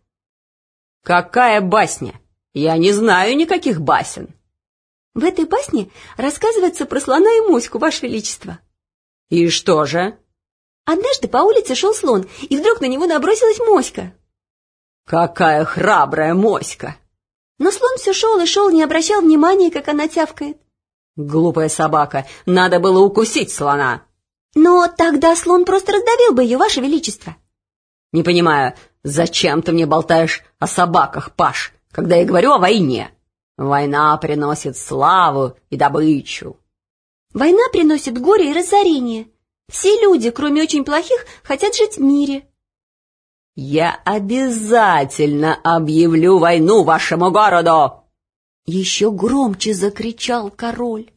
— Какая басня? Я не знаю никаких басен. — В этой басне рассказывается про слона и моську, Ваше Величество. — И что же? Однажды по улице шел слон, и вдруг на него набросилась моська. — Какая храбрая моська! Но слон все шел и шел, не обращал внимания, как она тявкает. — Глупая собака, надо было укусить слона. — Но тогда слон просто раздавил бы ее, Ваше Величество. — Не понимаю, зачем ты мне болтаешь о собаках, Паш, когда я говорю о войне? Война приносит славу и добычу. — Война приносит горе и разорение. Все люди, кроме очень плохих, хотят жить в мире. — Я обязательно объявлю войну вашему городу! Еще громче закричал король.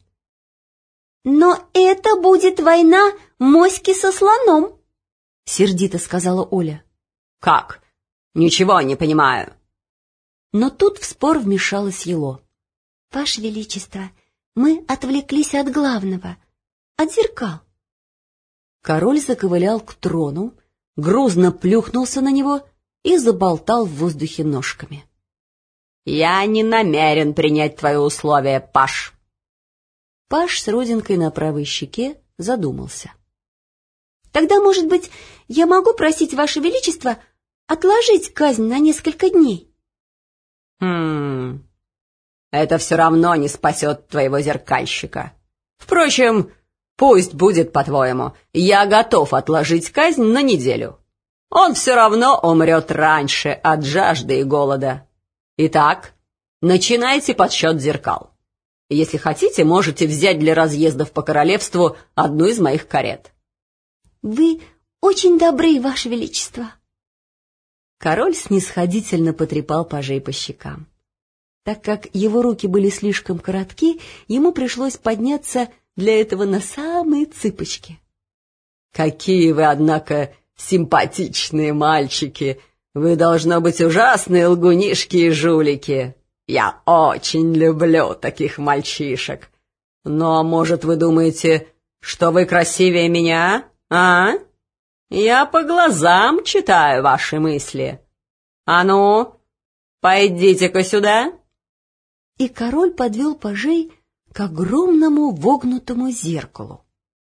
— Но это будет война моськи со слоном, — сердито сказала Оля. — Как? Ничего не понимаю. Но тут в спор вмешалась Ело. — Ваше Величество, мы отвлеклись от главного, от зеркал. Король заковылял к трону, грузно плюхнулся на него и заболтал в воздухе ножками. — Я не намерен принять твои условия, Паш. Паш с родинкой на правой щеке задумался. — Тогда, может быть, я могу просить Ваше Величество отложить казнь на несколько дней? — Хм... Это все равно не спасет твоего зеркальщика. Впрочем... Пусть будет по-твоему. Я готов отложить казнь на неделю. Он все равно умрет раньше от жажды и голода. Итак, начинайте подсчет зеркал. Если хотите, можете взять для разъездов по королевству одну из моих карет. — Вы очень добры, Ваше Величество. Король снисходительно потрепал пажей по щекам. Так как его руки были слишком коротки, ему пришлось подняться для этого на самые цыпочки. — Какие вы, однако, симпатичные мальчики! Вы, должно быть, ужасные лгунишки и жулики. Я очень люблю таких мальчишек. Но, может, вы думаете, что вы красивее меня, а? Я по глазам читаю ваши мысли. А ну, пойдите-ка сюда. И король подвел пажей к огромному вогнутому зеркалу.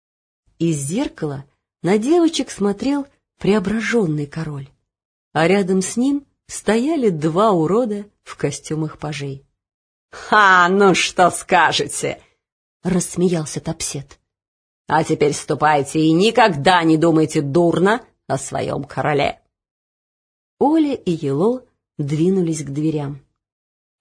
Из зеркала на девочек смотрел преображенный король, а рядом с ним стояли два урода в костюмах пажей. — Ха, ну что скажете? — рассмеялся Топсет. — А теперь ступайте и никогда не думайте дурно о своем короле. Оля и Ело двинулись к дверям.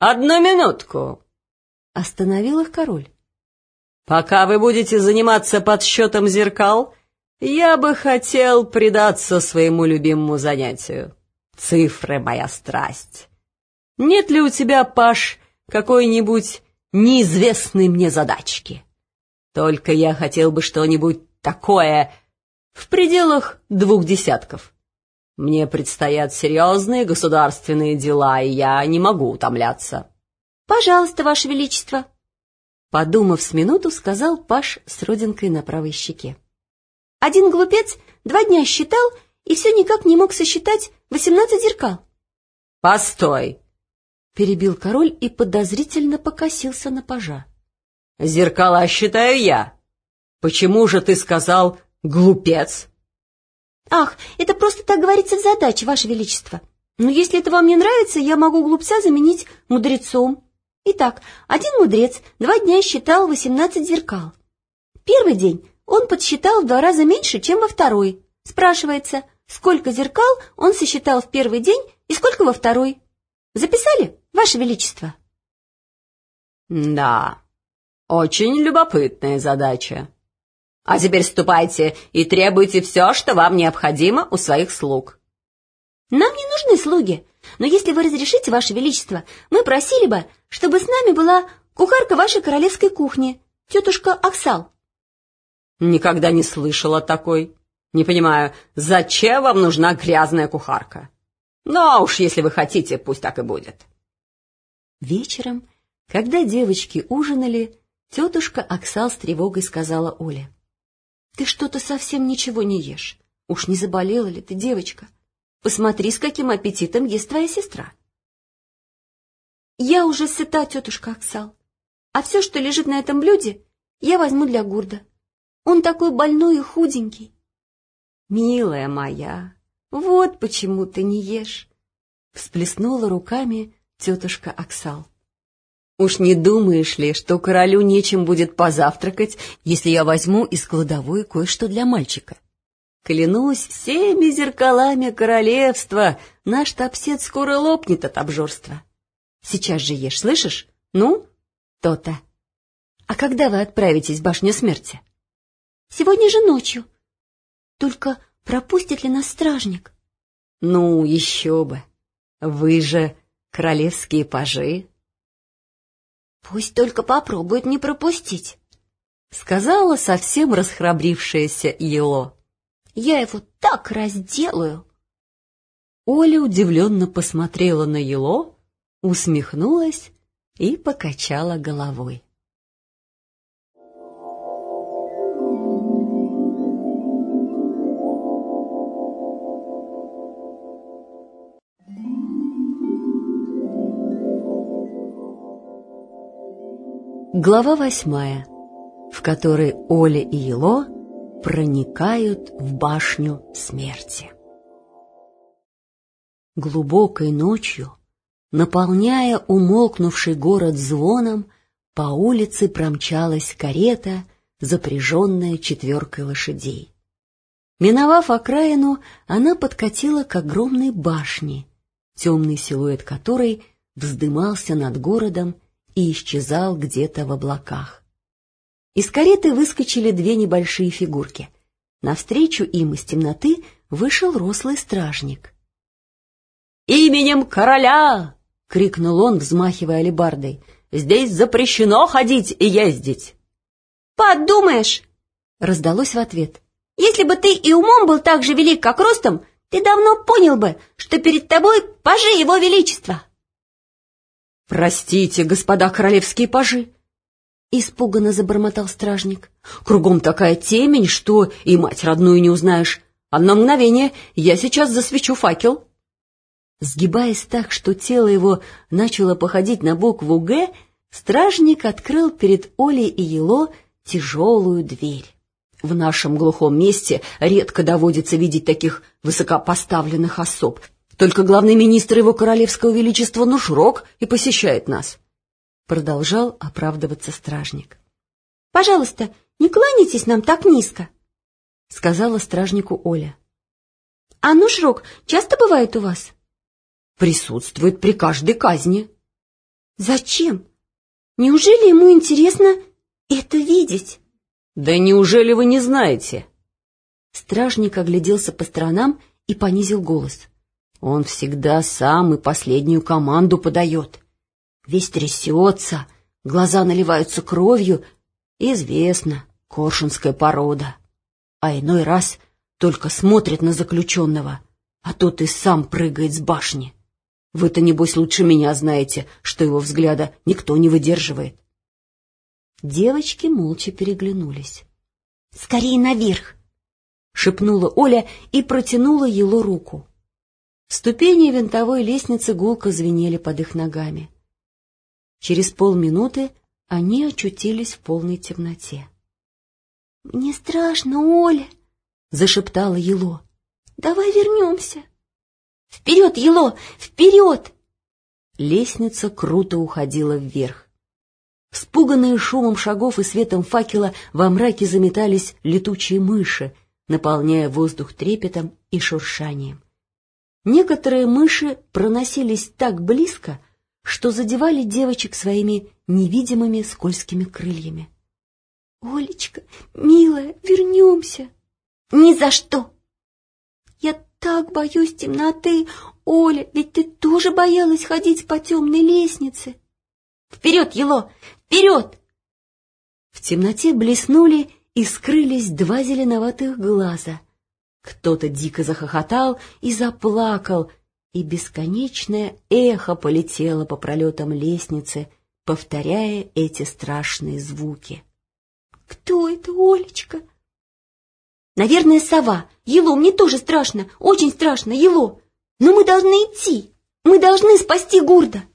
одну минутку!» — остановил их король. «Пока вы будете заниматься подсчетом зеркал, я бы хотел предаться своему любимому занятию. Цифры — моя страсть. Нет ли у тебя, Паш, какой-нибудь неизвестной мне задачки? Только я хотел бы что-нибудь такое в пределах двух десятков. Мне предстоят серьезные государственные дела, и я не могу утомляться». «Пожалуйста, Ваше Величество», — подумав с минуту, сказал Паш с родинкой на правой щеке. «Один глупец два дня считал и все никак не мог сосчитать восемнадцать зеркал». «Постой!» — перебил король и подозрительно покосился на пажа. «Зеркала считаю я. Почему же ты сказал «глупец»?» «Ах, это просто так говорится в задаче, Ваше Величество. Но если это вам не нравится, я могу глупца заменить мудрецом. Итак, один мудрец два дня считал восемнадцать зеркал. Первый день он подсчитал в два раза меньше, чем во второй. Спрашивается, сколько зеркал он сосчитал в первый день и сколько во второй? Записали, Ваше Величество?» «Да, очень любопытная задача. А теперь ступайте и требуйте все, что вам необходимо у своих слуг». «Нам не нужны слуги, но если вы разрешите, Ваше Величество, мы просили бы, чтобы с нами была кухарка вашей королевской кухни, тетушка Аксал». «Никогда не слышала такой. Не понимаю, зачем вам нужна грязная кухарка? Но уж если вы хотите, пусть так и будет». Вечером, когда девочки ужинали, тетушка Аксал с тревогой сказала Оле: «Ты что-то совсем ничего не ешь. Уж не заболела ли ты, девочка? Посмотри, с каким аппетитом ест твоя сестра». «Я уже сыта, тетушка Аксал, а все, что лежит на этом блюде, я возьму для Гурда. Он такой больной и худенький». «Милая моя, вот почему ты не ешь», — всплеснула руками тетушка Аксал. «Уж не думаешь ли, что королю нечем будет позавтракать, если я возьму из кладовой кое-что для мальчика? Клянусь всеми зеркалами королевства, наш топсет скоро лопнет от обжорства. Сейчас же ешь, слышишь? Ну, то-то. А когда вы отправитесь в башню смерти?» «Сегодня же ночью. Только пропустит ли нас стражник?» «Ну, еще бы. Вы же королевские пажи». «Пусть только попробует не пропустить», — сказала совсем расхрабрившаяся Ело. «Я его так разделаю». Оля удивленно посмотрела на Ело, усмехнулась и покачала головой. Глава восьмая, в которой Оля и Ело проникают в башню смерти. Глубокой ночью, наполняя умолкнувший город звоном, по улице промчалась карета, запряженная четверкой лошадей. Миновав окраину, она подкатила к огромной башне, темный силуэт которой вздымался над городом и исчезал где-то в облаках. Из кареты выскочили две небольшие фигурки. Навстречу им из темноты вышел рослый стражник. «Именем короля!» — крикнул он, взмахивая алебардой. «Здесь запрещено ходить и ездить!» «Подумаешь!» — раздалось в ответ. «Если бы ты и умом был так же велик, как ростом, ты давно понял бы, что перед тобой пажи его величества!» «Простите, господа королевские пажи!» — испуганно забормотал стражник. «Кругом такая темень, что и мать родную не узнаешь. Одно мгновение, я сейчас засвечу факел». Сгибаясь так, что тело его начало походить на букву «Г», стражник открыл перед Олей и Ело тяжелую дверь. В нашем глухом месте редко доводится видеть таких высокопоставленных особ. Только главный министр его королевского величества Нушрок и посещает нас. Продолжал оправдываться стражник. «Пожалуйста, не кланяйтесь нам так низко», — сказала стражнику Оля. «А Нушрок часто бывает у вас?» «Присутствует при каждой казни». Зачем? Неужели ему интересно это видеть? Да неужели вы не знаете? Стражник огляделся по сторонам и понизил голос. Он всегда сам и последнюю команду подает. Весь трясется, глаза наливаются кровью. Известно, коршунская порода. А иной раз только смотрит на заключенного, а тот и сам прыгает с башни. Вы-то, небось, лучше меня знаете, что его взгляда никто не выдерживает. Девочки молча переглянулись. — Скорее наверх! — шепнула Оля и протянула Ело руку. Ступени винтовой лестницы гулко звенели под их ногами. Через полминуты они очутились в полной темноте. — Мне страшно, Оля! — зашептала Ело. — Давай вернемся! — Вперед, Ело, вперед! Лестница круто уходила вверх. Спуганные шумом шагов и светом факела во мраке заметались летучие мыши, наполняя воздух трепетом и шуршанием. Некоторые мыши проносились так близко, что задевали девочек своими невидимыми скользкими крыльями. — Олечка, милая, вернемся! — Ни за что! — Я так боюсь темноты, Оля, ведь ты тоже боялась ходить по темной лестнице. — Вперед, Ело, вперед! В темноте блеснули и скрылись два зеленоватых глаза. Кто-то дико захохотал и заплакал, и бесконечное эхо полетело по пролетам лестницы, повторяя эти страшные звуки. — Кто это, Олечка? — Наверное, сова. Ело, мне тоже страшно, очень страшно, Ело. Но мы должны идти, мы должны спасти Гурда.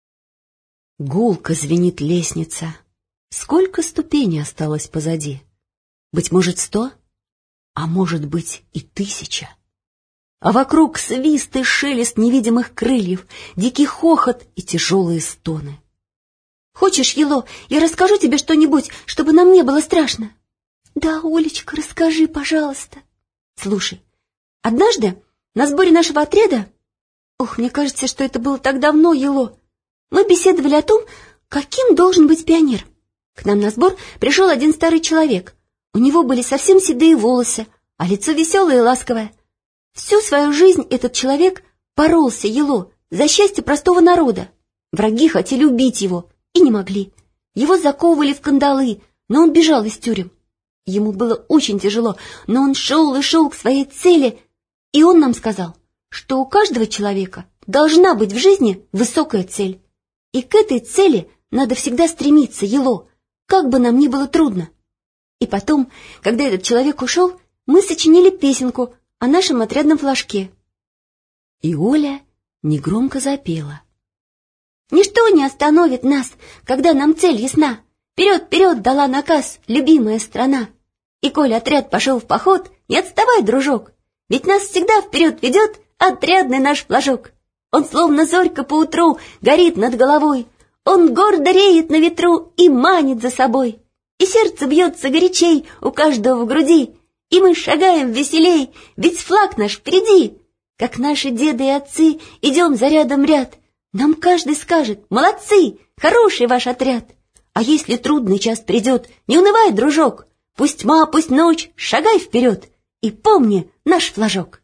Гулко звенит лестница. Сколько ступеней осталось позади? Быть может, сто? А может быть и тысяча. А вокруг свист и шелест невидимых крыльев, дикий хохот и тяжелые стоны. Хочешь, Ело, я расскажу тебе что-нибудь, чтобы нам не было страшно? Да, Олечка, расскажи, пожалуйста. Слушай, однажды на сборе нашего отряда, ох, мне кажется, что это было так давно, Ело, мы беседовали о том, каким должен быть пионер. К нам на сбор пришел один старый человек. У него были совсем седые волосы, а лицо веселое и ласковое. Всю свою жизнь этот человек боролся, Ело, за счастье простого народа. Враги хотели убить его и не могли. Его заковывали в кандалы, но он бежал из тюрем. Ему было очень тяжело, но он шел и шел к своей цели, и он нам сказал, что у каждого человека должна быть в жизни высокая цель. И к этой цели надо всегда стремиться, Ело, как бы нам ни было трудно. И потом, когда этот человек ушел, мы сочинили песенку о нашем отрядном флажке. И Оля негромко запела. Ничто не остановит нас, когда нам цель ясна. Вперед, вперед дала наказ любимая страна. И коль отряд пошел в поход, не отставай, дружок, ведь нас всегда вперед ведет отрядный наш флажок. Он словно зорька поутру горит над головой, он гордо реет на ветру и манит за собой. И сердце бьется горячей у каждого в груди, и мы шагаем веселей, ведь флаг наш впереди. Как наши деды и отцы идем за рядом ряд, нам каждый скажет: молодцы, хороший ваш отряд. А если трудный час придет, не унывай, дружок, пусть тьма, пусть ночь, шагай вперед и помни наш флажок.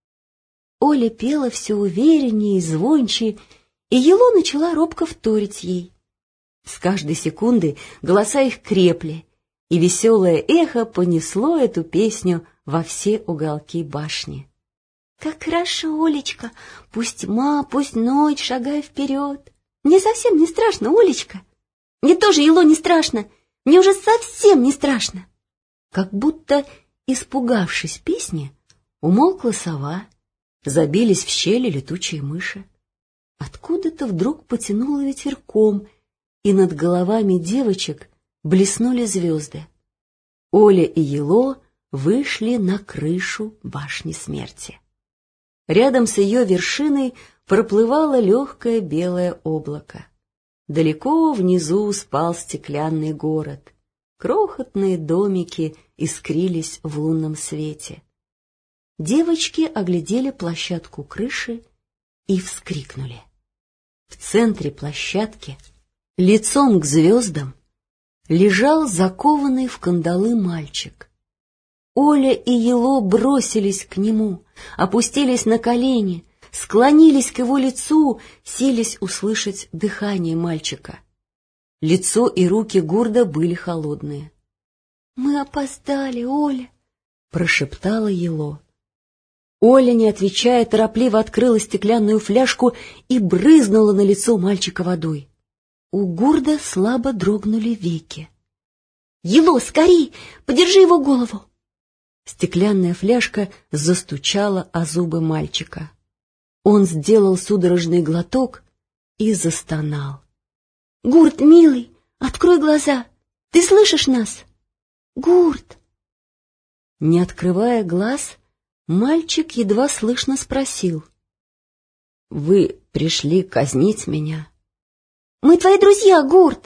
Оля пела все увереннее и звонче, и Ело начала робко вторить ей. С каждой секунды голоса их крепли, и веселое эхо понесло эту песню во все уголки башни. Как хорошо, Олечка, пусть тьма, пусть ночь, шагай вперед. Мне совсем не страшно, Олечка. Мне тоже, Ело, не страшно, мне уже совсем не страшно. Как будто, испугавшись песни, умолкла сова, забились в щели летучие мыши. Откуда-то вдруг потянуло ветерком, и над головами девочек блеснули звезды. Оля и Ело вышли на крышу башни смерти. Рядом с ее вершиной проплывало легкое белое облако. Далеко внизу спал стеклянный город. Крохотные домики искрились в лунном свете. Девочки оглядели площадку крыши и вскрикнули. В центре площадки Лицом к звездам лежал закованный в кандалы мальчик. Оля и Ело бросились к нему, опустились на колени, склонились к его лицу, сились услышать дыхание мальчика. Лицо и руки Гурда были холодные. — Мы опоздали, Оля, — прошептала Ело. Оля, не отвечая, торопливо открыла стеклянную фляжку и брызнула на лицо мальчика водой. У Гурда слабо дрогнули веки. — Ело, скорей, подержи его голову! Стеклянная фляжка застучала о зубы мальчика. Он сделал судорожный глоток и застонал. — Гурд, милый, открой глаза! Ты слышишь нас? — Гурд! Не открывая глаз, мальчик едва слышно спросил. — Вы пришли казнить меня? — Мы твои друзья, Гурд!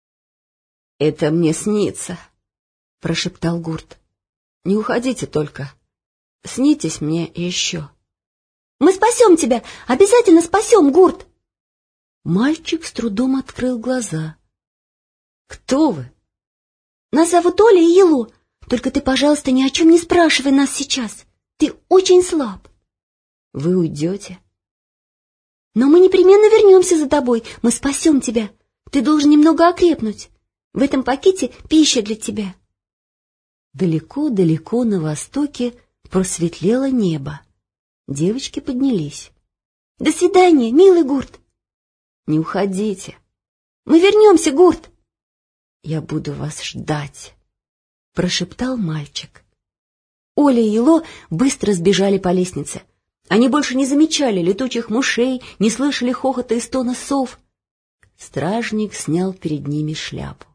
— Это мне снится, — прошептал Гурд. — Не уходите только. Снитесь мне еще. — Мы спасем тебя! Обязательно спасем, Гурд! Мальчик с трудом открыл глаза. — Кто вы? — Нас зовут Оля и Ело. Только ты, пожалуйста, ни о чем не спрашивай нас сейчас. Ты очень слаб. — Вы уйдете? — Но мы непременно вернемся за тобой. Мы спасем тебя. Ты должен немного окрепнуть. В этом пакете пища для тебя. Далеко-далеко на востоке просветлело небо. Девочки поднялись. — До свидания, милый Гурд. — Не уходите. — Мы вернемся, Гурд. — Я буду вас ждать, — прошептал мальчик. Оля и Ело быстро сбежали по лестнице. Они больше не замечали летучих мышей, не слышали хохота и стона сов. Стражник снял перед ними шляпу.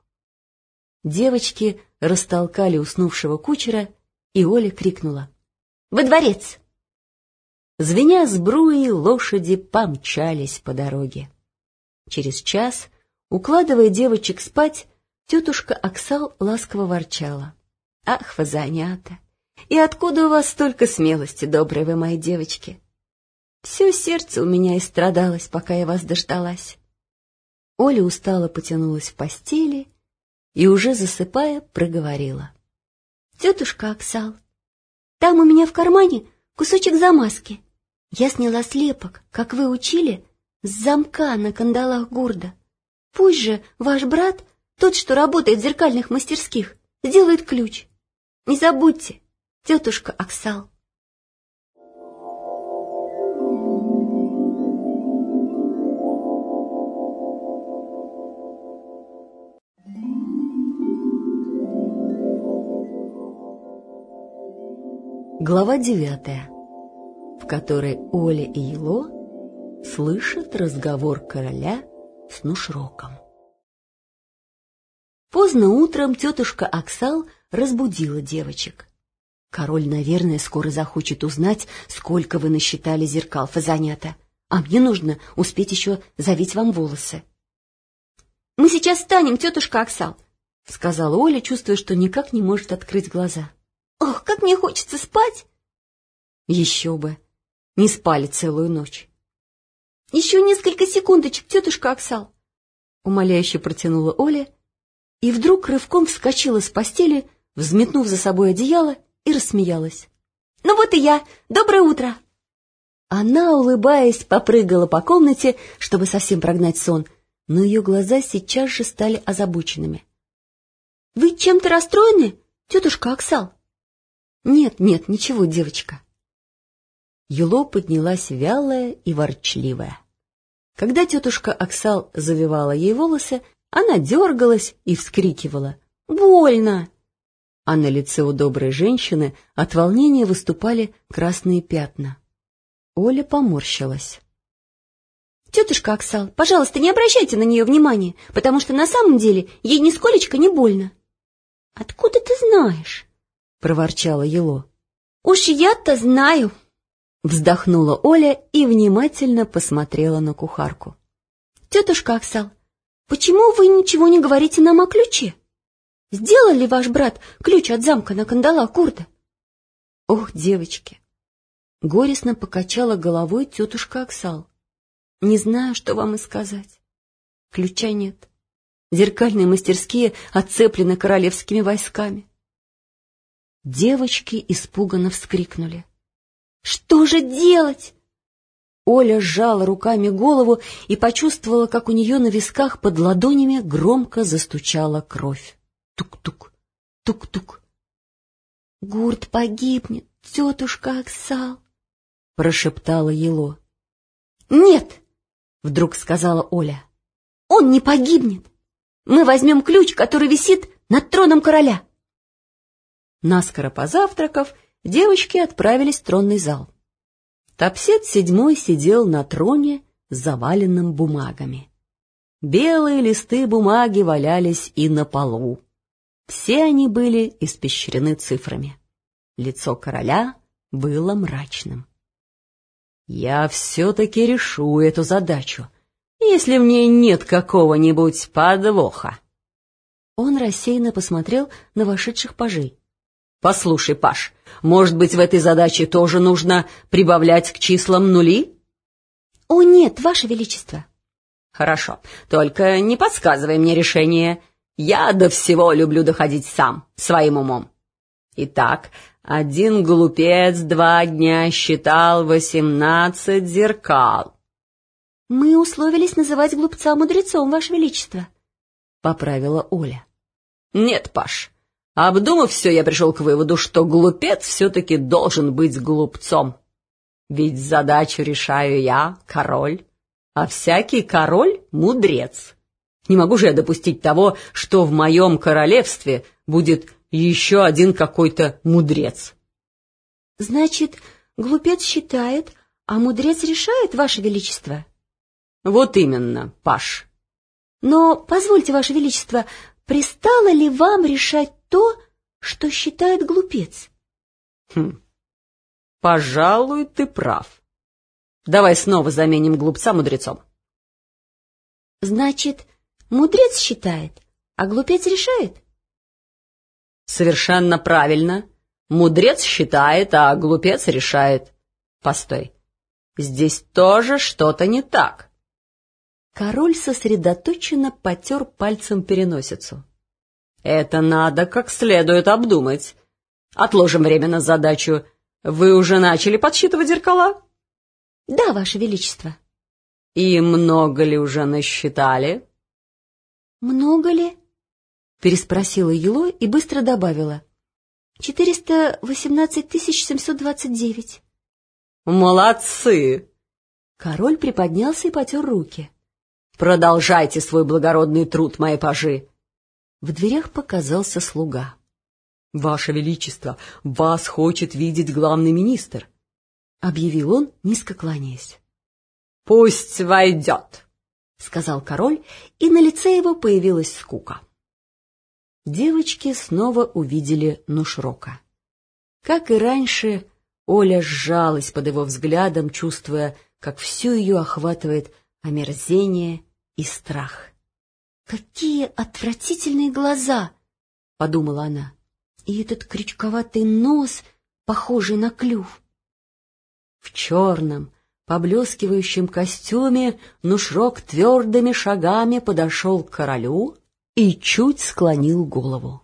Девочки растолкали уснувшего кучера, и Оля крикнула: — Во дворец! Звеня сбруей, лошади помчались по дороге. Через час, укладывая девочек спать, тетушка Аксал ласково ворчала: — Ах, фазанята! И откуда у вас столько смелости, добрые вы мои девочки? Все сердце у меня истрадалось, пока я вас дождалась. Оля устало потянулась в постели и, уже засыпая, проговорила: — Тетушка Аксал, там у меня в кармане кусочек замазки. Я сняла слепок, как вы учили, с замка на кандалах Гурда. Пусть же ваш брат, тот, что работает в зеркальных мастерских, сделает ключ. Не забудьте, тетушка Аксал. Глава девятая, в которой Оля и Ело слышат разговор короля с Нушроком. Поздно утром тетушка Аксал разбудила девочек. Король, наверное, скоро захочет узнать, сколько вы насчитали зеркал, фазанята, а мне нужно успеть еще завить вам волосы. — Мы сейчас встанем, тетушка Аксал, — сказала Оля, чувствуя, что никак не может открыть глаза. — Ох, как мне хочется спать! — Еще бы! Не спали целую ночь. — Еще несколько секундочек, тетушка Аксал, — умоляюще протянула Оля, и вдруг рывком вскочила с постели, взметнув за собой одеяло, и рассмеялась. — Ну вот и я! Доброе утро! Она, улыбаясь, попрыгала по комнате, чтобы совсем прогнать сон, но ее глаза сейчас же стали озабоченными. — Вы чем-то расстроены, тетушка Аксал? — Нет, нет, ничего, девочка. Ело поднялась вялая и ворчливая. Когда тетушка Аксал завивала ей волосы, она дергалась и вскрикивала: «Больно!» А на лице у доброй женщины от волнения выступали красные пятна. Оля поморщилась. «Тетушка Аксал, пожалуйста, не обращайте на нее внимания, потому что на самом деле ей нисколечко не больно». «Откуда ты знаешь?» — проворчала Ело. «Уж я-то знаю!» — вздохнула Оля и внимательно посмотрела на кухарку. «Тетушка Аксал, почему вы ничего не говорите нам о ключе? Сделал ли ваш брат ключ от замка на кандалах Гурда?» «Ох, девочки!» — горестно покачала головой тетушка Аксал. «Не знаю, что вам и сказать. Ключа нет. Зеркальные мастерские оцеплены королевскими войсками. Девочки испуганно вскрикнули. «Что же делать?» Оля сжала руками голову и почувствовала, как у нее на висках под ладонями громко застучала кровь. Тук-тук, тук-тук. «Гурт погибнет, тетушка Аксал», — прошептала Ело. «Нет», — вдруг сказала Оля, — «он не погибнет. Мы возьмем ключ, который висит над троном короля». Наскоро позавтракав, девочки отправились в тронный зал. Топсед седьмой сидел на троне, заваленном бумагами. Белые листы бумаги валялись и на полу. Все они были испещрены цифрами. Лицо короля было мрачным. «Я все-таки решу эту задачу, если в ней нет какого-нибудь подвоха». Он рассеянно посмотрел на вошедших пажей. «Послушай, паж, может быть, в этой задаче тоже нужно прибавлять к числам нули?» «О, нет, ваше величество». «Хорошо, только не подсказывай мне решение. Я до всего люблю доходить сам, своим умом. Итак, один глупец два дня считал восемнадцать зеркал». «Мы условились называть глупца мудрецом, ваше величество», — поправила Оля. «Нет, паж, обдумав все, я пришел к выводу, что глупец все-таки должен быть глупцом. Ведь задачу решаю я, король, а всякий король — мудрец. Не могу же я допустить того, что в моем королевстве будет еще один какой-то мудрец». «Значит, глупец считает, а мудрец решает, ваше величество?» «Вот именно, паж». «Но, позвольте, ваше величество, пристало ли вам решать то, что считает глупец?» «Хм, пожалуй, ты прав. Давай снова заменим глупца мудрецом». «Значит, мудрец считает, а глупец решает?» «Совершенно правильно. Мудрец считает, а глупец решает. Постой, здесь тоже что-то не так». Король сосредоточенно потер пальцем переносицу. «Это надо как следует обдумать. Отложим время на задачу. Вы уже начали подсчитывать зеркала?» «Да, ваше величество». «И много ли уже насчитали?» «Много ли?» — переспросила Ело и быстро добавила. «Четыреста восемнадцать тысяч семьсот двадцать девять». «Молодцы!» Король приподнялся и потер руки. «Продолжайте свой благородный труд, мои пажи!» В дверях показался слуга. «Ваше Величество, вас хочет видеть главный министр», — объявил он, низко кланяясь. «Пусть войдет», — сказал король, и на лице его появилась скука. Девочки снова увидели Нушрока. Как и раньше, Оля сжалась под его взглядом, чувствуя, как всю ее охватывает омерзение и страх. «Какие отвратительные глаза!» — подумала она. «И этот крючковатый нос, похожий на клюв». В черном, поблескивающем костюме Нушрок твердыми шагами подошел к королю и чуть склонил голову.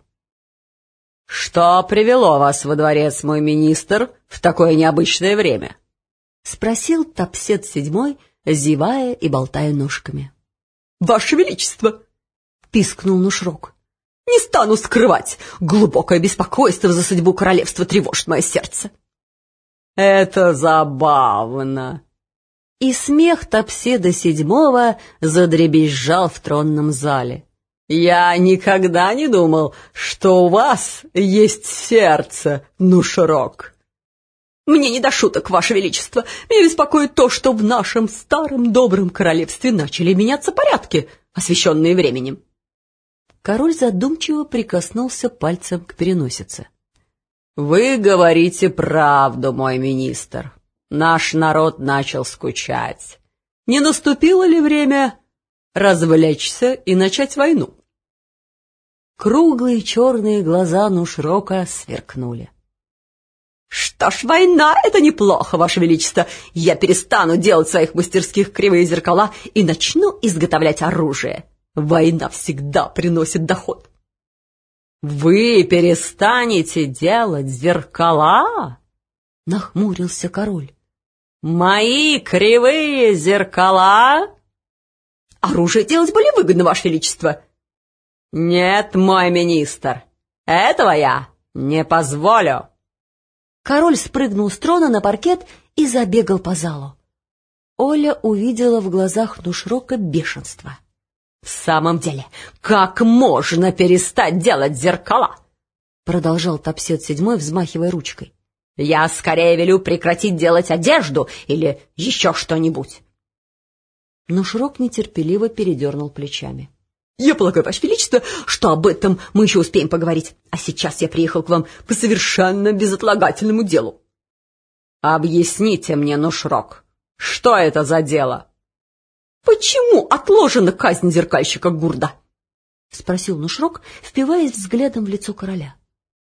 «Что привело вас во дворец, мой министр, в такое необычное время?» — спросил Топсед седьмой, зевая и болтая ножками. «Ваше Величество!» — пискнул Нушрок. «Не стану скрывать, глубокое беспокойство за судьбу королевства тревожит мое сердце». «Это забавно!» И смех Топседа седьмого задребезжал в тронном зале. «Я никогда не думал, что у вас есть сердце, Нушрок». «Мне не до шуток, Ваше Величество. Меня беспокоит то, что в нашем старом добром королевстве начали меняться порядки, освещенные временем». Король задумчиво прикоснулся пальцем к переносице. «Вы говорите правду, мой министр. Наш народ начал скучать. Не наступило ли время развлечься и начать войну?» Круглые черные глаза Нушрока сверкнули. «Что ж, война — это неплохо, Ваше Величество. Я перестану делать в своих мастерских кривые зеркала и начну изготовлять оружие. Война всегда приносит доход. Вы перестанете делать зеркала? Нахмурился король. Мои кривые зеркала? Оружие делать более выгодно, Ваше Величество. Нет, мой министр, этого я не позволю. Король спрыгнул с трона на паркет и забегал по залу. Оля увидела в глазах Нушрока бешенство. «В самом деле, как можно перестать делать зеркала?» Продолжал Топсет седьмой, взмахивая ручкой. «Я скорее велю прекратить делать одежду или еще что-нибудь». Нушрок нетерпеливо передернул плечами. «Я полагаю, Ваше Величество, что об этом мы еще успеем поговорить, а сейчас я приехал к вам по совершенно безотлагательному делу». «Объясните мне, Нушрок, что это за дело?» «Почему отложена казнь зеркальщика Гурда?» — спросил Нушрок, впиваясь взглядом в лицо короля.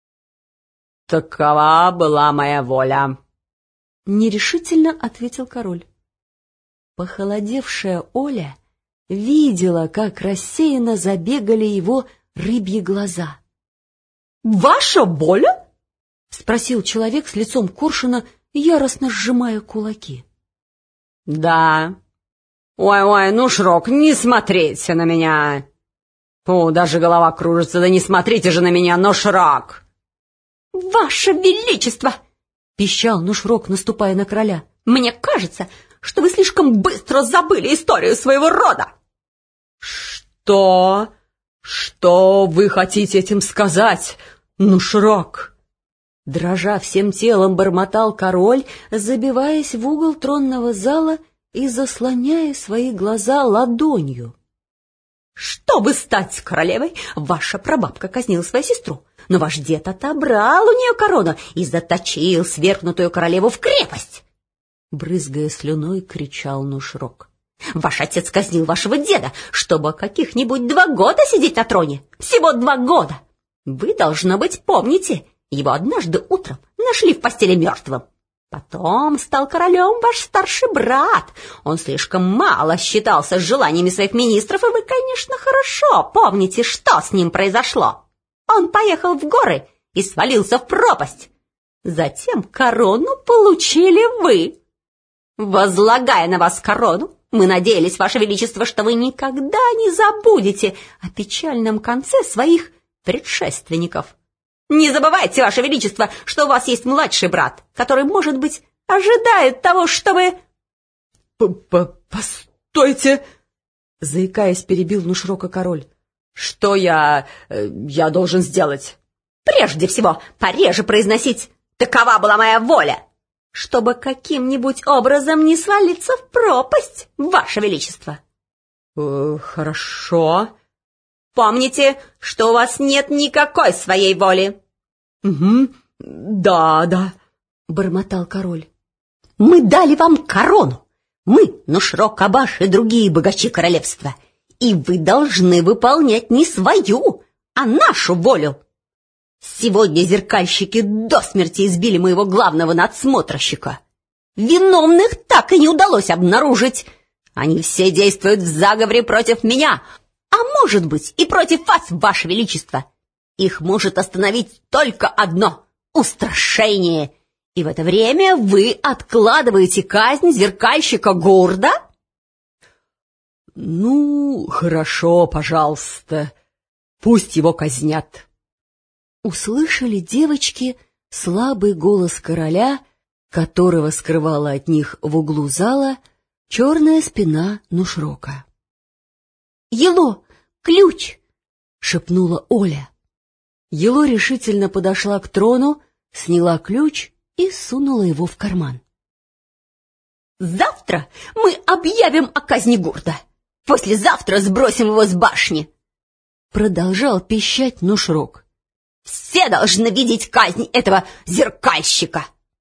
«Такова была моя воля», — нерешительно ответил король. Похолодевшая Оля видела, как рассеянно забегали его рыбьи глаза. «Ваша воля?» — спросил человек с лицом коршуна, яростно сжимая кулаки. «Да. Ой-ой, Нушрок, не смотрите на меня! О, даже голова кружится, да не смотрите же на меня, Нушрок!» «Ваше Величество!» — пищал Нушрок, наступая на короля. «Мне кажется, что вы слишком быстро забыли историю своего рода!» «Что? Что вы хотите этим сказать, Нушрок?» Дрожа всем телом, бормотал король, забиваясь в угол тронного зала и заслоняя свои глаза ладонью. «Чтобы стать королевой, ваша прабабка казнила свою сестру, но ваш дед отобрал у нее корону и заточил свергнутую королеву в крепость!» Брызгая слюной, кричал Нушрок. «Ваш отец казнил вашего деда, чтобы каких-нибудь два года сидеть на троне. Всего два года! Вы, должно быть, помните, его однажды утром нашли в постели мертвым. Потом стал королем ваш старший брат. Он слишком мало считался с желаниями своих министров, и вы, конечно, хорошо помните, что с ним произошло. Он поехал в горы и свалился в пропасть. Затем корону получили вы. Возлагая на вас корону, мы надеялись, Ваше Величество, что вы никогда не забудете о печальном конце своих предшественников. Не забывайте, Ваше Величество, что у вас есть младший брат, который, может быть, ожидает того, чтобы...» «Постойте!» — заикаясь, перебил Нушрока король. «Что я... я должен сделать?» «Прежде всего, пореже произносить «такова была моя воля», чтобы каким-нибудь образом не свалиться в пропасть, Ваше Величество». Э, «Хорошо». «Помните, что у вас нет никакой своей воли». «Угу, да, да», — бормотал король. «Мы дали вам корону. Мы, Нушрок, Абаш и другие богачи королевства. И вы должны выполнять не свою, а нашу волю. Сегодня зеркальщики до смерти избили моего главного надсмотрщика. Виновных так и не удалось обнаружить. Они все действуют в заговоре против меня, а может быть и против вас, Ваше Величество. Их может остановить только одно — устрашение. И в это время вы откладываете казнь зеркальщика Гурда?» «Ну, хорошо, пожалуйста, пусть его казнят». Услышали девочки слабый голос короля, которого скрывала от них в углу зала черная спина Нушрока. «Ело, ключ!» — шепнула Оля. Ело решительно подошла к трону, сняла ключ и сунула его в карман. «Завтра мы объявим о казни Гурда. Послезавтра сбросим его с башни!» Продолжал пищать Нушрок. «Все должны видеть казнь этого зеркальщика!»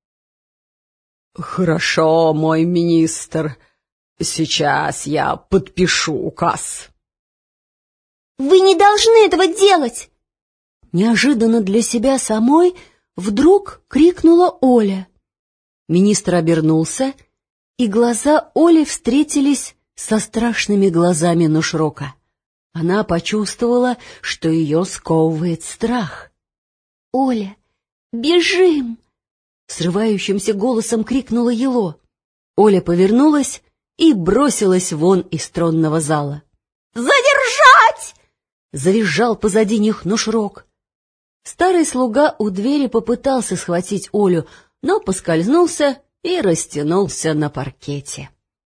«Хорошо, мой министр. Сейчас я подпишу указ». «Вы не должны этого делать!» Неожиданно для себя самой вдруг крикнула Оля. Министр обернулся, и глаза Оли встретились со страшными глазами Нушрока. Она почувствовала, что ее сковывает страх. «Оля, бежим!» — срывающимся голосом крикнула Ело. Оля повернулась и бросилась вон из тронного зала. «Задержать!» — завизжал позади них Нушрок. Старый слуга у двери попытался схватить Олю, но поскользнулся и растянулся на паркете.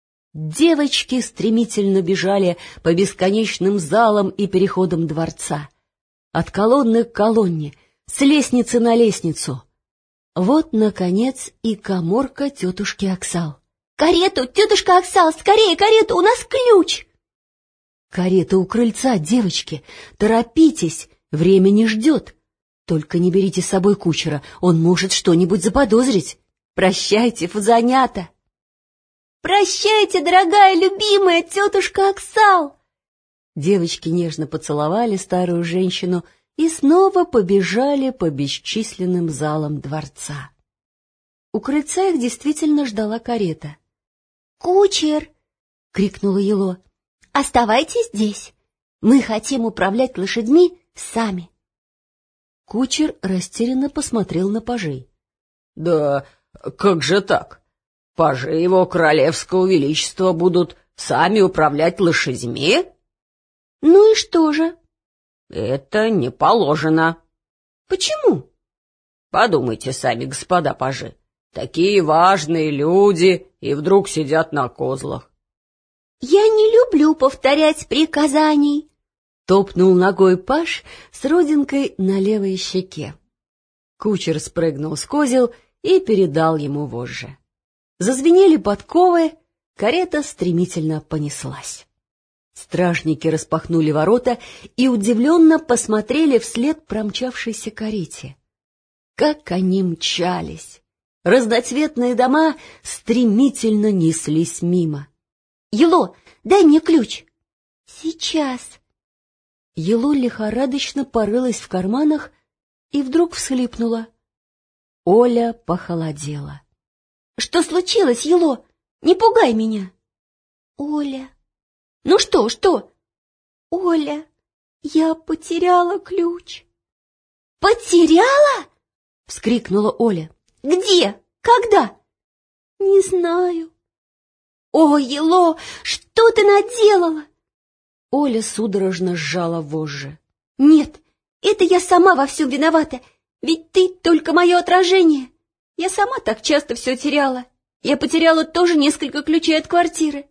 Девочки стремительно бежали по бесконечным залам и переходам дворца. От колонны к колонне, с лестницы на лестницу. Вот, наконец, и каморка тетушки Аксал. «Карету, тетушка Аксал, скорее карету, у нас ключ!» «Карета у крыльца, девочки! Торопитесь, время не ждет! Только не берите с собой кучера, он может что-нибудь заподозрить! Прощайте, фазанята!» «Прощайте, дорогая, любимая тетушка Аксал!» Девочки нежно поцеловали старую женщину и снова побежали по бесчисленным залам дворца. У крыльца их действительно ждала карета. «Кучер!» — крикнула Ело. «Оставайтесь здесь. Мы хотим управлять лошадьми сами». Кучер растерянно посмотрел на пажей. — Да как же так? Пажи его королевского величества будут сами управлять лошадьми? — Ну и что же? — Это не положено. — Почему? — Подумайте сами, господа пажи. Такие важные люди и вдруг сидят на козлах. — Я не люблю повторять приказаний. Топнул ногой паж с родинкой на левой щеке. Кучер спрыгнул с козел и передал ему вожжи. Зазвенели подковы, карета стремительно понеслась. Стражники распахнули ворота и удивленно посмотрели вслед промчавшейся карете. Как они мчались! Разноцветные дома стремительно неслись мимо. — Ело, дай мне ключ. — Сейчас. Ело лихорадочно порылась в карманах и вдруг всхлипнула. Оля похолодела. — Что случилось, Ело? Не пугай меня. — Оля. — Ну что, что? — Оля, я потеряла ключ. — Потеряла? — вскрикнула Оля. — Где? Когда? — Не знаю. — О, Ело, что ты наделала? Оля судорожно сжала вожжи. — Нет, это я сама во всем виновата, ведь ты только мое отражение. Я сама так часто все теряла. Я потеряла тоже несколько ключей от квартиры.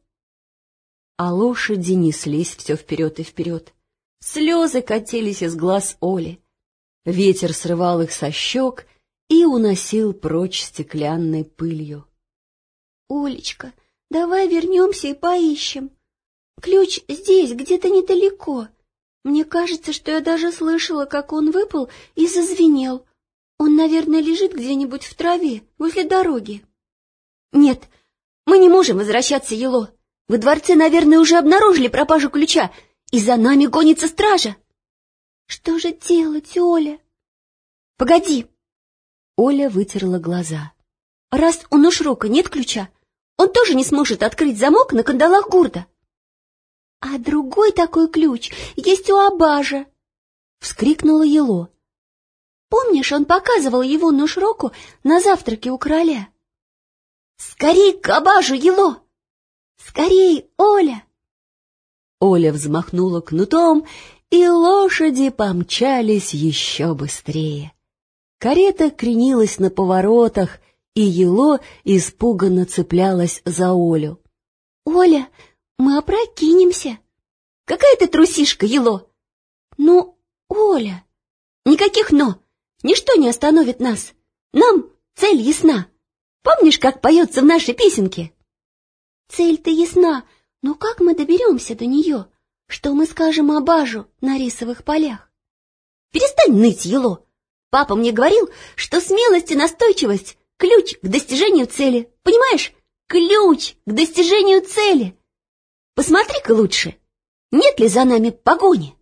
А лошади неслись все вперед и вперед. Слезы катились из глаз Оли. Ветер срывал их со щек и уносил прочь стеклянной пылью. — Олечка, давай вернемся и поищем. Ключ здесь, где-то недалеко. Мне кажется, что я даже слышала, как он выпал и зазвенел. Он, наверное, лежит где-нибудь в траве, возле дороги. — Нет, мы не можем возвращаться, Ело. Во дворце, наверное, уже обнаружили пропажу ключа, и за нами гонится стража. — Что же делать, Оля? — Погоди. Оля вытерла глаза. — Раз у Нушрока нет ключа, он тоже не сможет открыть замок на кандалах гурда. — А другой такой ключ есть у Абажа! — вскрикнула Ело. — Помнишь, он показывал его Нушроку на завтраке у короля? — Скорей к Абажу, Ело! Скорей, Оля! Оля взмахнула кнутом, и лошади помчались еще быстрее. Карета кренилась на поворотах, и Ело испуганно цеплялась за Олю. — Оля, мы опрокинемся. — Какая ты трусишка, Ело! — Ну, Оля... — Никаких «но». Ничто не остановит нас. Нам цель ясна. Помнишь, как поется в нашей песенке? — Цель-то ясна, но как мы доберемся до нее? Что мы скажем Абажу на рисовых полях? — Перестань ныть, Ело. Папа мне говорил, что смелость и настойчивость — ключ к достижению цели. Понимаешь? Ключ к достижению цели. Посмотри-ка лучше, нет ли за нами погони?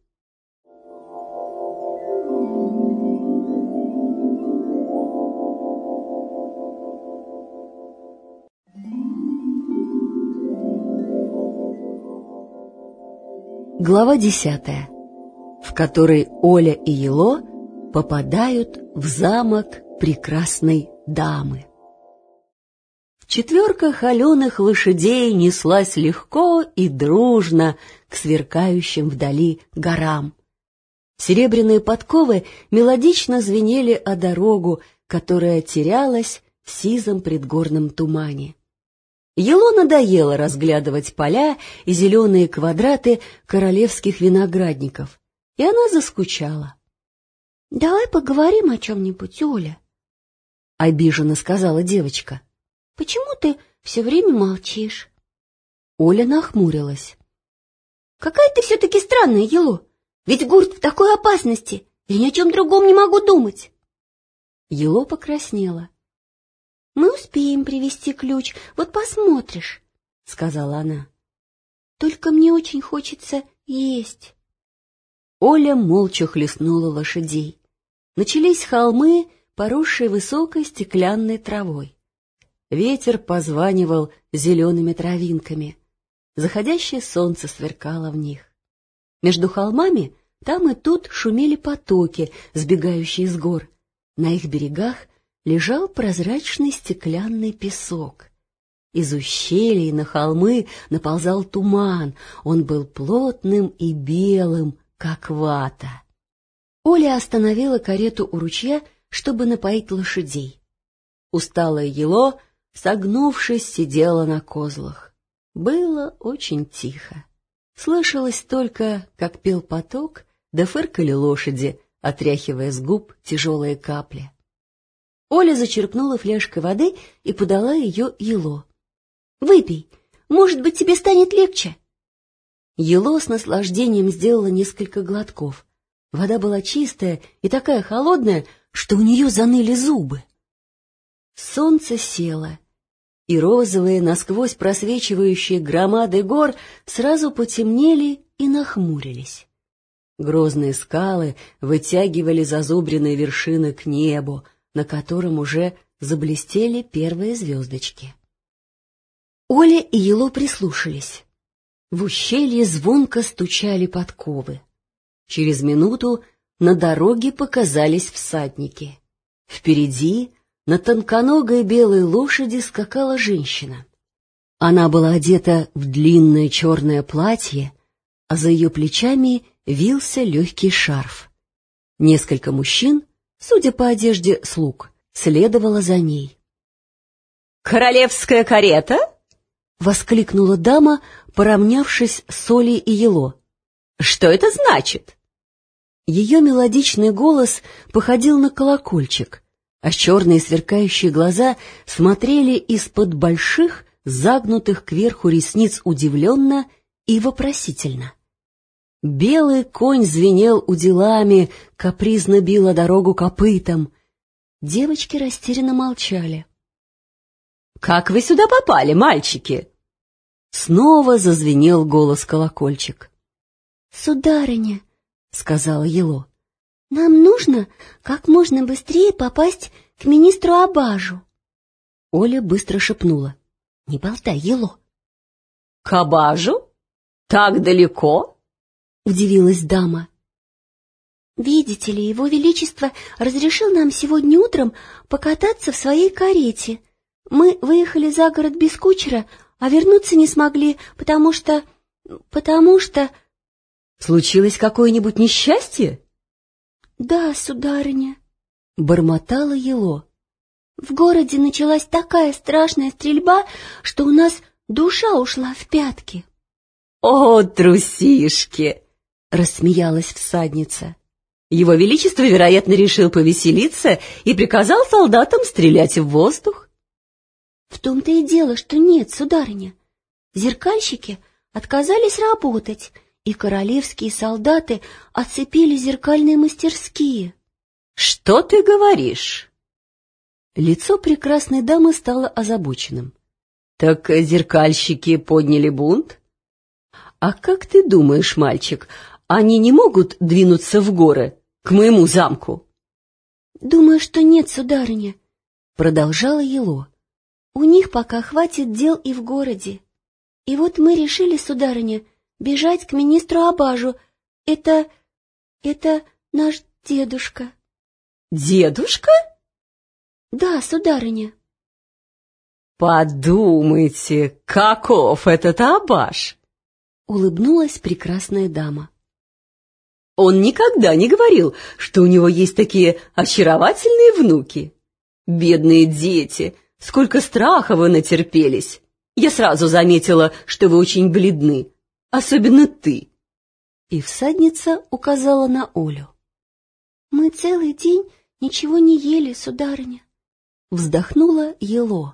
Глава десятая, в которой Оля и Ело попадают в замок прекрасной дамы. Четверка холеных лошадей неслась легко и дружно к сверкающим вдали горам. Серебряные подковы мелодично звенели о дорогу, которая терялась в сизом предгорном тумане. Ело надоело разглядывать поля и зеленые квадраты королевских виноградников, и она заскучала. — Давай поговорим о чем-нибудь, Оля, — обиженно сказала девочка. — Почему ты все время молчишь? Оля нахмурилась. — Какая ты все-таки странная, Ело, ведь Гурт в такой опасности, я ни о чем другом не могу думать. Ело покраснела. — Мы успеем привезти ключ, вот посмотришь, — сказала она. — Только мне очень хочется есть. Оля молча хлестнула лошадей. Начались холмы, поросшие высокой стеклянной травой. Ветер позванивал зелеными травинками. Заходящее солнце сверкало в них. Между холмами там и тут шумели потоки, сбегающие с гор. На их берегах лежал прозрачный стеклянный песок. Из ущелий на холмы наползал туман, он был плотным и белым, как вата. Оля остановила карету у ручья, чтобы напоить лошадей. Усталая Ело, согнувшись, сидела на козлах. Было очень тихо. Слышалось только, как пел поток, да фыркали лошади, отряхивая с губ тяжелые капли. Оля зачерпнула фляжкой воды и подала ее Ело. — Выпей, может быть, тебе станет легче. Ело с наслаждением сделала несколько глотков. Вода была чистая и такая холодная, что у нее заныли зубы. Солнце село, и розовые, насквозь просвечивающие громады гор сразу потемнели и нахмурились. Грозные скалы вытягивали зазубренные вершины к небу, на котором уже заблестели первые звездочки. Оля и Ело прислушались. В ущелье звонко стучали подковы. Через минуту на дороге показались всадники. Впереди на тонконогой белой лошади скакала женщина. Она была одета в длинное черное платье, а за ее плечами вился легкий шарф. Несколько мужчин, судя по одежде слуг, следовало за ней. «Королевская карета?» — воскликнула дама, поравнявшись с Олей и Ело. «Что это значит?» Ее мелодичный голос походил на колокольчик, а черные сверкающие глаза смотрели из-под больших, загнутых кверху ресниц удивленно и вопросительно. Белый конь звенел уделами, капризно била дорогу копытом. Девочки растерянно молчали. — Как вы сюда попали, мальчики? Снова зазвенел голос-колокольчик. — Сударыня, — сказала Ело, — нам нужно как можно быстрее попасть к министру Абажу. Оля быстро шепнула. — Не болтай, Ело. — К Абажу? Так далеко? — удивилась дама. — Видите ли, его величество разрешил нам сегодня утром покататься в своей карете. Мы выехали за город без кучера, а вернуться не смогли, потому что... потому что... — Случилось какое-нибудь несчастье? — Да, сударыня, — бормотала Ело. — В городе началась такая страшная стрельба, что у нас душа ушла в пятки. — О, трусишки! — рассмеялась всадница. Его Величество, вероятно, решил повеселиться и приказал солдатам стрелять в воздух. — В том-то и дело, что нет, сударыня. Зеркальщики отказались работать, и королевские солдаты оцепили зеркальные мастерские. — Что ты говоришь? Лицо прекрасной дамы стало озабоченным. — Так зеркальщики подняли бунт? — А как ты думаешь, мальчик, они не могут двинуться в горы, к моему замку? — Думаю, что нет, сударыня, — продолжала Ело. — У них пока хватит дел и в городе. И вот мы решили, сударыня, Бежать к министру Абажу. Это... это наш дедушка. Дедушка? Да, сударыня. Подумайте, каков этот Абаж! Улыбнулась прекрасная дама. Он никогда не говорил, что у него есть такие очаровательные внуки. Бедные дети, сколько страха вы натерпелись. Я сразу заметила, что вы очень бледны, особенно ты. И всадница указала на Олю. Мы целый день ничего не ели, сударыня. Вздохнула Ело.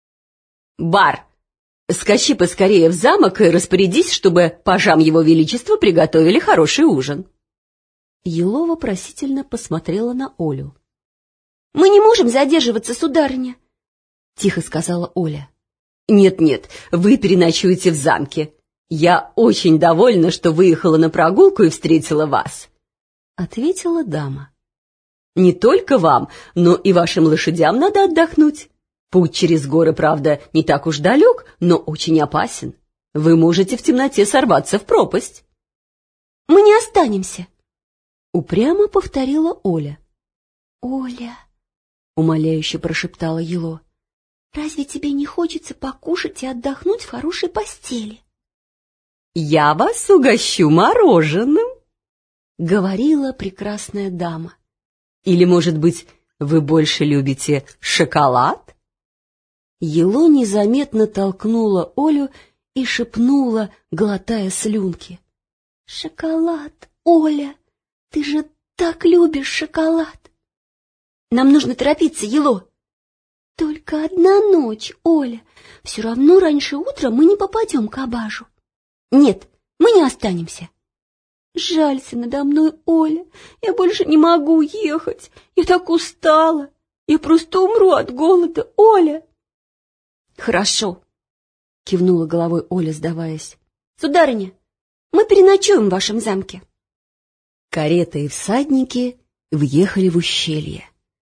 Бар, скачи поскорее в замок и распорядись, чтобы пажам его величества приготовили хороший ужин. Ело вопросительно посмотрела на Олю. — Мы не можем задерживаться, сударыня, — тихо сказала Оля. Нет, — Нет-нет, вы переночуете в замке. Я очень довольна, что выехала на прогулку и встретила вас, — ответила дама. — Не только вам, но и вашим лошадям надо отдохнуть. Путь через горы, правда, не так уж далек, но очень опасен. Вы можете в темноте сорваться в пропасть. — Мы не останемся, — упрямо повторила Оля. — Оля, — умоляюще прошептала Ело, — разве тебе не хочется покушать и отдохнуть в хорошей постели? — Я вас угощу мороженым, — говорила прекрасная дама. — Или, может быть, вы больше любите шоколад? Ело незаметно толкнула Олю и шепнула, глотая слюнки. — Шоколад, Оля! Ты же так любишь шоколад! Нам нужно торопиться, Ело. Только одна ночь, Оля. Все равно раньше утра мы не попадем к Абажу. Нет, мы не останемся. Жалься надо мной, Оля. Я больше не могу ехать. Я так устала. Я просто умру от голода, Оля. Хорошо, кивнула головой Оля, сдаваясь. Сударыня, мы переночуем в вашем замке. Карета и всадники въехали в ущелье.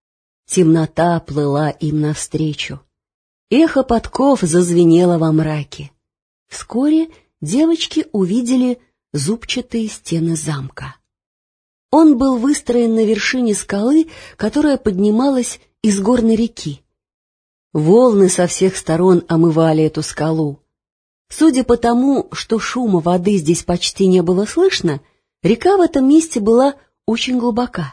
Темнота плыла им навстречу. Эхо подков зазвенело во мраке. Вскоре девочки увидели зубчатые стены замка. Он был выстроен на вершине скалы, которая поднималась из горной реки. Волны со всех сторон омывали эту скалу. Судя по тому, что шума воды здесь почти не было слышно, река в этом месте была очень глубока.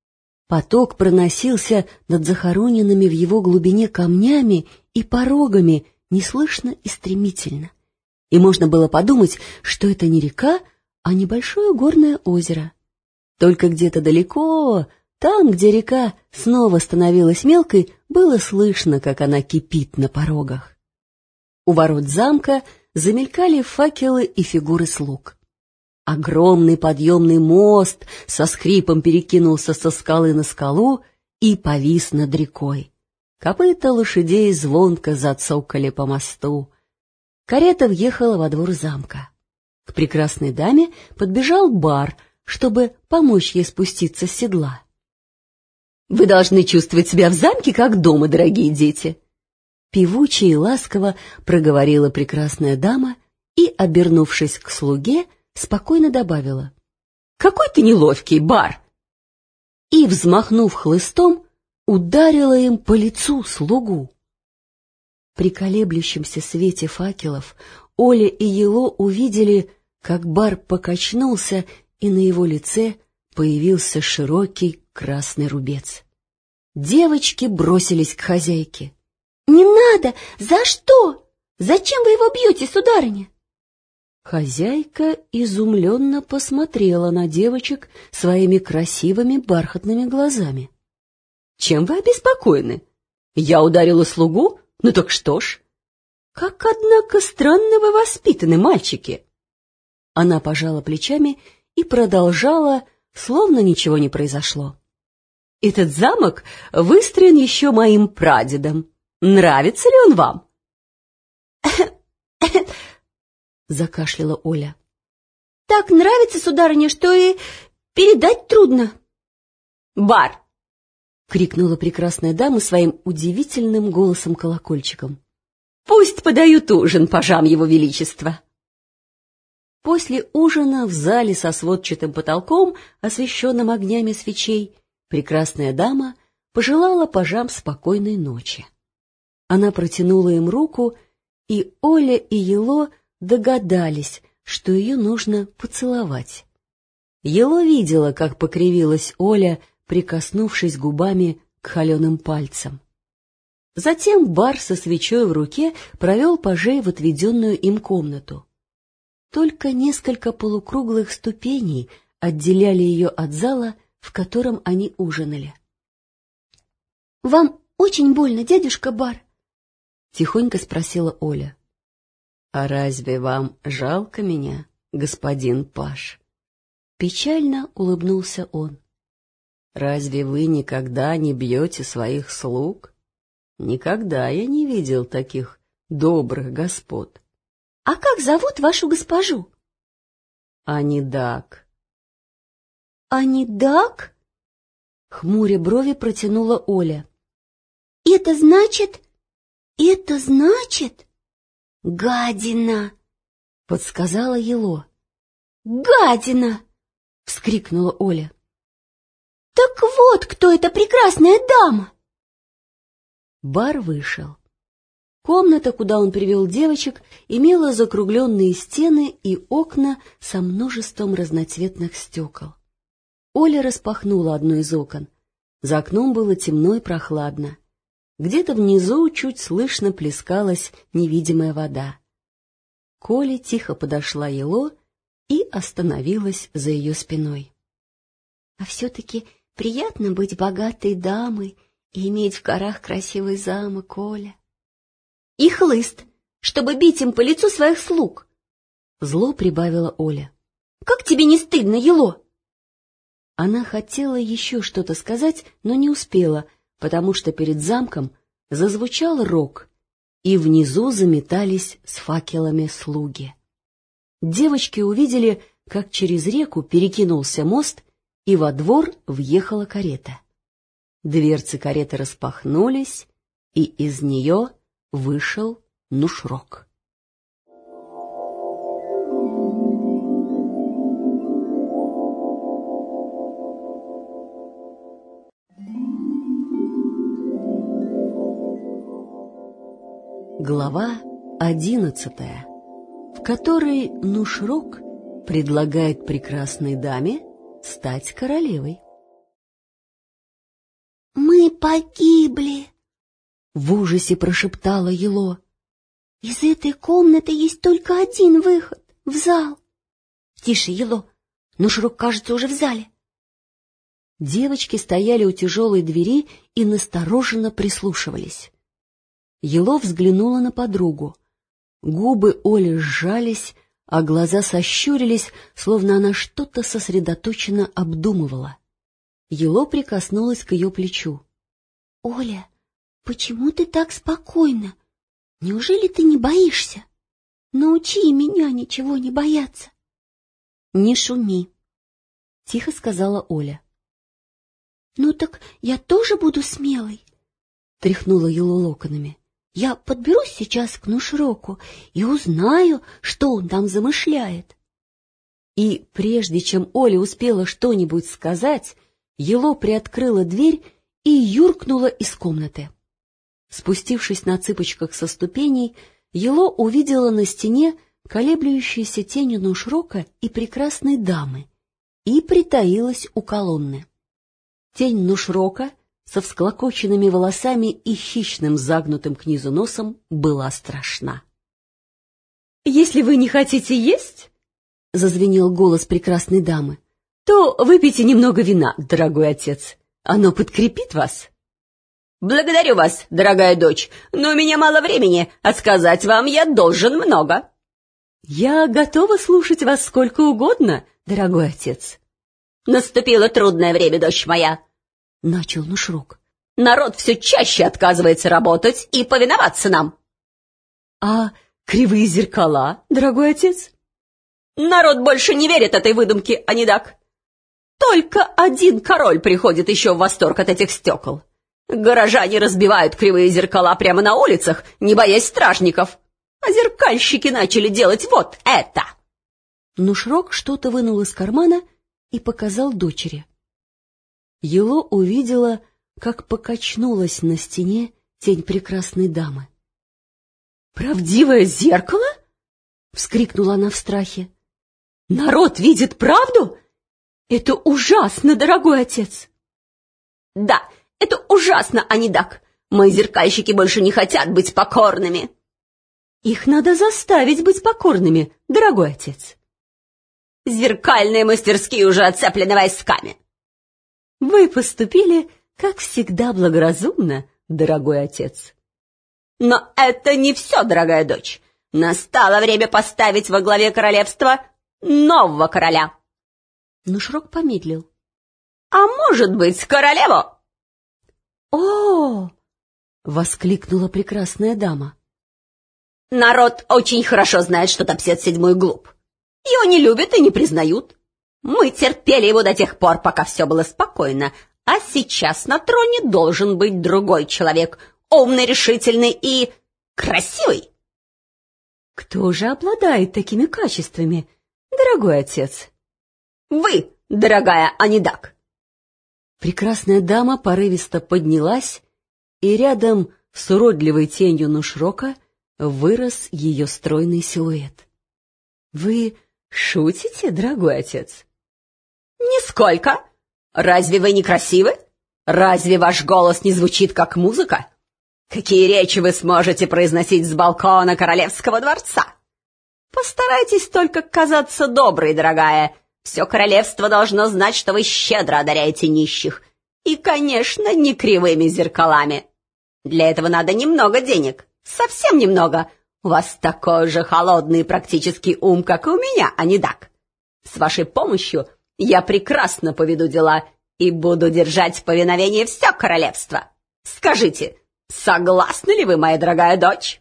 Поток проносился над захороненными в его глубине камнями и порогами неслышно и стремительно. И можно было подумать, что это не река, а небольшое горное озеро. Только где-то далеко, там, где река снова становилась мелкой, было слышно, как она кипит на порогах. У ворот замка замелькали факелы и фигуры слуг. Огромный подъемный мост со скрипом перекинулся со скалы на скалу и повис над рекой. Копыта лошадей звонко зацокали по мосту. Карета въехала во двор замка. К прекрасной даме подбежал бар, чтобы помочь ей спуститься с седла. — Вы должны чувствовать себя в замке как дома, дорогие дети! Певуче и ласково проговорила прекрасная дама и, обернувшись к слуге, спокойно добавила: — Какой ты неловкий, бар! И, взмахнув хлыстом, ударила им по лицу слугу. При колеблющемся свете факелов Оля и Ело увидели, как бар покачнулся, и на его лице появился широкий красный рубец. Девочки бросились к хозяйке. — Не надо! За что? Зачем вы его бьете, сударыня? Хозяйка изумленно посмотрела на девочек своими красивыми бархатными глазами. — Чем вы обеспокоены? Я ударила слугу? Ну так что ж? Как, однако, странно вы воспитаны, мальчики! Она пожала плечами и продолжала, словно ничего не произошло. — Этот замок выстроен еще моим прадедом. Нравится ли он вам? — закашляла Оля. — Так нравится, сударыня, что и передать трудно. — Бар! — крикнула прекрасная дама своим удивительным голосом-колокольчиком. — Пусть подают ужин пажам его величества. После ужина в зале со сводчатым потолком, освещенным огнями свечей, прекрасная дама пожелала пажам спокойной ночи. Она протянула им руку, и Оля и Ело догадались, что ее нужно поцеловать. Ело видела, как покривилась Оля, прикоснувшись губами к холеным пальцам. Затем Бар со свечой в руке провел пажей в отведенную им комнату. Только несколько полукруглых ступеней отделяли ее от зала, в котором они ужинали. — Вам очень больно, дядюшка Бар? — тихонько спросила Оля. — А разве вам жалко меня, господин паж? Печально улыбнулся он. — Разве вы никогда не бьете своих слуг? Никогда я не видел таких добрых господ. — А как зовут вашу госпожу? — Анидак. — Анидак? — хмуря брови протянула Оля. — Это значит... Это значит... — Гадина! — подсказала Ело. — Гадина! — вскрикнула Оля. — Так вот, кто эта прекрасная дама! Бар вышел. Комната, куда он привел девочек, имела закругленные стены и окна со множеством разноцветных стекол. Оля распахнула одно из окон. За окном было темно и прохладно. Где-то внизу чуть слышно плескалась невидимая вода. К Оле тихо подошла Ело и остановилась за ее спиной. — А все-таки приятно быть богатой дамой и иметь в горах красивый замок, Оля. — И хлыст, чтобы бить им по лицу своих слуг! — зло прибавила Оля. — Как тебе не стыдно, Ело? Она хотела еще что-то сказать, но не успела, потому что перед замком зазвучал рог, и внизу заметались с факелами слуги. Девочки увидели, как через реку перекинулся мост, и во двор въехала карета. Дверцы кареты распахнулись, и из нее вышел Нушрок. Глава одиннадцатая, в которой Нушрок предлагает прекрасной даме стать королевой. — Мы погибли! — в ужасе прошептала Ело. — Из этой комнаты есть только один выход — в зал. — Тише, Ело, Нушрок, кажется, уже в зале. Девочки стояли у тяжелой двери и настороженно прислушивались. Ело взглянула на подругу. Губы Оли сжались, а глаза сощурились, словно она что-то сосредоточенно обдумывала. Ело прикоснулась к ее плечу. — Оля, почему ты так спокойна? Неужели ты не боишься? Научи меня ничего не бояться. — Не шуми, — тихо сказала Оля. — Ну так я тоже буду смелой, — тряхнула Ело локонами. — Я подберусь сейчас к Нушроку и узнаю, что он там замышляет. И прежде чем Оля успела что-нибудь сказать, Ело приоткрыла дверь и юркнула из комнаты. Спустившись на цыпочках со ступеней, Ело увидела на стене колеблющуюся тень Нушрока и прекрасной дамы и притаилась у колонны. Тень Нушрока со всклокоченными волосами и хищным загнутым к низу носом была страшна. — Если вы не хотите есть, — зазвенел голос прекрасной дамы, — то выпейте немного вина, дорогой отец. Оно подкрепит вас. — Благодарю вас, дорогая дочь, но у меня мало времени, а сказать вам я должен много. — Я готова слушать вас сколько угодно, дорогой отец. — Наступило трудное время, дочь моя, — начал Нушрок. — Народ все чаще отказывается работать и повиноваться нам. — А кривые зеркала, дорогой отец? — Народ больше не верит этой выдумке, Анидак. Только один король приходит еще в восторг от этих стекол. Горожане разбивают кривые зеркала прямо на улицах, не боясь стражников. А зеркальщики начали делать вот это. Нушрок что-то вынул из кармана и показал дочери. Ело увидела, как покачнулась на стене тень прекрасной дамы. «Правдивое зеркало?» — вскрикнула она в страхе. «Народ видит правду? Это ужасно, дорогой отец!» «Да, это ужасно, Анидак! Мои зеркальщики больше не хотят быть покорными!» «Их надо заставить быть покорными, дорогой отец!» «Зеркальные мастерские уже оцеплены войсками!» «Вы поступили, как всегда, благоразумно, дорогой отец!» «Но это не все, дорогая дочь! Настало время поставить во главе королевства нового короля!» Нушрок помедлил. «А может быть, королеву?» «О!» — воскликнула прекрасная дама. «Народ очень хорошо знает, что Топсет седьмой глуп. Его не любят и не признают. Мы терпели его до тех пор, пока все было спокойно, а сейчас на троне должен быть другой человек, умный, решительный и красивый». «Кто же обладает такими качествами, дорогой отец?» «Вы, дорогая Анидак!» Прекрасная дама порывисто поднялась, и рядом с уродливой тенью Нушрока вырос ее стройный силуэт. «Вы шутите, дорогой отец?» «Нисколько! Разве вы не красивы? Разве ваш голос не звучит как музыка? Какие речи вы сможете произносить с балкона королевского дворца? Постарайтесь только казаться доброй, дорогая. Все королевство должно знать, что вы щедро одаряете нищих. И, конечно, не кривыми зеркалами. Для этого надо немного денег. Совсем немного. У вас такой же холодный и практический ум, как и у меня, Анидак. С вашей помощью я прекрасно поведу дела и буду держать в повиновении все королевство. Скажите, согласны ли вы, моя дорогая дочь?»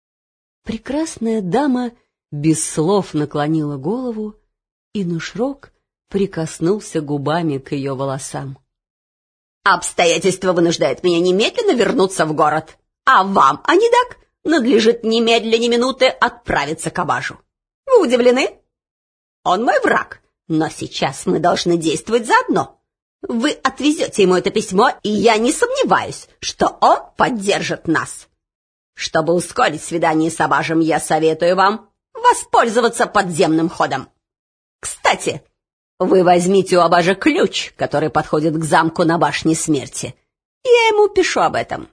Прекрасная дама без слов наклонила голову, и Нушрок прикоснулся губами к ее волосам. «Обстоятельства вынуждают меня немедленно вернуться в город, а вам, Анидак, надлежит немедленно ни минуты отправиться к Абажу. Вы удивлены? Он мой враг, но сейчас мы должны действовать заодно. Вы отвезете ему это письмо, и я не сомневаюсь, что он поддержит нас. Чтобы ускорить свидание с Абажем, я советую вам воспользоваться подземным ходом. Кстати, вы возьмите у Абажа ключ, который подходит к замку на башне смерти. Я ему пишу об этом».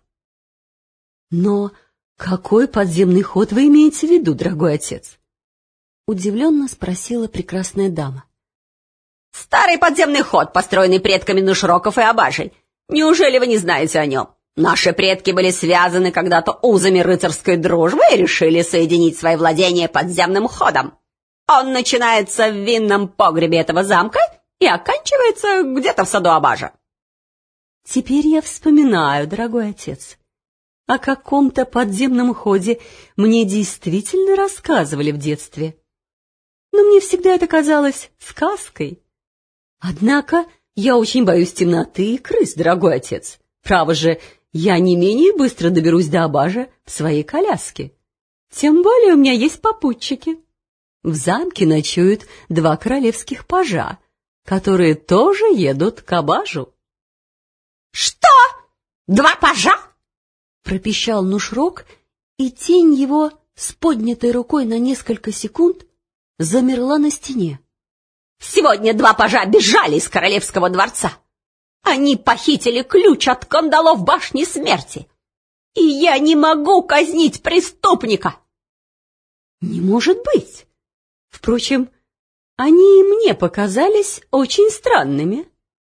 «Но какой подземный ход вы имеете в виду, дорогой отец?» — удивленно спросила прекрасная дама. «Старый подземный ход, построенный предками Нушроков и Абажей. Неужели вы не знаете о нем? Наши предки были связаны когда-то узами рыцарской дружбы и решили соединить свои владения подземным ходом. Он начинается в винном погребе этого замка и оканчивается где-то в саду Абажа». «Теперь я вспоминаю, дорогой отец. О каком-то подземном ходе мне действительно рассказывали в детстве. Но мне всегда это казалось сказкой. Однако я очень боюсь темноты и крыс, дорогой отец. Право же, я не менее быстро доберусь до Абажа в своей коляске. Тем более у меня есть попутчики. В замке ночуют два королевских пажа, которые тоже едут к Абажу». «Что? Два пажа?» — пропищал Нушрок, и тень его с поднятой рукой на несколько секунд замерла на стене. «Сегодня два пажа бежали из королевского дворца. Они похитили ключ от кандалов башни смерти. И я не могу казнить преступника». «Не может быть! Впрочем, они и мне показались очень странными».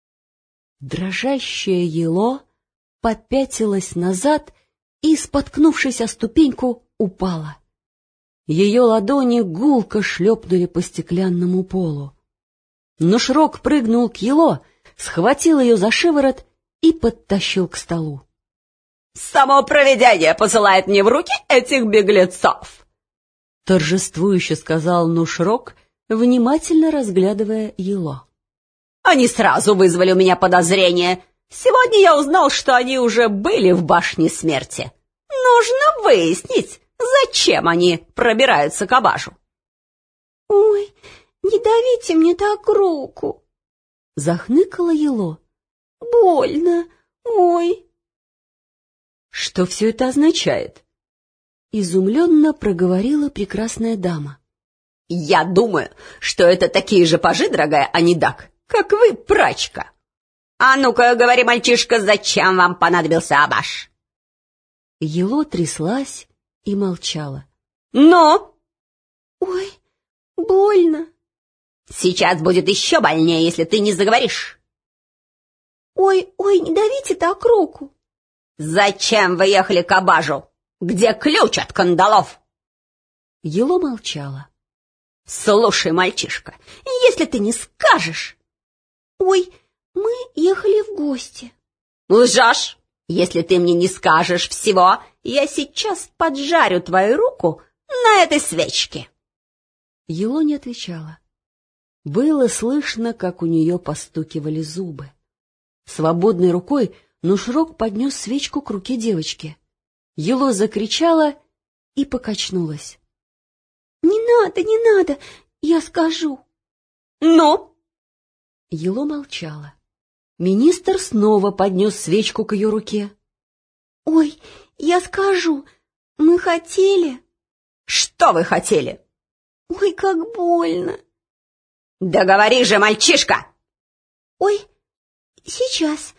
Дрожащее Ело попятилась назад и, споткнувшись о ступеньку, упала. Ее ладони гулко шлепнули по стеклянному полу. Нушрок прыгнул к Ело, схватил ее за шиворот и подтащил к столу. «Само провидение посылает мне в руки этих беглецов!» — торжествующе сказал Нушрок, внимательно разглядывая Ело. «Они сразу вызвали у меня подозрение. Сегодня я узнал, что они уже были в башне смерти. Нужно выяснить, зачем они пробираются к Абажу». «Ой, не давите мне так руку!» Захныкала Ело. «Больно! Ой!» «Что все это означает?» Изумленно проговорила прекрасная дама. «Я думаю, что это такие же пажи, дорогая Анидак, как вы, прачка. А ну-ка, говори, мальчишка, зачем вам понадобился абаш?» Ело тряслась и молчала. «Но!» «Ой, больно!» «Сейчас будет еще больнее, если ты не заговоришь!» «Ой, ой, не давите так руку!» «Зачем вы ехали к абажу? Где ключ от кандалов?» Ело молчала. «Слушай, мальчишка, если ты не скажешь...» «Ой, мы ехали в гости». «Лжешь! Если ты мне не скажешь всего, я сейчас поджарю твою руку на этой свечке!» Ело не отвечала. Было слышно, как у нее постукивали зубы. Свободной рукой Нушрок поднес свечку к руке девочки. Ело закричала и покачнулась. «Не надо, не надо, я скажу». «Ну?» Ело молчала. Министр снова поднес свечку к ее руке. «Ой, я скажу, мы хотели...» «Что вы хотели?» «Ой, как больно!» «Да говори же, мальчишка!» «Ой, сейчас.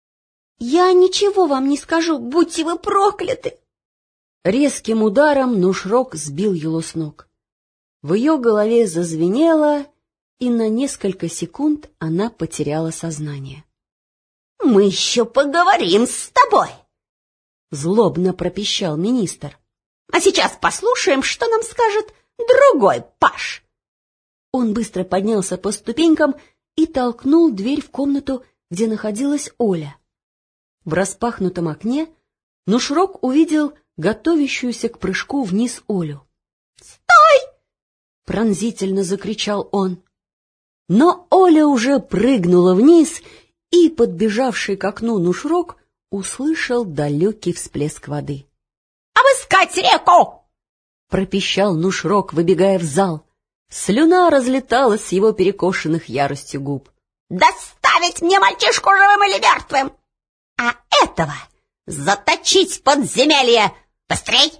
Я ничего вам не скажу, будьте вы прокляты!» Резким ударом Нушрок сбил Ело с ног. В ее голове зазвенело, и на несколько секунд она потеряла сознание. «Мы еще поговорим с тобой!» — злобно пропищал министр. «А сейчас послушаем, что нам скажет другой паж!» Он быстро поднялся по ступенькам и толкнул дверь в комнату, где находилась Оля. В распахнутом окне Нушрок увидел готовящуюся к прыжку вниз Олю. «Стой!» — пронзительно закричал он. Но Оля уже прыгнула вниз, и, подбежавший к окну Нушрок, услышал далекий всплеск воды. «Обыскать реку!» — пропищал Нушрок, выбегая в зал. Слюна разлеталась с его перекошенных яростью губ. «Доставить мне мальчишку живым или мертвым! А этого заточить в подземелье! Быстрей!»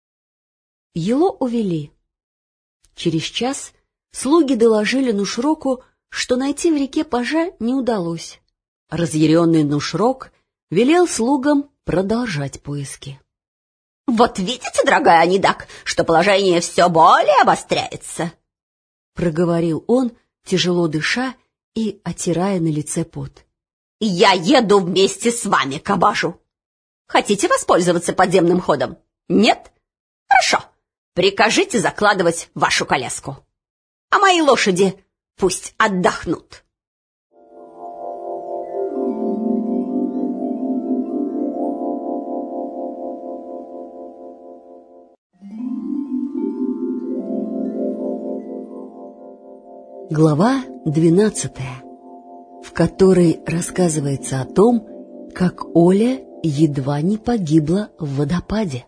Ело увели. Через час слуги доложили Нушроку, что найти в реке пажа не удалось. Разъяренный Нушрок велел слугам продолжать поиски. «Вот видите, дорогая Анидак, что положение все более обостряется!» — проговорил он, тяжело дыша и отирая на лице пот. «Я еду вместе с вами к абажу. Хотите воспользоваться подземным ходом? Нет? Хорошо. Прикажите закладывать вашу коляску. А мои лошади пусть отдохнут». Глава двенадцатая, в которой рассказывается о том, как Оля едва не погибла в водопаде.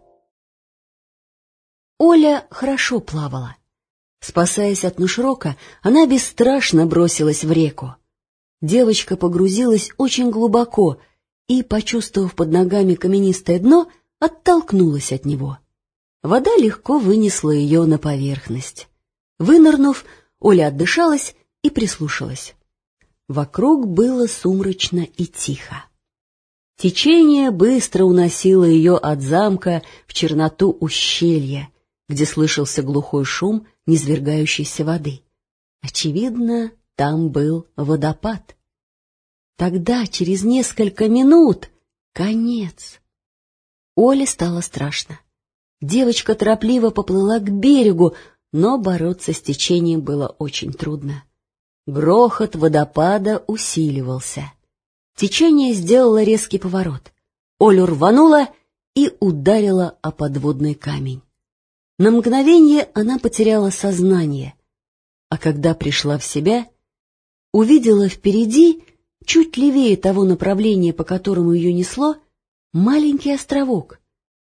Оля хорошо плавала. Спасаясь от Нушрока, она бесстрашно бросилась в реку. Девочка погрузилась очень глубоко и, почувствовав под ногами каменистое дно, оттолкнулась от него. Вода легко вынесла ее на поверхность. Вынырнув, Оля отдышалась и прислушалась. Вокруг было сумрачно и тихо. Течение быстро уносило ее от замка в черноту ущелья, где слышался глухой шум низвергающейся воды. Очевидно, там был водопад. Тогда, через несколько минут, конец. Оле стало страшно. Девочка торопливо поплыла к берегу, но бороться с течением было очень трудно. Грохот водопада усиливался. Течение сделало резкий поворот. Олю рвануло и ударила о подводный камень. На мгновение она потеряла сознание, а когда пришла в себя, увидела впереди, чуть левее того направления, по которому ее несло, маленький островок.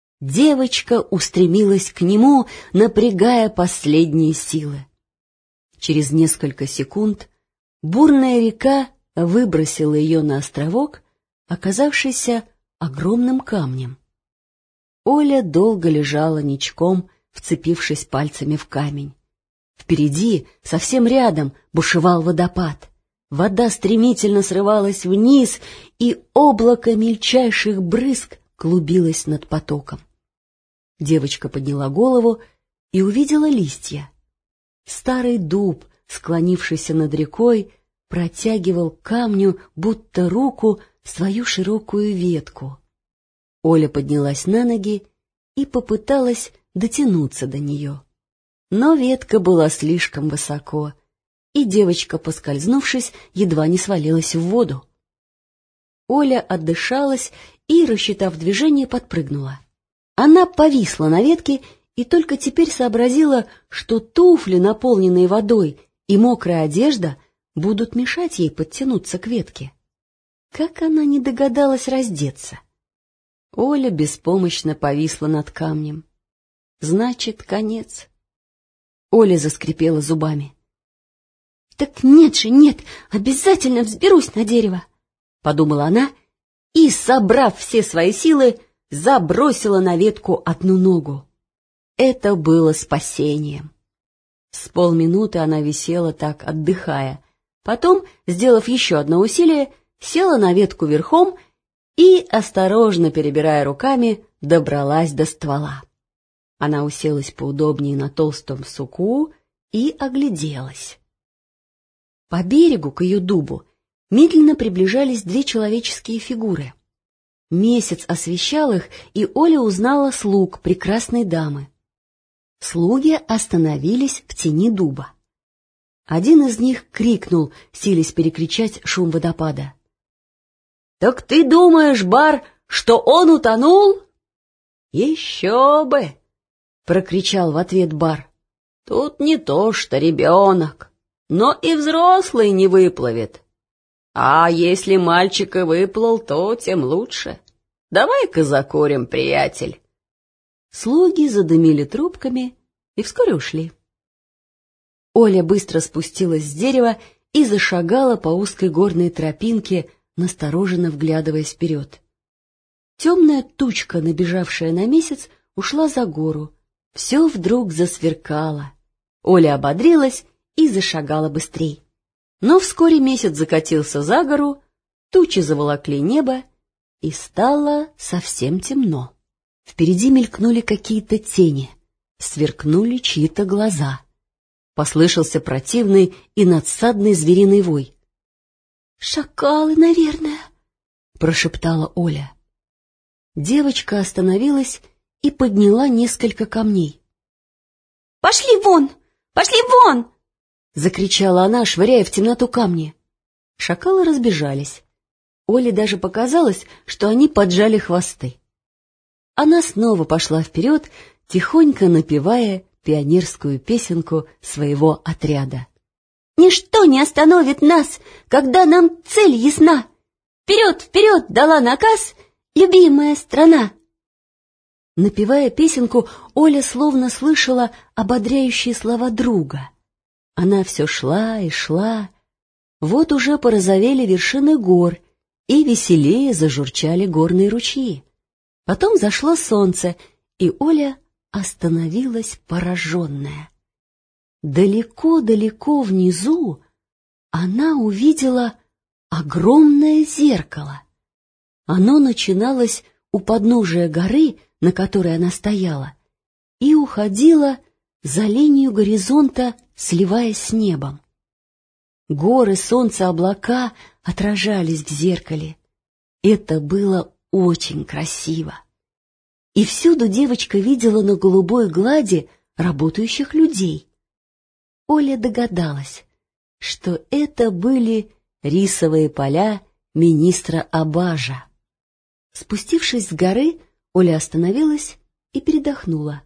Девочка устремилась к нему, напрягая последние силы. Через несколько секунд бурная река выбросила ее на островок, оказавшийся огромным камнем. Оля долго лежала ничком, вцепившись пальцами в камень. Впереди, совсем рядом, бушевал водопад. Вода стремительно срывалась вниз, и облако мельчайших брызг клубилось над потоком. Девочка подняла голову и увидела листья. Старый дуб, склонившийся над рекой, протягивал к камню, будто руку, свою широкую ветку. Оля поднялась на ноги и попыталась дотянуться до нее. Но ветка была слишком высоко, и девочка, поскользнувшись, едва не свалилась в воду. Оля отдышалась и, рассчитав движение, подпрыгнула. Она повисла на ветке и только теперь сообразила, что туфли, наполненные водой, и мокрая одежда будут мешать ей подтянуться к ветке. Как она не догадалась раздеться? Оля беспомощно повисла над камнем. Значит, конец. Оля заскрипела зубами. — Так нет же, нет, обязательно взберусь на дерево, — подумала она и, собрав все свои силы, забросила на ветку одну ногу. Это было спасением. С полминуты она висела так, отдыхая. Потом, сделав еще одно усилие, села на ветку верхом и, осторожно перебирая руками, добралась до ствола. Она уселась поудобнее на толстом суку и огляделась. По берегу к ее дубу медленно приближались две человеческие фигуры. Месяц освещал их, и Оля узнала слуг прекрасной дамы. Слуги остановились в тени дуба. Один из них крикнул, силясь перекричать шум водопада. — Так ты думаешь, бар, что он утонул? — Еще бы! — прокричал в ответ бар. — Тут не то что ребенок, но и взрослый не выплывет. А если мальчик и выплыл, то тем лучше. Давай-ка закурим, приятель. Слуги задымили трубками и вскоре ушли. Оля быстро спустилась с дерева и зашагала по узкой горной тропинке, настороженно вглядываясь вперед. Темная тучка, набежавшая на месяц, ушла за гору. Все вдруг засверкало. Оля ободрилась и зашагала быстрей. Но вскоре месяц закатился за гору, тучи заволокли небо, и стало совсем темно. Впереди мелькнули какие-то тени, сверкнули чьи-то глаза. Послышался противный и надсадный звериный вой. — Шакалы, наверное, — прошептала Оля. Девочка остановилась и подняла несколько камней. — Пошли вон! Пошли вон! — закричала она, швыряя в темноту камни. Шакалы разбежались. Оле даже показалось, что они поджали хвосты. Она снова пошла вперед, тихонько напевая пионерскую песенку своего отряда. «Ничто не остановит нас, когда нам цель ясна! Вперед, вперед!» — дала наказ любимая страна. Напевая песенку, Оля словно слышала ободряющие слова друга. Она все шла и шла. Вот уже порозовели вершины гор, и веселее зажурчали горные ручьи. Потом зашло солнце, и Оля остановилась пораженная. Далеко-далеко внизу она увидела огромное зеркало. Оно начиналось у подножия горы, на которой она стояла, и уходило за линию горизонта, сливаясь с небом. Горы, солнце, облака отражались в зеркале. Это было очень красиво. И всюду девочка видела на голубой глади работающих людей. Оля догадалась, что это были рисовые поля министра Абажа. Спустившись с горы, Оля остановилась и передохнула.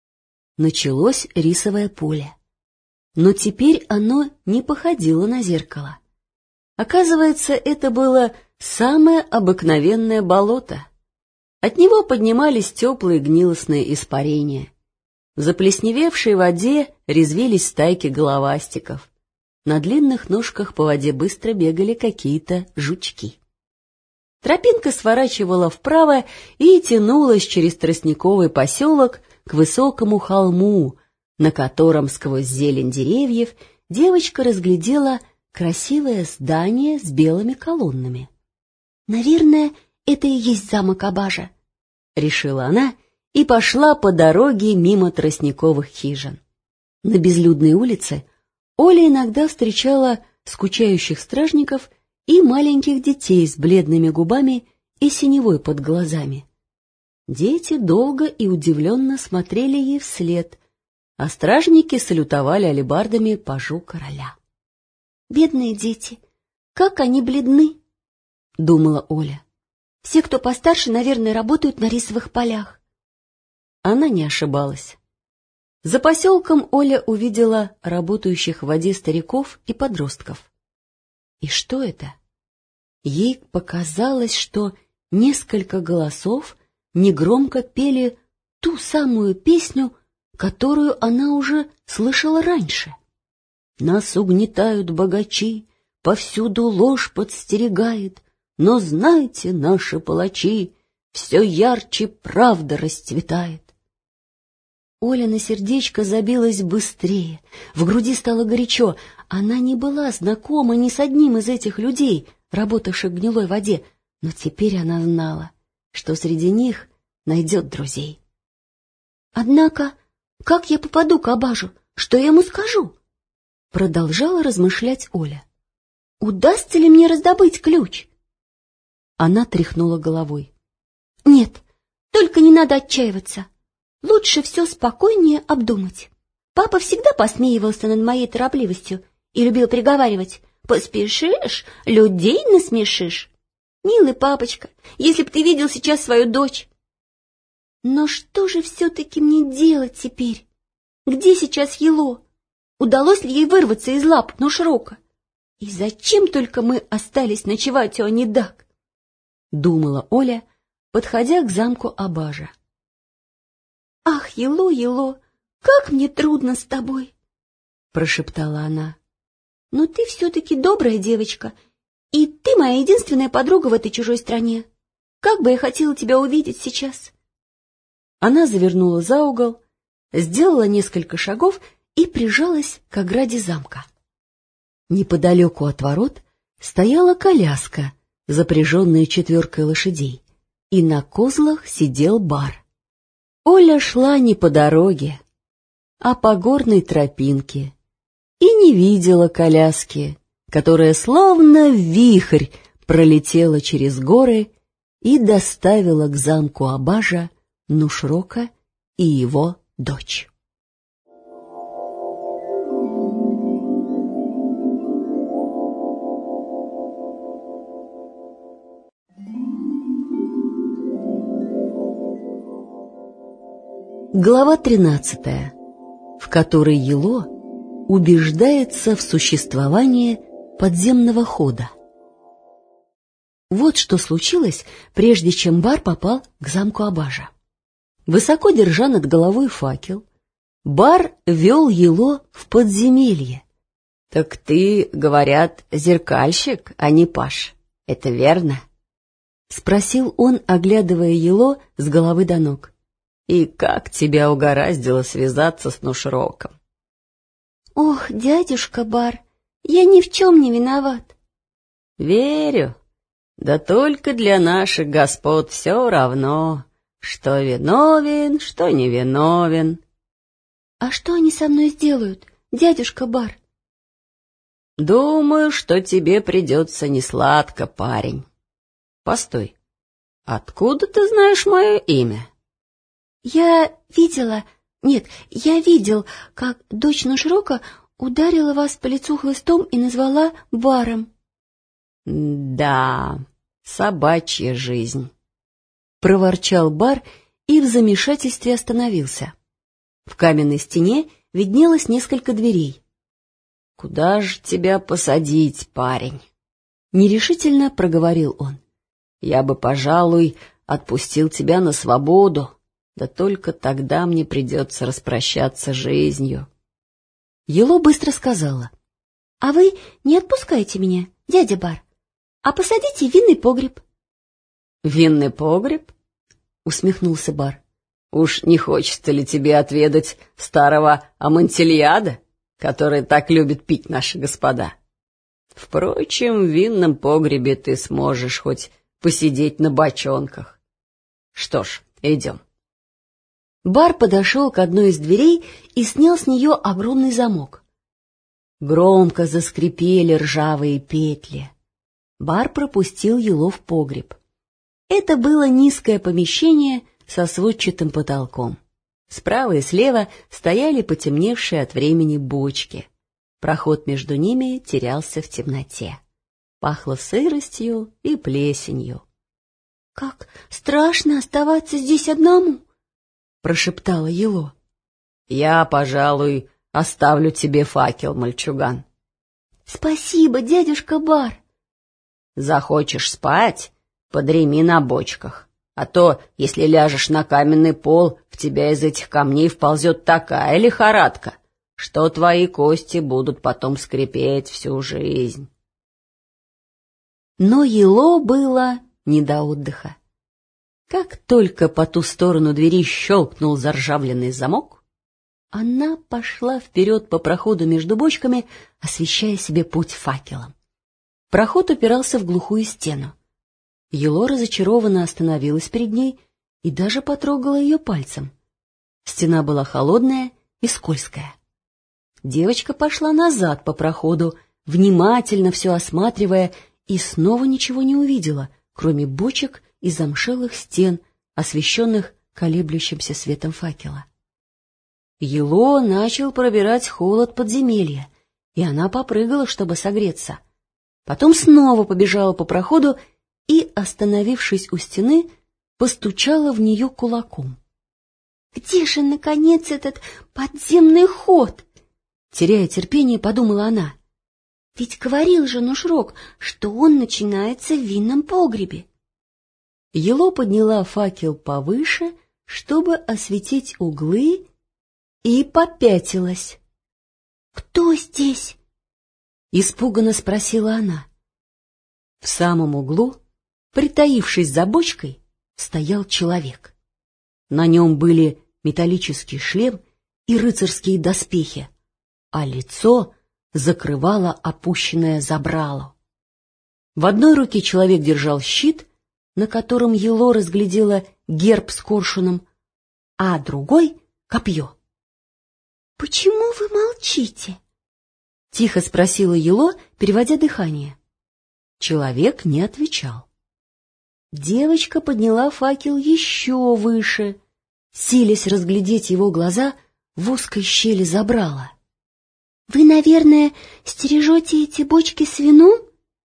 Началось рисовое поле. Но теперь оно не походило на зеркало. Оказывается, это было самое обыкновенное болото. От него поднимались теплые гнилостные испарения. В заплесневевшей воде резвились стайки головастиков. На длинных ножках по воде быстро бегали какие-то жучки. Тропинка сворачивала вправо и тянулась через тростниковый поселок к высокому холму, на котором сквозь зелень деревьев девочка разглядела красивое здание с белыми колоннами. «Наверное, это и есть замок Абажа», — решила она и пошла по дороге мимо тростниковых хижин. На безлюдной улице Оля иногда встречала скучающих стражников и маленьких детей с бледными губами и синевой под глазами. Дети долго и удивленно смотрели ей вслед, а стражники салютовали алебардами пажу короля. «Бедные дети, как они бледны!» — думала Оля. «Все, кто постарше, наверное, работают на рисовых полях». Она не ошибалась. За поселком Оля увидела работающих в воде стариков и подростков. И что это? Ей показалось, что несколько голосов негромко пели ту самую песню, которую она уже слышала раньше. «Нас угнетают богачи, повсюду ложь подстерегает, но знайте, наши палачи, все ярче правда расцветает». Оля на сердечко забилась быстрее, в груди стало горячо. Она не была знакома ни с одним из этих людей, работавших в гнилой воде, но теперь она знала, что среди них найдет друзей. «Однако, как я попаду к Абажу? Что я ему скажу?» Продолжала размышлять Оля. «Удастся ли мне раздобыть ключ?» Она тряхнула головой. «Нет, только не надо отчаиваться. Лучше все спокойнее обдумать. Папа всегда посмеивался над моей торопливостью и любил приговаривать: «Поспешишь, людей насмешишь». Милый папочка, если б ты видел сейчас свою дочь. Но что же все-таки мне делать теперь? Где сейчас Ело? Удалось ли ей вырваться из лап Нушрока? И зачем только мы остались ночевать у Анидак? Думала Оля, подходя к замку Абажа. «Ах, Ело, Ело, как мне трудно с тобой!» — прошептала она. «Но ты все-таки добрая девочка, и ты моя единственная подруга в этой чужой стране. Как бы я хотела тебя увидеть сейчас!» Она завернула за угол, сделала несколько шагов и прижалась к ограде замка. Неподалеку от ворот стояла коляска, запряженная четверкой лошадей, и на козлах сидел бар. Оля шла не по дороге, а по горной тропинке, и не видела коляски, которая словно вихрь пролетела через горы и доставила к замку Абажа Нушрока и его дочь. Глава тринадцатая, в которой Ело убеждается в существовании подземного хода. Вот что случилось, прежде чем бар попал к замку Абажа. Высоко держа над головой факел, бар вел Ело в подземелье. — Так ты, говорят, зеркальщик, а не паж. Это верно? — спросил он, оглядывая Ело с головы до ног. И как тебя угораздило связаться с Нушроком? — Ох, дядюшка Бар, я ни в чем не виноват. — Верю. Да только для наших господ все равно, что виновен, что не виновен. — А что они со мной сделают, дядюшка Бар? — Думаю, что тебе придется несладко, парень. Постой, откуда ты знаешь мое имя? — Я видела, нет, я видел, как дочь Нушрока ударила вас по лицу хлыстом и назвала Баром. — Да, собачья жизнь, — проворчал Бар и в замешательстве остановился. В каменной стене виднелось несколько дверей. — Куда же тебя посадить, парень? — нерешительно проговорил он. — Я бы, пожалуй, отпустил тебя на свободу. Да только тогда мне придется распрощаться с жизнью. Ело быстро сказала: — А вы не отпускайте меня, дядя Бар, а посадите в винный погреб. — Винный погреб? — усмехнулся Бар. — Уж не хочется ли тебе отведать старого Амантильяда, который так любит пить наши господа? Впрочем, в винном погребе ты сможешь хоть посидеть на бочонках. Что ж, идем. Бар подошел к одной из дверей и снял с нее огромный замок. Громко заскрипели ржавые петли. Бар пропустил Ело в погреб. Это было низкое помещение со сводчатым потолком. Справа и слева стояли потемневшие от времени бочки. Проход между ними терялся в темноте. Пахло сыростью и плесенью. — Как страшно оставаться здесь одному! — прошептала Ело. — Я, пожалуй, оставлю тебе факел, мальчуган. — Спасибо, дядюшка Бар. — Захочешь спать — подреми на бочках. А то, если ляжешь на каменный пол, в тебя из этих камней вползет такая лихорадка, что твои кости будут потом скрипеть всю жизнь. Но Ело было не до отдыха. Как только по ту сторону двери щелкнул заржавленный замок, она пошла вперед по проходу между бочками, освещая себе путь факелом. Проход упирался в глухую стену. Ело разочарованно остановилась перед ней и даже потрогала ее пальцем. Стена была холодная и скользкая. Девочка пошла назад по проходу, внимательно все осматривая, и снова ничего не увидела, кроме бочек и замшелых стен, освещенных колеблющимся светом факела. Ело начал пробирать холод подземелья, и она попрыгала, чтобы согреться. Потом снова побежала по проходу и, остановившись у стены, постучала в нее кулаком. — Где же, наконец, этот подземный ход? — теряя терпение, подумала она. — Ведь говорил же Нушрок, что он начинается в винном погребе. Ело подняла факел повыше, чтобы осветить углы, и попятилась. — Кто здесь? — испуганно спросила она. В самом углу, притаившись за бочкой, стоял человек. На нем были металлический шлем и рыцарские доспехи, а лицо закрывало опущенное забрало. В одной руке человек держал щит, на котором Ело разглядела герб с коршуном, а другой — копье. — Почему вы молчите? — тихо спросила Ело, переводя дыхание. Человек не отвечал. Девочка подняла факел еще выше, силясь разглядеть его глаза в узкой щели забрала. — Вы, наверное, стережете эти бочки с вином?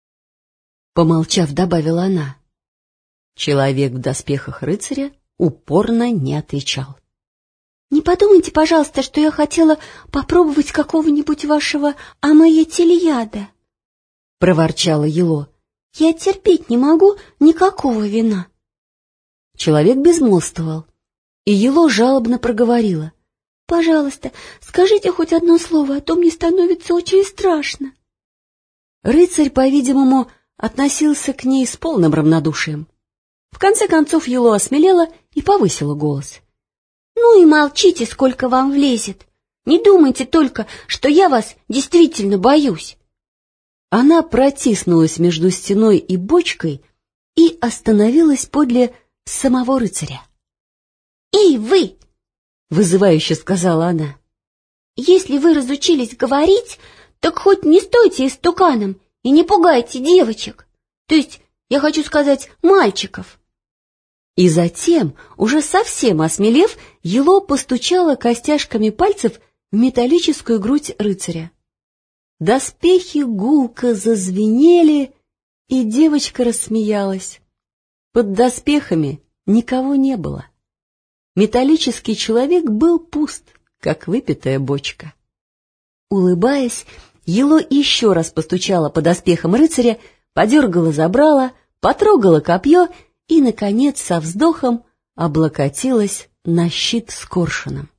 — помолчав, добавила она. Человек в доспехах рыцаря упорно не отвечал. — Не подумайте, пожалуйста, что я хотела попробовать какого-нибудь вашего амаетильяда, — проворчала Ело. — Я терпеть не могу никакого вина. Человек безмолвствовал, и Ело жалобно проговорила. — Пожалуйста, скажите хоть одно слово, а то мне становится очень страшно. Рыцарь, по-видимому, относился к ней с полным равнодушием. В конце концов Ело осмелела и повысила голос. — Ну и молчите, сколько вам влезет. Не думайте только, что я вас действительно боюсь. Она протиснулась между стеной и бочкой и остановилась подле самого рыцаря. — Эй, вы! — вызывающе сказала она. — Если вы разучились говорить, так хоть не стойте истуканом и не пугайте девочек. То есть, я хочу сказать, мальчиков. И затем, уже совсем осмелев, Ело постучала костяшками пальцев в металлическую грудь рыцаря. Доспехи гулко зазвенели, и девочка рассмеялась. Под доспехами никого не было. Металлический человек был пуст, как выпитая бочка. Улыбаясь, Ело еще раз постучала по доспехам рыцаря, подергала забрала, потрогала копье и, наконец, со вздохом облокотилась на щит с коршуном.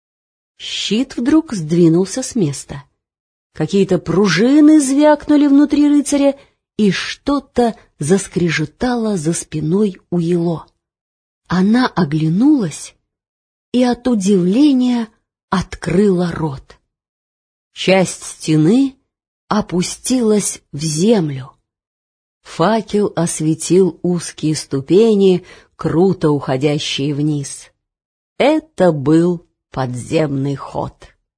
Щит вдруг сдвинулся с места. Какие-то пружины звякнули внутри рыцаря, и что-то заскрежетало за спиной у Ело. Она оглянулась и от удивления открыла рот. Часть стены опустилась в землю. Факел осветил узкие ступени, круто уходящие вниз. Это был подземный ход.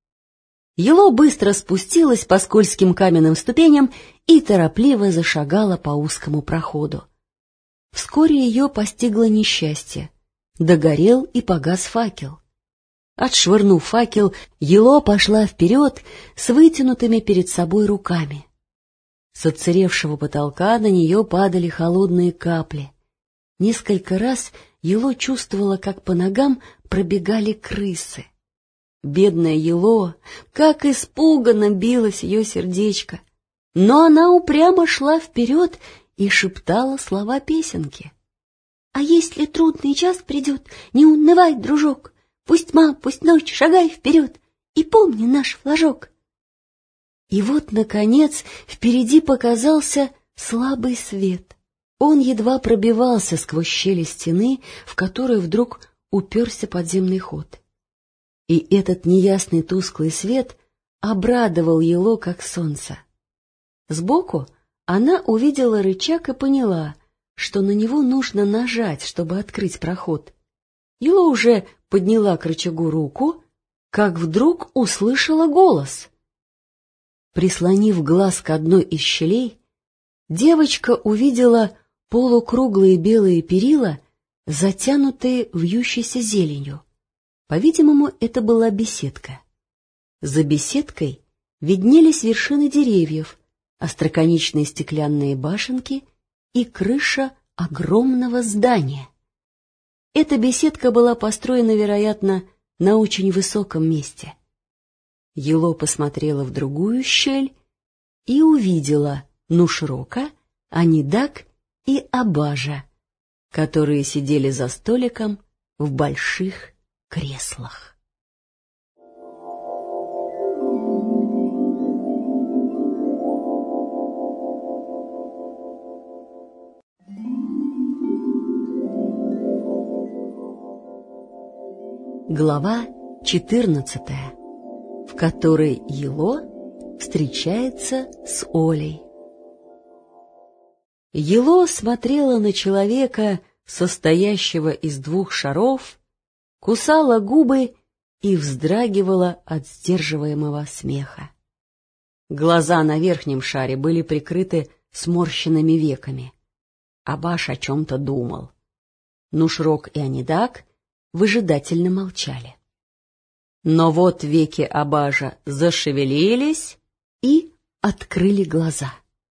Ело быстро спустилась по скользким каменным ступеням и торопливо зашагала по узкому проходу. Вскоре ее постигло несчастье. Догорел и погас факел. Отшвырнув факел, Ело пошла вперед с вытянутыми перед собой руками. С отсыревшего потолка на нее падали холодные капли. Несколько раз Ело чувствовала, как по ногам пробегали крысы. Бедная Ело, как испуганно билось ее сердечко. Но она упрямо шла вперед и шептала слова песенки. «А если трудный час придет, не унывай, дружок, пусть тьма, пусть ночь, шагай вперед и помни наш флажок». И вот, наконец, впереди показался слабый свет. Он едва пробивался сквозь щели стены, в которую вдруг уперся подземный ход. И этот неясный тусклый свет обрадовал Ело, как солнце. Сбоку она увидела рычаг и поняла, что на него нужно нажать, чтобы открыть проход. Ело уже подняла к рычагу руку, как вдруг услышала голос. Прислонив глаз к одной из щелей, девочка увидела полукруглые белые перила, затянутые вьющейся зеленью. По-видимому, это была беседка. За беседкой виднелись вершины деревьев, остроконечные стеклянные башенки и крыша огромного здания. Эта беседка была построена, вероятно, на очень высоком месте. Ело посмотрела в другую щель и увидела Нушрока, Анидак и Абажа, которые сидели за столиком в больших креслах. Глава четырнадцатая, в которой Ело встречается с Олей. Ело смотрела на человека, состоящего из двух шаров, кусала губы и вздрагивала от сдерживаемого смеха. Глаза на верхнем шаре были прикрыты сморщенными веками. Абаш о чем-то думал. Нушрок и Анидак выжидательно молчали. Но вот веки Абажа зашевелились и открыли глаза.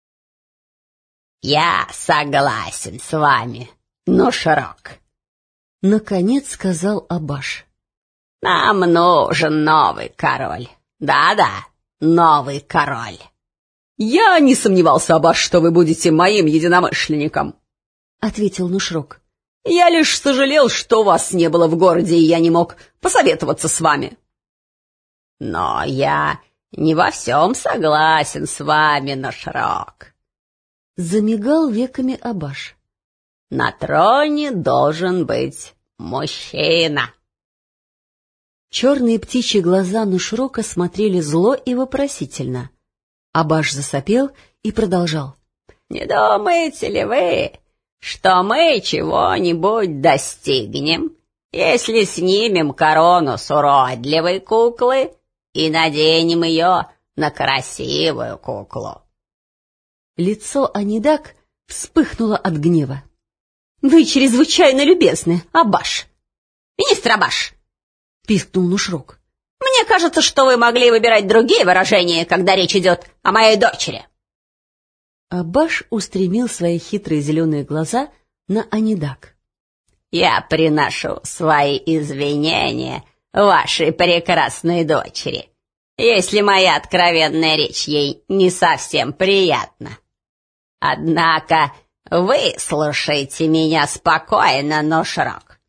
— Я согласен с вами, Нушрок, — наконец сказал Абаш. — Нам нужен новый король. Да-да, новый король. — Я не сомневался, Абаш, что вы будете моим единомышленником, — ответил Нушрок. — Я лишь сожалел, что вас не было в городе, и я не мог посоветоваться с вами. — Но я не во всем согласен с вами, Нушрок. Замигал веками Абаш. — На троне должен быть мужчина. Черные птичьи глаза Нушрока смотрели зло и вопросительно. Абаш засопел и продолжал. — Не думаете ли вы, что мы чего-нибудь достигнем, если снимем корону с уродливой куклы и наденем ее на красивую куклу? Лицо Анидак вспыхнуло от гнева. — Вы чрезвычайно любезны, Абаш. — Министр Абаш! — пискнул Нушрок. — Мне кажется, что вы могли выбирать другие выражения, когда речь идет о моей дочери. Абаш устремил свои хитрые зеленые глаза на Анидак. — Я приношу свои извинения вашей прекрасной дочери, если моя откровенная речь ей не совсем приятна. Однако вы слушайте меня спокойно, Нушрок.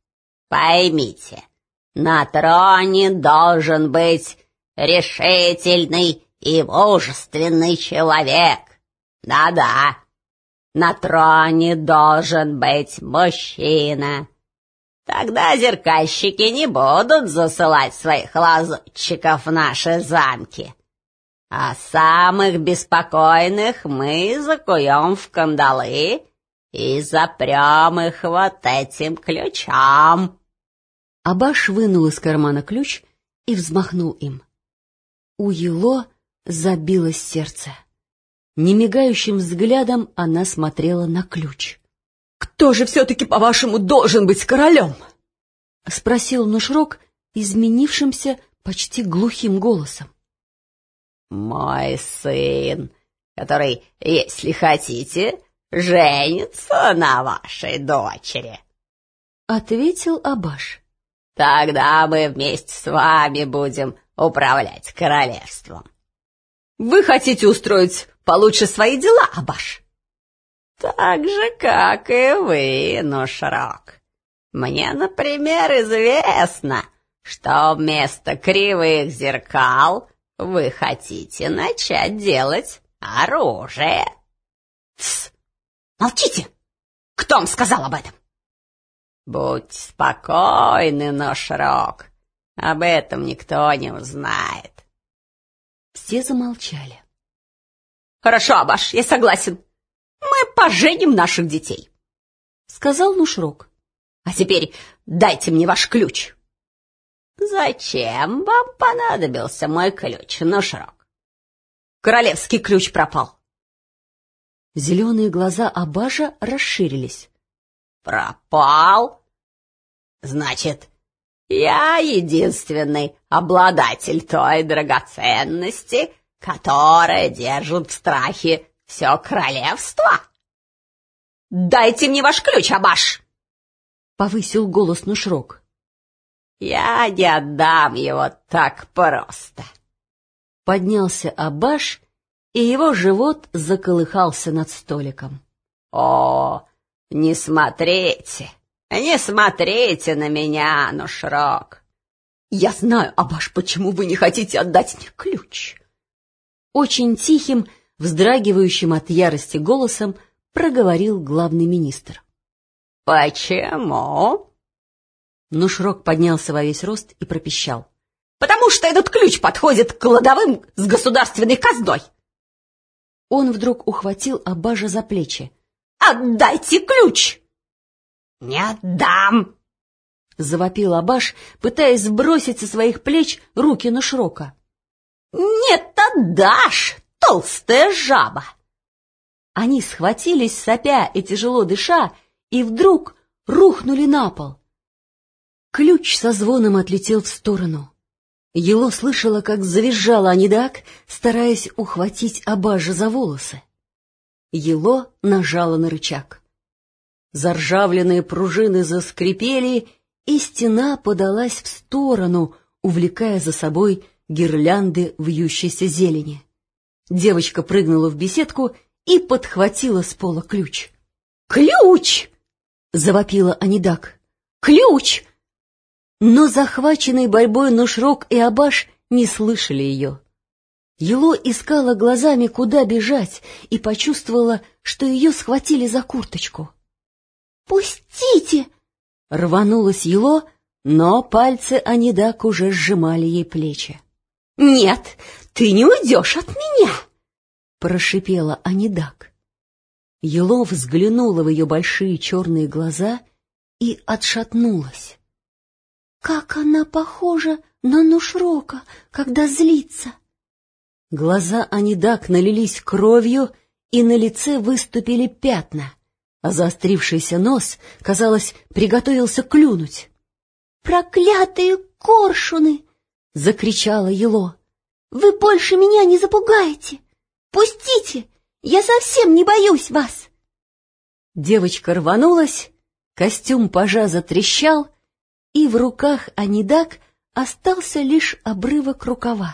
Поймите, на троне должен быть решительный и мужественный человек. Да-да, на троне должен быть мужчина. Тогда зеркальщики не будут засылать своих лазутчиков в наши замки. А самых беспокойных мы закуем в кандалы и запрем их вот этим ключом. Абаш вынул из кармана ключ и взмахнул им. У Ело забилось сердце. Немигающим взглядом она смотрела на ключ. «Кто же все-таки, по-вашему, должен быть королем?» — спросил Нушрок изменившимся, почти глухим голосом. «Мой сын, который, если хотите, женится на вашей дочери», — ответил Абаш. «Тогда мы вместе с вами будем управлять королевством». «Вы хотите устроить получше свои дела, Абаш?» «Так же, как и вы, Нушрок. Мне, например, известно, что вместо кривых зеркал вы хотите начать делать оружие». «Тсс! Молчите! Кто вам сказал об этом?» «Будь спокойны, Нушрок, об этом никто не узнает». Все замолчали. «Хорошо, Абаш, я согласен. Мы поженим наших детей», — сказал Нушрок. «А теперь дайте мне ваш ключ». «Зачем вам понадобился мой ключ, Нушрок?» «Королевский ключ пропал». Зеленые глаза Абаша расширились. «Пропал? Значит, я единственный обладатель той драгоценности, которая держит в страхе все королевство?» «Дайте мне ваш ключ, Абаш!» — повысил голос Нушрок. «Я не отдам его так просто». Поднялся Абаш, и его живот заколыхался над столиком. «О, не смотрите, не смотрите на меня, Нушрок!» «Я знаю, Абаш, почему вы не хотите отдать мне ключ!» Очень тихим, вздрагивающим от ярости голосом проговорил главный министр. «Почему?» Нушрок поднялся во весь рост и пропищал. «Потому что этот ключ подходит к кладовым с государственной казной!» Он вдруг ухватил Абажа за плечи. «Отдайте ключ!» «Не отдам!» — завопил Абаш, пытаясь сбросить со своих плеч руки Нушрока. «Нет, отдашь, толстая жаба!» Они схватились, сопя и тяжело дыша, и вдруг рухнули на пол. Ключ со звоном отлетел в сторону. Ело слышала, как завизжала Анидак, стараясь ухватить Абажа за волосы. Ело нажала на рычаг. Заржавленные пружины заскрипели, и стена подалась в сторону, увлекая за собой гирлянды вьющейся зелени. Девочка прыгнула в беседку и подхватила с пола ключ. «Ключ!» — завопила Анидак. «Ключ!» Но захваченный борьбой Нушрок и Абаш не слышали ее. Ело искала глазами, куда бежать, и почувствовала, что ее схватили за курточку. «Пустите!» — рванулась Ело, но пальцы Анидак уже сжимали ей плечи. «Нет, ты не уйдешь от меня!» — прошипела Анидак. Ело взглянула в ее большие черные глаза и отшатнулась. «Как она похожа на Нушрока, когда злится!» Глаза Анидак налились кровью, и на лице выступили пятна, а заострившийся нос, казалось, приготовился клюнуть. «Проклятые коршуны!» — закричала Ело. «Вы больше меня не запугаете! Пустите! Я совсем не боюсь вас!» Девочка рванулась, костюм пажа затрещал, и в руках Анидак остался лишь обрывок рукава.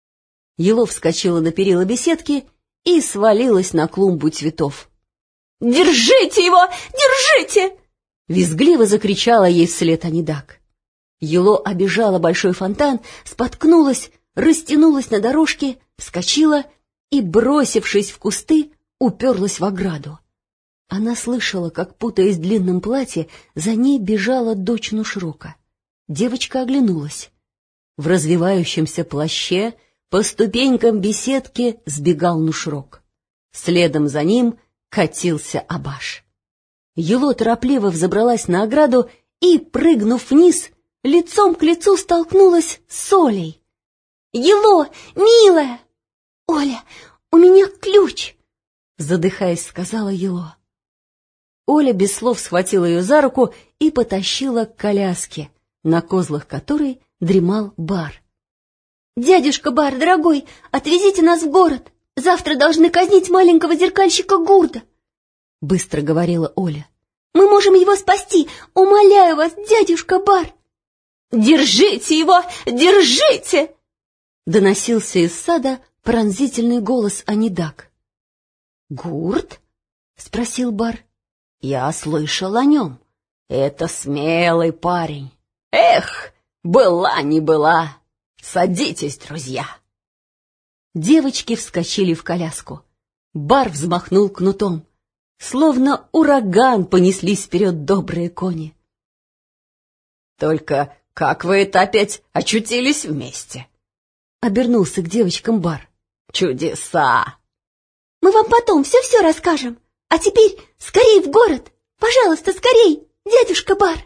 Ело вскочила на перила беседки и свалилась на клумбу цветов. «Держите его! Держите!» — визгливо закричала ей вслед Анидак. Ело обежала большой фонтан, споткнулась, растянулась на дорожке, вскочила и, бросившись в кусты, уперлась в ограду. Она слышала, как, путаясь в длинном платье, за ней бежала дочь Нушрока. Девочка оглянулась. В развивающемся плаще по ступенькам беседки сбегал Нушрок. Следом за ним катился Абаш. Ело торопливо взобралась на ограду и, прыгнув вниз, лицом к лицу столкнулась с Олей. «Ело, милая!» «Оля, у меня ключ!» — задыхаясь, сказала Ело. Оля без слов схватила ее за руку и потащила к коляске, на козлах которой дремал Бар. «Дядюшка Бар, дорогой, отвезите нас в город. Завтра должны казнить маленького зеркальщика Гурда», — быстро говорила Оля. «Мы можем его спасти. Умоляю вас, дядюшка Бар!» «Держите его! Держите!» — доносился из сада пронзительный голос Анидак. «Гурд?» — спросил Бар. «Я слышал о нем. Это смелый парень. Эх, была не была. Садитесь, друзья!» Девочки вскочили в коляску. Бар взмахнул кнутом. Словно ураган понеслись вперед добрые кони. «Только как вы это опять очутились вместе?» — обернулся к девочкам Бар. «Чудеса!» «Мы вам потом все-все расскажем. А теперь скорей в город! Пожалуйста, скорей, дядюшка Бар!»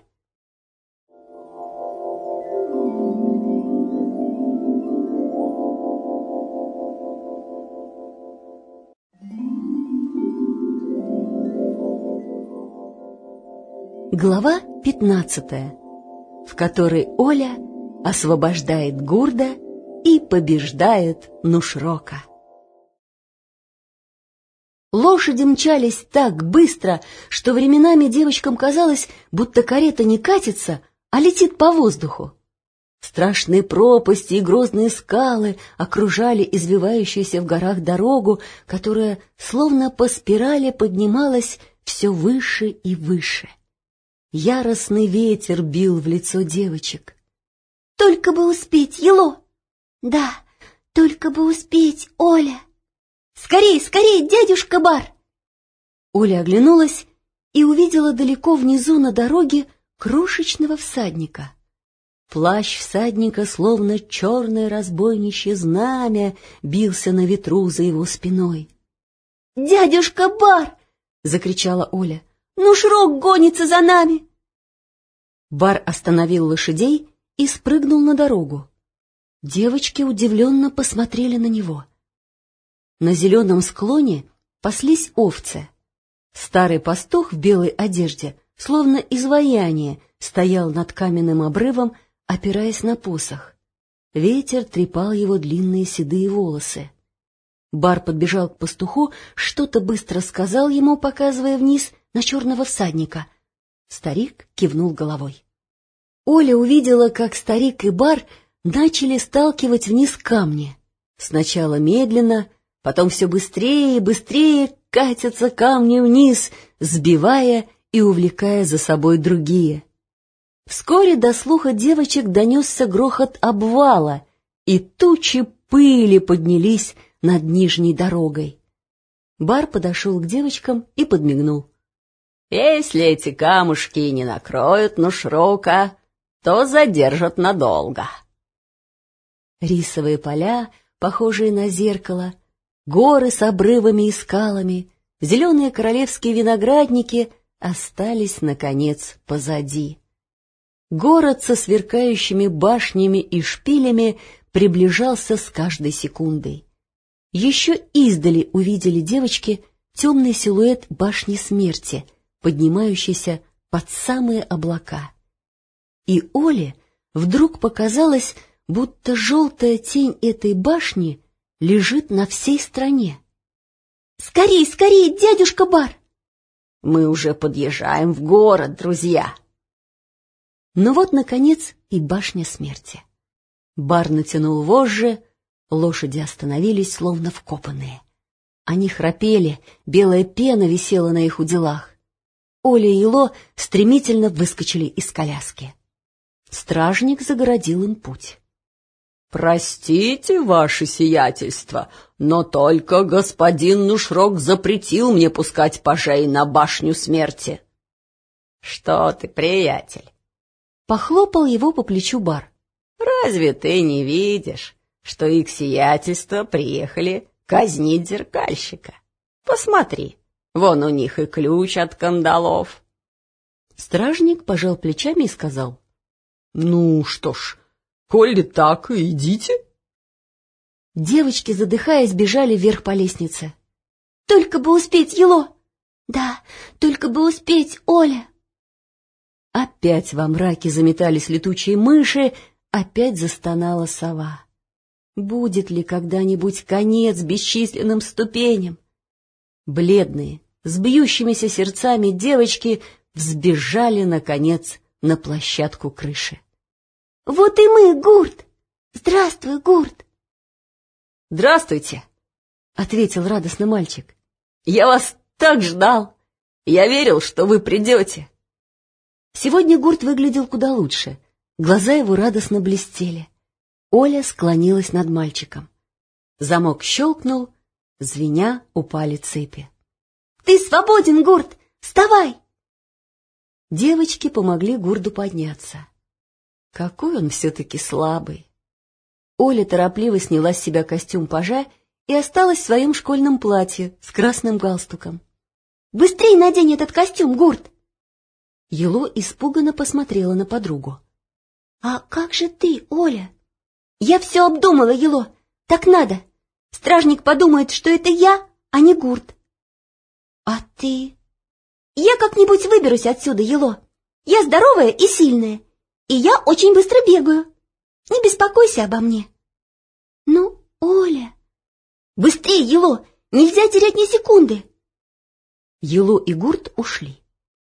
Глава пятнадцатая, в которой Оля освобождает Гурда и побеждает Нушрока. Лошади мчались так быстро, что временами девочкам казалось, будто карета не катится, а летит по воздуху. Страшные пропасти и грозные скалы окружали извивающуюся в горах дорогу, которая словно по спирали поднималась все выше и выше. Яростный ветер бил в лицо девочек. «Только бы успеть, Ело!» «Да, только бы успеть, Оля!» «Скорей, скорей, дядюшка Бар!» Оля оглянулась и увидела далеко внизу на дороге крошечного всадника. Плащ всадника, словно черное разбойничье знамя, бился на ветру за его спиной. «Дядюшка Бар!» — закричала Оля. «Нушрок гонится за нами!» Бар остановил лошадей и спрыгнул на дорогу. Девочки удивленно посмотрели на него. На зеленом склоне паслись овцы. Старый пастух в белой одежде, словно изваяние, стоял над каменным обрывом, опираясь на посох. Ветер трепал его длинные седые волосы. Бар подбежал к пастуху, что-то быстро сказал ему, показывая вниз на черного всадника. Старик кивнул головой. Оля увидела, как старик и Бар начали сталкивать вниз камни. Сначала медленно, потом все быстрее и быстрее катятся камни вниз, сбивая и увлекая за собой другие. Вскоре до слуха девочек донесся грохот обвала, и тучи пыли поднялись над нижней дорогой. Бар подошел к девочкам и подмигнул. «Если эти камушки не накроют Нушрока, то задержат надолго». Рисовые поля, похожие на зеркало, горы с обрывами и скалами, зеленые королевские виноградники остались, наконец, позади. Город со сверкающими башнями и шпилями приближался с каждой секундой. Еще издали увидели девочки темный силуэт башни смерти, поднимающийся под самые облака. И Оле вдруг показалось, будто желтая тень этой башни лежит на всей стране. «Скорей, скорей, дядюшка Бар!» «Мы уже подъезжаем в город, друзья!» Но вот, наконец, и башня смерти. Бар натянул вожжи, лошади остановились, словно вкопанные. Они храпели, белая пена висела на их уделах. Оля и Ело стремительно выскочили из коляски. Стражник загородил им путь. «Простите, ваше сиятельство, но только господин Нушрок запретил мне пускать пажей на башню смерти». «Что ты, приятель?» — похлопал его по плечу бар. «Разве ты не видишь, что их сиятельство приехали казнить зеркальщика? Посмотри, вон у них и ключ от кандалов». Стражник пожал плечами и сказал: «Ну что ж, коли так, идите». Девочки, задыхаясь, бежали вверх по лестнице. «Только бы успеть, Ело!» «Да, только бы успеть, Оля!» Опять во мраке заметались летучие мыши, опять застонала сова. Будет ли когда-нибудь конец бесчисленным ступеням? Бледные, с бьющимися сердцами девочки взбежали, наконец, на площадку крыши. «Вот и мы, Гурт! Здравствуй, Гурт!» «Здравствуйте!» — ответил радостно мальчик. «Я вас так ждал! Я верил, что вы придете!» Сегодня Гурт выглядел куда лучше. Глаза его радостно блестели. Оля склонилась над мальчиком. Замок щелкнул, звеня упали цепи. «Ты свободен, Гурт! Вставай!» Девочки помогли Гурду подняться. Какой он все-таки слабый. Оля торопливо сняла с себя костюм пажа и осталась в своем школьном платье с красным галстуком. «Быстрей надень этот костюм, Гурт!» Ело испуганно посмотрела на подругу. «А как же ты, Оля?» «Я все обдумала, Ело. Так надо. Стражник подумает, что это я, а не Гурт». «А ты?» «Я как-нибудь выберусь отсюда, Ело. Я здоровая и сильная, и я очень быстро бегаю. Не беспокойся обо мне». «Ну, Оля...» «Быстрее, Ело! Нельзя терять ни секунды!» Ело и Гурт ушли.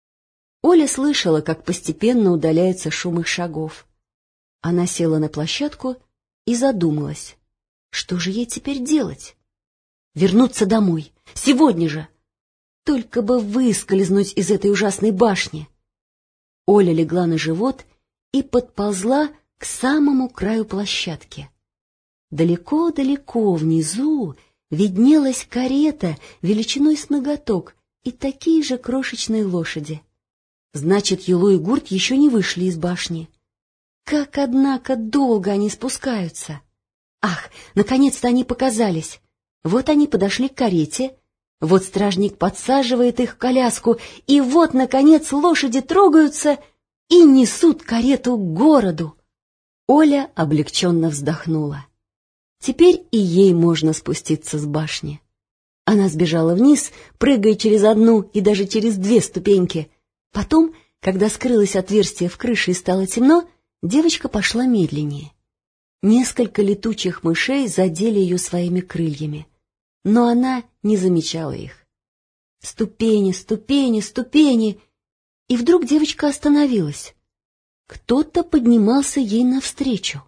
Оля слышала, как постепенно удаляется шум их шагов. Она села на площадку и задумалась, что же ей теперь делать? Вернуться домой, сегодня же! Только бы выскользнуть из этой ужасной башни! Оля легла на живот и подползла к самому краю площадки. Далеко-далеко внизу виднелась карета величиной с ноготок и такие же крошечные лошади. Значит, Ело и Гурт еще не вышли из башни. Как, однако, долго они спускаются. Ах, наконец-то они показались. Вот они подошли к карете, вот стражник подсаживает их в коляску, и вот, наконец, лошади трогаются и несут карету к городу. Оля облегченно вздохнула. Теперь и ей можно спуститься с башни. Она сбежала вниз, прыгая через одну и даже через две ступеньки. Потом, когда скрылось отверстие в крыше и стало темно, девочка пошла медленнее. Несколько летучих мышей задели ее своими крыльями, но она не замечала их. Ступени, ступени, ступени, и вдруг девочка остановилась. Кто-то поднимался ей навстречу.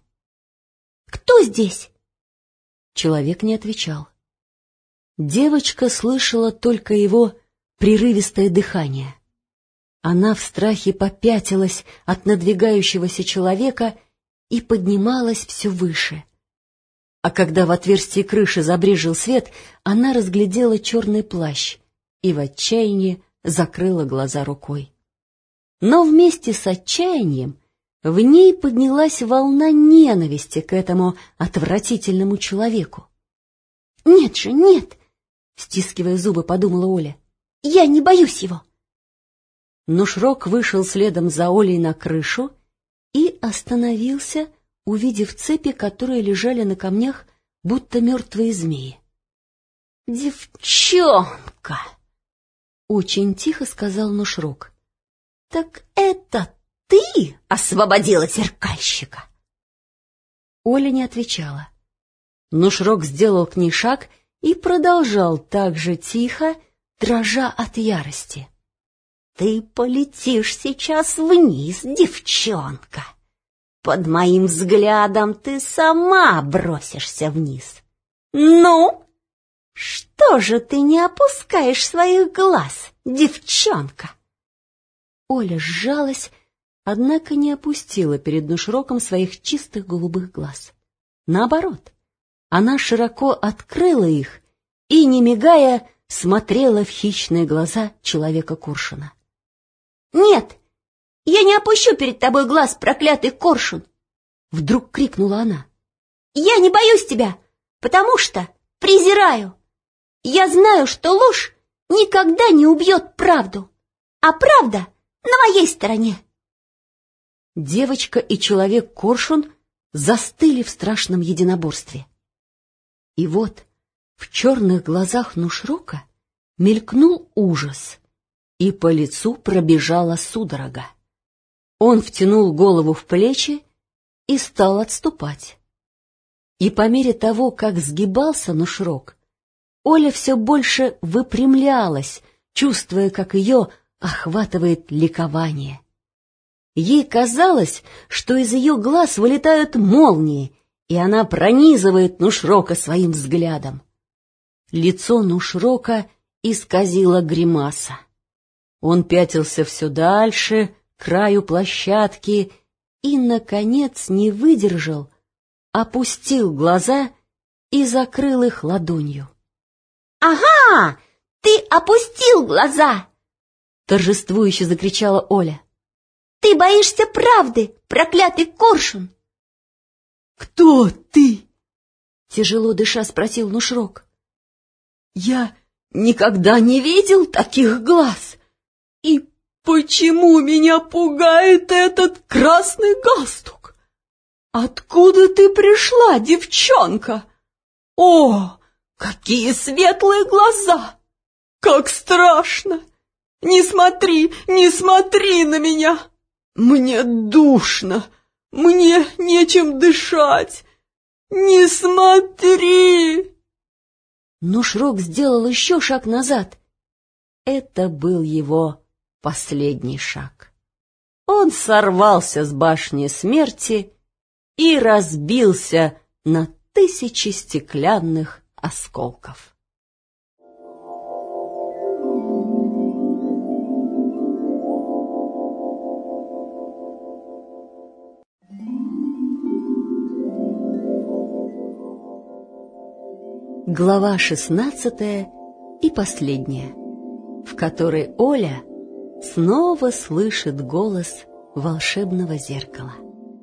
«Кто здесь?» Человек не отвечал. Девочка слышала только его прерывистое дыхание. Она в страхе попятилась от надвигающегося человека и поднималась все выше. А когда в отверстии крыши забрезжил свет, она разглядела черный плащ и в отчаянии закрыла глаза рукой. Но вместе с отчаянием в ней поднялась волна ненависти к этому отвратительному человеку. «Нет же, нет!» — стискивая зубы, подумала Оля. «Я не боюсь его!» Нушрок вышел следом за Олей на крышу и остановился, увидев цепи, которые лежали на камнях, будто мертвые змеи. «Девчонка!» — очень тихо сказал Нушрок. «Так это ты освободила зеркальщика?» Оля не отвечала. Нушрок сделал к ней шаг и продолжал так же тихо, дрожа от ярости. «Ты полетишь сейчас вниз, девчонка. Под моим взглядом ты сама бросишься вниз. Ну, что же ты не опускаешь своих глаз, девчонка? Оля сжалась, однако не опустила перед Нушроком своих чистых голубых глаз. Наоборот, она широко открыла их и, не мигая, смотрела в хищные глаза человека-коршуна. — Нет, я не опущу перед тобой глаз, проклятый коршун! — вдруг крикнула она. — Я не боюсь тебя, потому что презираю. Я знаю, что ложь никогда не убьет правду, а правда на моей стороне. Девочка и человек-коршун застыли в страшном единоборстве. И вот в черных глазах Нушрока мелькнул ужас, и по лицу пробежала судорога. Он втянул голову в плечи и стал отступать. И по мере того, как сгибался Нушрок, Оля все больше выпрямлялась, чувствуя, как ее охватывает ликование. Ей казалось, что из ее глаз вылетают молнии, и она пронизывает Нушрока своим взглядом. Лицо Нушрока исказило гримаса. Он пятился все дальше, к краю площадки, и, наконец, не выдержал, опустил глаза и закрыл их ладонью. — Ага, ты опустил глаза! — торжествующе закричала Оля. — Ты боишься правды, проклятый коршун! — Кто ты? — тяжело дыша спросил Нушрок. — Я никогда не видел таких глаз. И почему меня пугает этот красный галстук? Откуда ты пришла, девчонка? О, какие светлые глаза! Как страшно! Не смотри, не смотри на меня! Мне душно, мне нечем дышать! Не смотри! Нушрок сделал еще шаг назад. Это был его последний шаг. Он сорвался с башни смерти и разбился на тысячи стеклянных осколков. Глава шестнадцатая и последняя, в которой Оля снова слышит голос волшебного зеркала.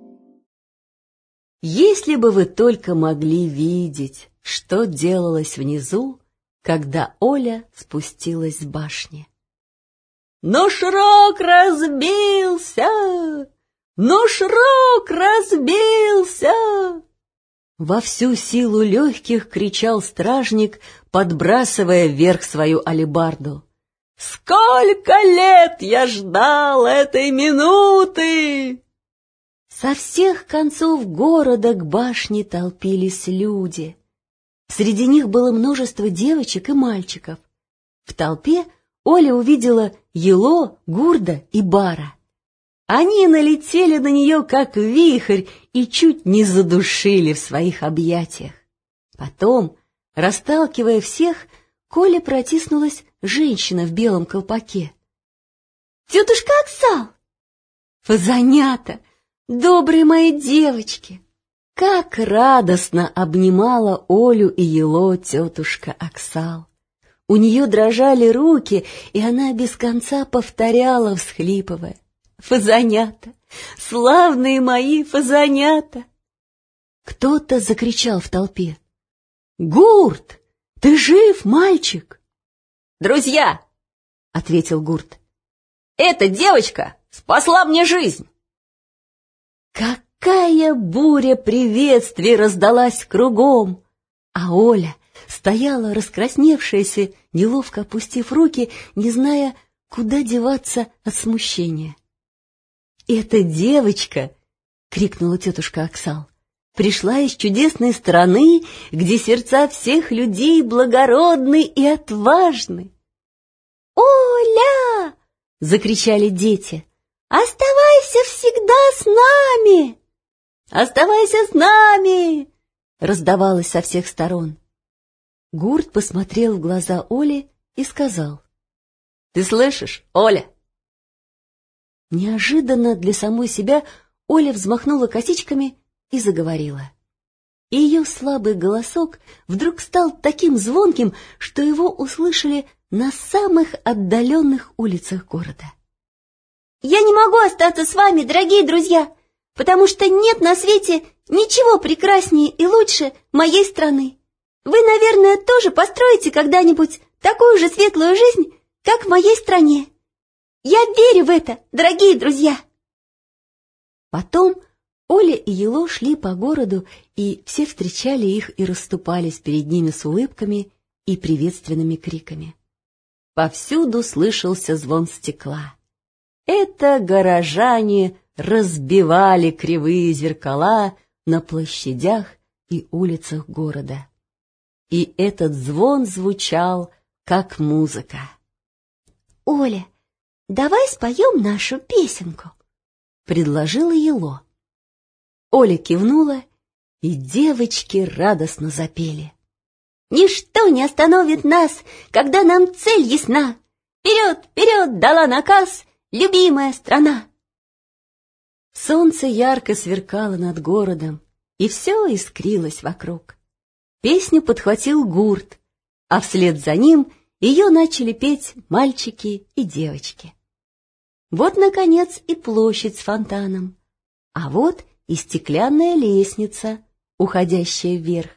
Если бы вы только могли видеть, что делалось внизу, когда Оля спустилась с башни. Нушрок разбился! Нушрок разбился! Во всю силу легких кричал стражник, подбрасывая вверх свою алебарду. «Сколько лет я ждал этой минуты!» Со всех концов города к башне толпились люди. Среди них было множество девочек и мальчиков. В толпе Оля увидела Ело, Гурда и Бара. Они налетели на нее, как вихрь, и чуть не задушили в своих объятиях. Потом, расталкивая всех, к Оле протиснулась женщина в белом колпаке. — Тетушка Аксал! — Фазанята! Добрые мои девочки! Как радостно обнимала Олю и Ело тетушка Аксал! У нее дрожали руки, и она без конца повторяла, всхлипывая: «Фазанята! Славные мои фазанята!» Кто-то закричал в толпе: «Гурт, ты жив, мальчик?» «Друзья!» — ответил Гурт. «Эта девочка спасла мне жизнь!» Какая буря приветствий раздалась кругом! А Оля стояла раскрасневшаяся, неловко опустив руки, не зная, куда деваться от смущения. «Эта девочка!» — крикнула тетушка Аксал. «Пришла из чудесной страны, где сердца всех людей благородны и отважны!» «Оля!» — закричали дети. «Оставайся всегда с нами!» «Оставайся с нами!» — раздавалось со всех сторон. Гурт посмотрел в глаза Оли и сказал: «Ты слышишь, Оля? Неожиданно для самой себя Оля взмахнула косичками и заговорила. И ее слабый голосок вдруг стал таким звонким, что его услышали на самых отдаленных улицах города. «Я не могу остаться с вами, дорогие друзья, потому что нет на свете ничего прекраснее и лучше моей страны. Вы, наверное, тоже построите когда-нибудь такую же светлую жизнь, как в моей стране. Я верю в это, дорогие друзья!» Потом Оля и Ело шли по городу, и все встречали их и расступались перед ними с улыбками и приветственными криками. Повсюду слышался звон стекла. Это горожане разбивали кривые зеркала на площадях и улицах города. И этот звон звучал, как музыка. «Оля, давай споем нашу песенку», — предложила Ело. Оля кивнула, и девочки радостно запели. «Ничто не остановит нас, когда нам цель ясна. Вперед, вперед, дала наказ любимая страна!» Солнце ярко сверкало над городом, и все искрилось вокруг. Песню подхватил гурт, а вслед за ним ее начали петь мальчики и девочки. Вот, наконец, и площадь с фонтаном, а вот и стеклянная лестница, уходящая вверх.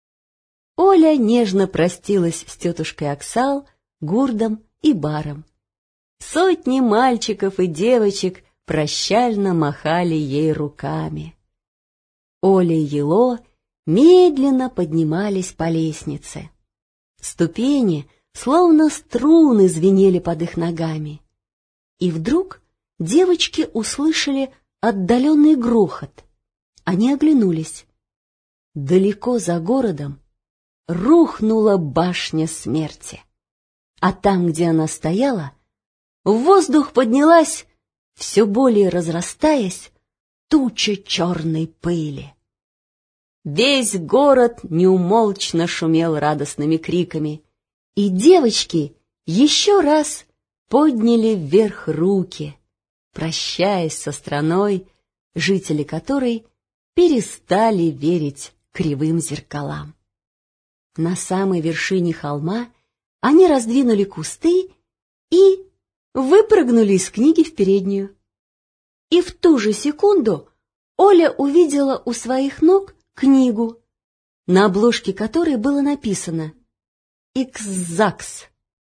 Оля нежно простилась с тетушкой Оксал, Гурдом и Баром. Сотни мальчиков и девочек прощально махали ей руками. Оля и Ело медленно поднимались по лестнице. Ступени, словно струны, звенели под их ногами. И вдруг девочки услышали отдаленный грохот. Они оглянулись. Далеко за городом рухнула башня смерти. А там, где она стояла, в воздух поднялась, все более разрастаясь, туча черной пыли. Весь город неумолчно шумел радостными криками, и девочки еще раз подняли вверх руки, прощаясь со страной, жители которой перестали верить кривым зеркалам. На самой вершине холма они раздвинули кусты и выпрыгнули из книги в переднюю. И в ту же секунду Оля увидела у своих ног книгу, на обложке которой было написано «Икс-Закс».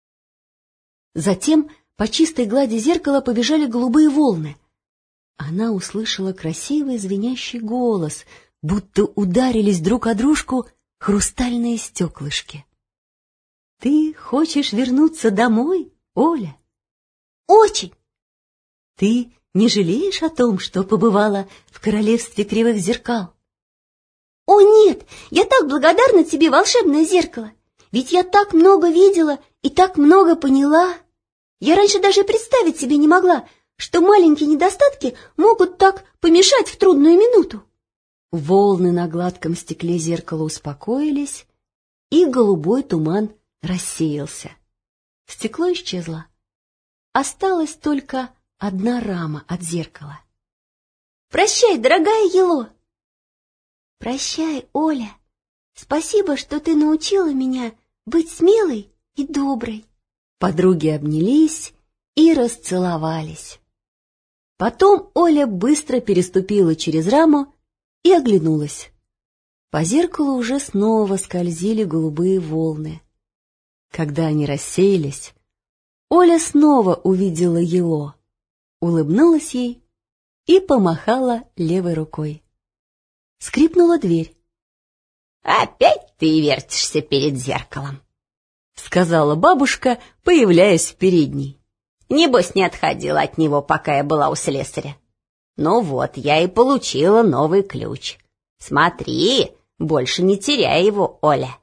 Затем по чистой глади зеркала побежали голубые волны. Она услышала красивый звенящий голос, будто ударились друг о дружку хрустальные стеклышки. «Ты хочешь вернуться домой, Оля?» «Очень!» «Ты не жалеешь о том, что побывала в королевстве кривых зеркал?» «О нет, я так благодарна тебе, волшебное зеркало! Ведь я так много видела и так много поняла. Я раньше даже представить себе не могла, что маленькие недостатки могут так помешать в трудную минуту». Волны на гладком стекле зеркала успокоились, и голубой туман рассеялся. Стекло исчезло. Осталась только одна рама от зеркала. «Прощай, дорогая Ело!» «Прощай, Оля! Спасибо, что ты научила меня быть смелой и доброй!» Подруги обнялись и расцеловались. Потом Оля быстро переступила через раму и оглянулась. По зеркалу уже снова скользили голубые волны. Когда они рассеялись, Оля снова увидела Ело, улыбнулась ей и помахала левой рукой. Скрипнула дверь. «Опять ты вертишься перед зеркалом», — сказала бабушка, появляясь в передней. «Небось, не отходила от него, пока я была у слесаря. Ну вот, я и получила новый ключ. Смотри, больше не теряй его, Оля».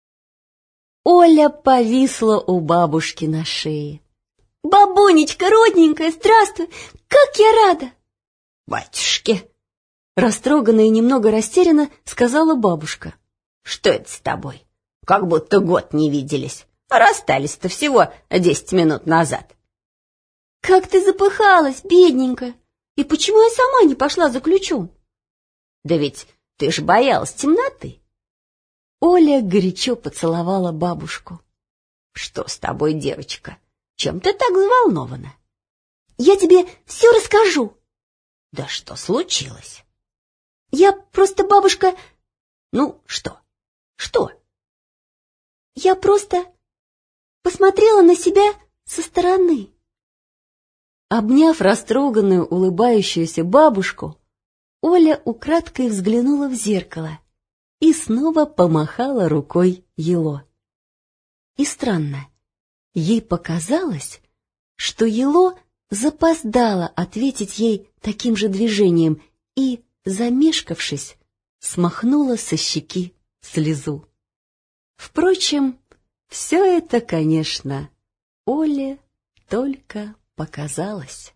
Оля повисла у бабушки на шее. «Бабунечка, родненькая, здравствуй! Как я рада!» «Батюшки!» Растроганная и немного растерянно сказала бабушка. «Что это с тобой? Как будто год не виделись. Расстались-то всего десять минут назад». Как ты запыхалась, бедненькая! И почему я сама не пошла за ключом? Да ведь ты ж боялась темноты. Оля горячо поцеловала бабушку. Что с тобой, девочка? Чем ты так взволнована? Я тебе все расскажу. Да что случилось? Я просто, бабушка... Ну, что? Что? Я просто посмотрела на себя со стороны. Обняв растроганную, улыбающуюся бабушку, Оля украдкой взглянула в зеркало и снова помахала рукой Ело. И странно, ей показалось, что Ело запоздала ответить ей таким же движением и, замешкавшись, смахнула со щеки слезу. Впрочем, все это, конечно, Оле только показалось.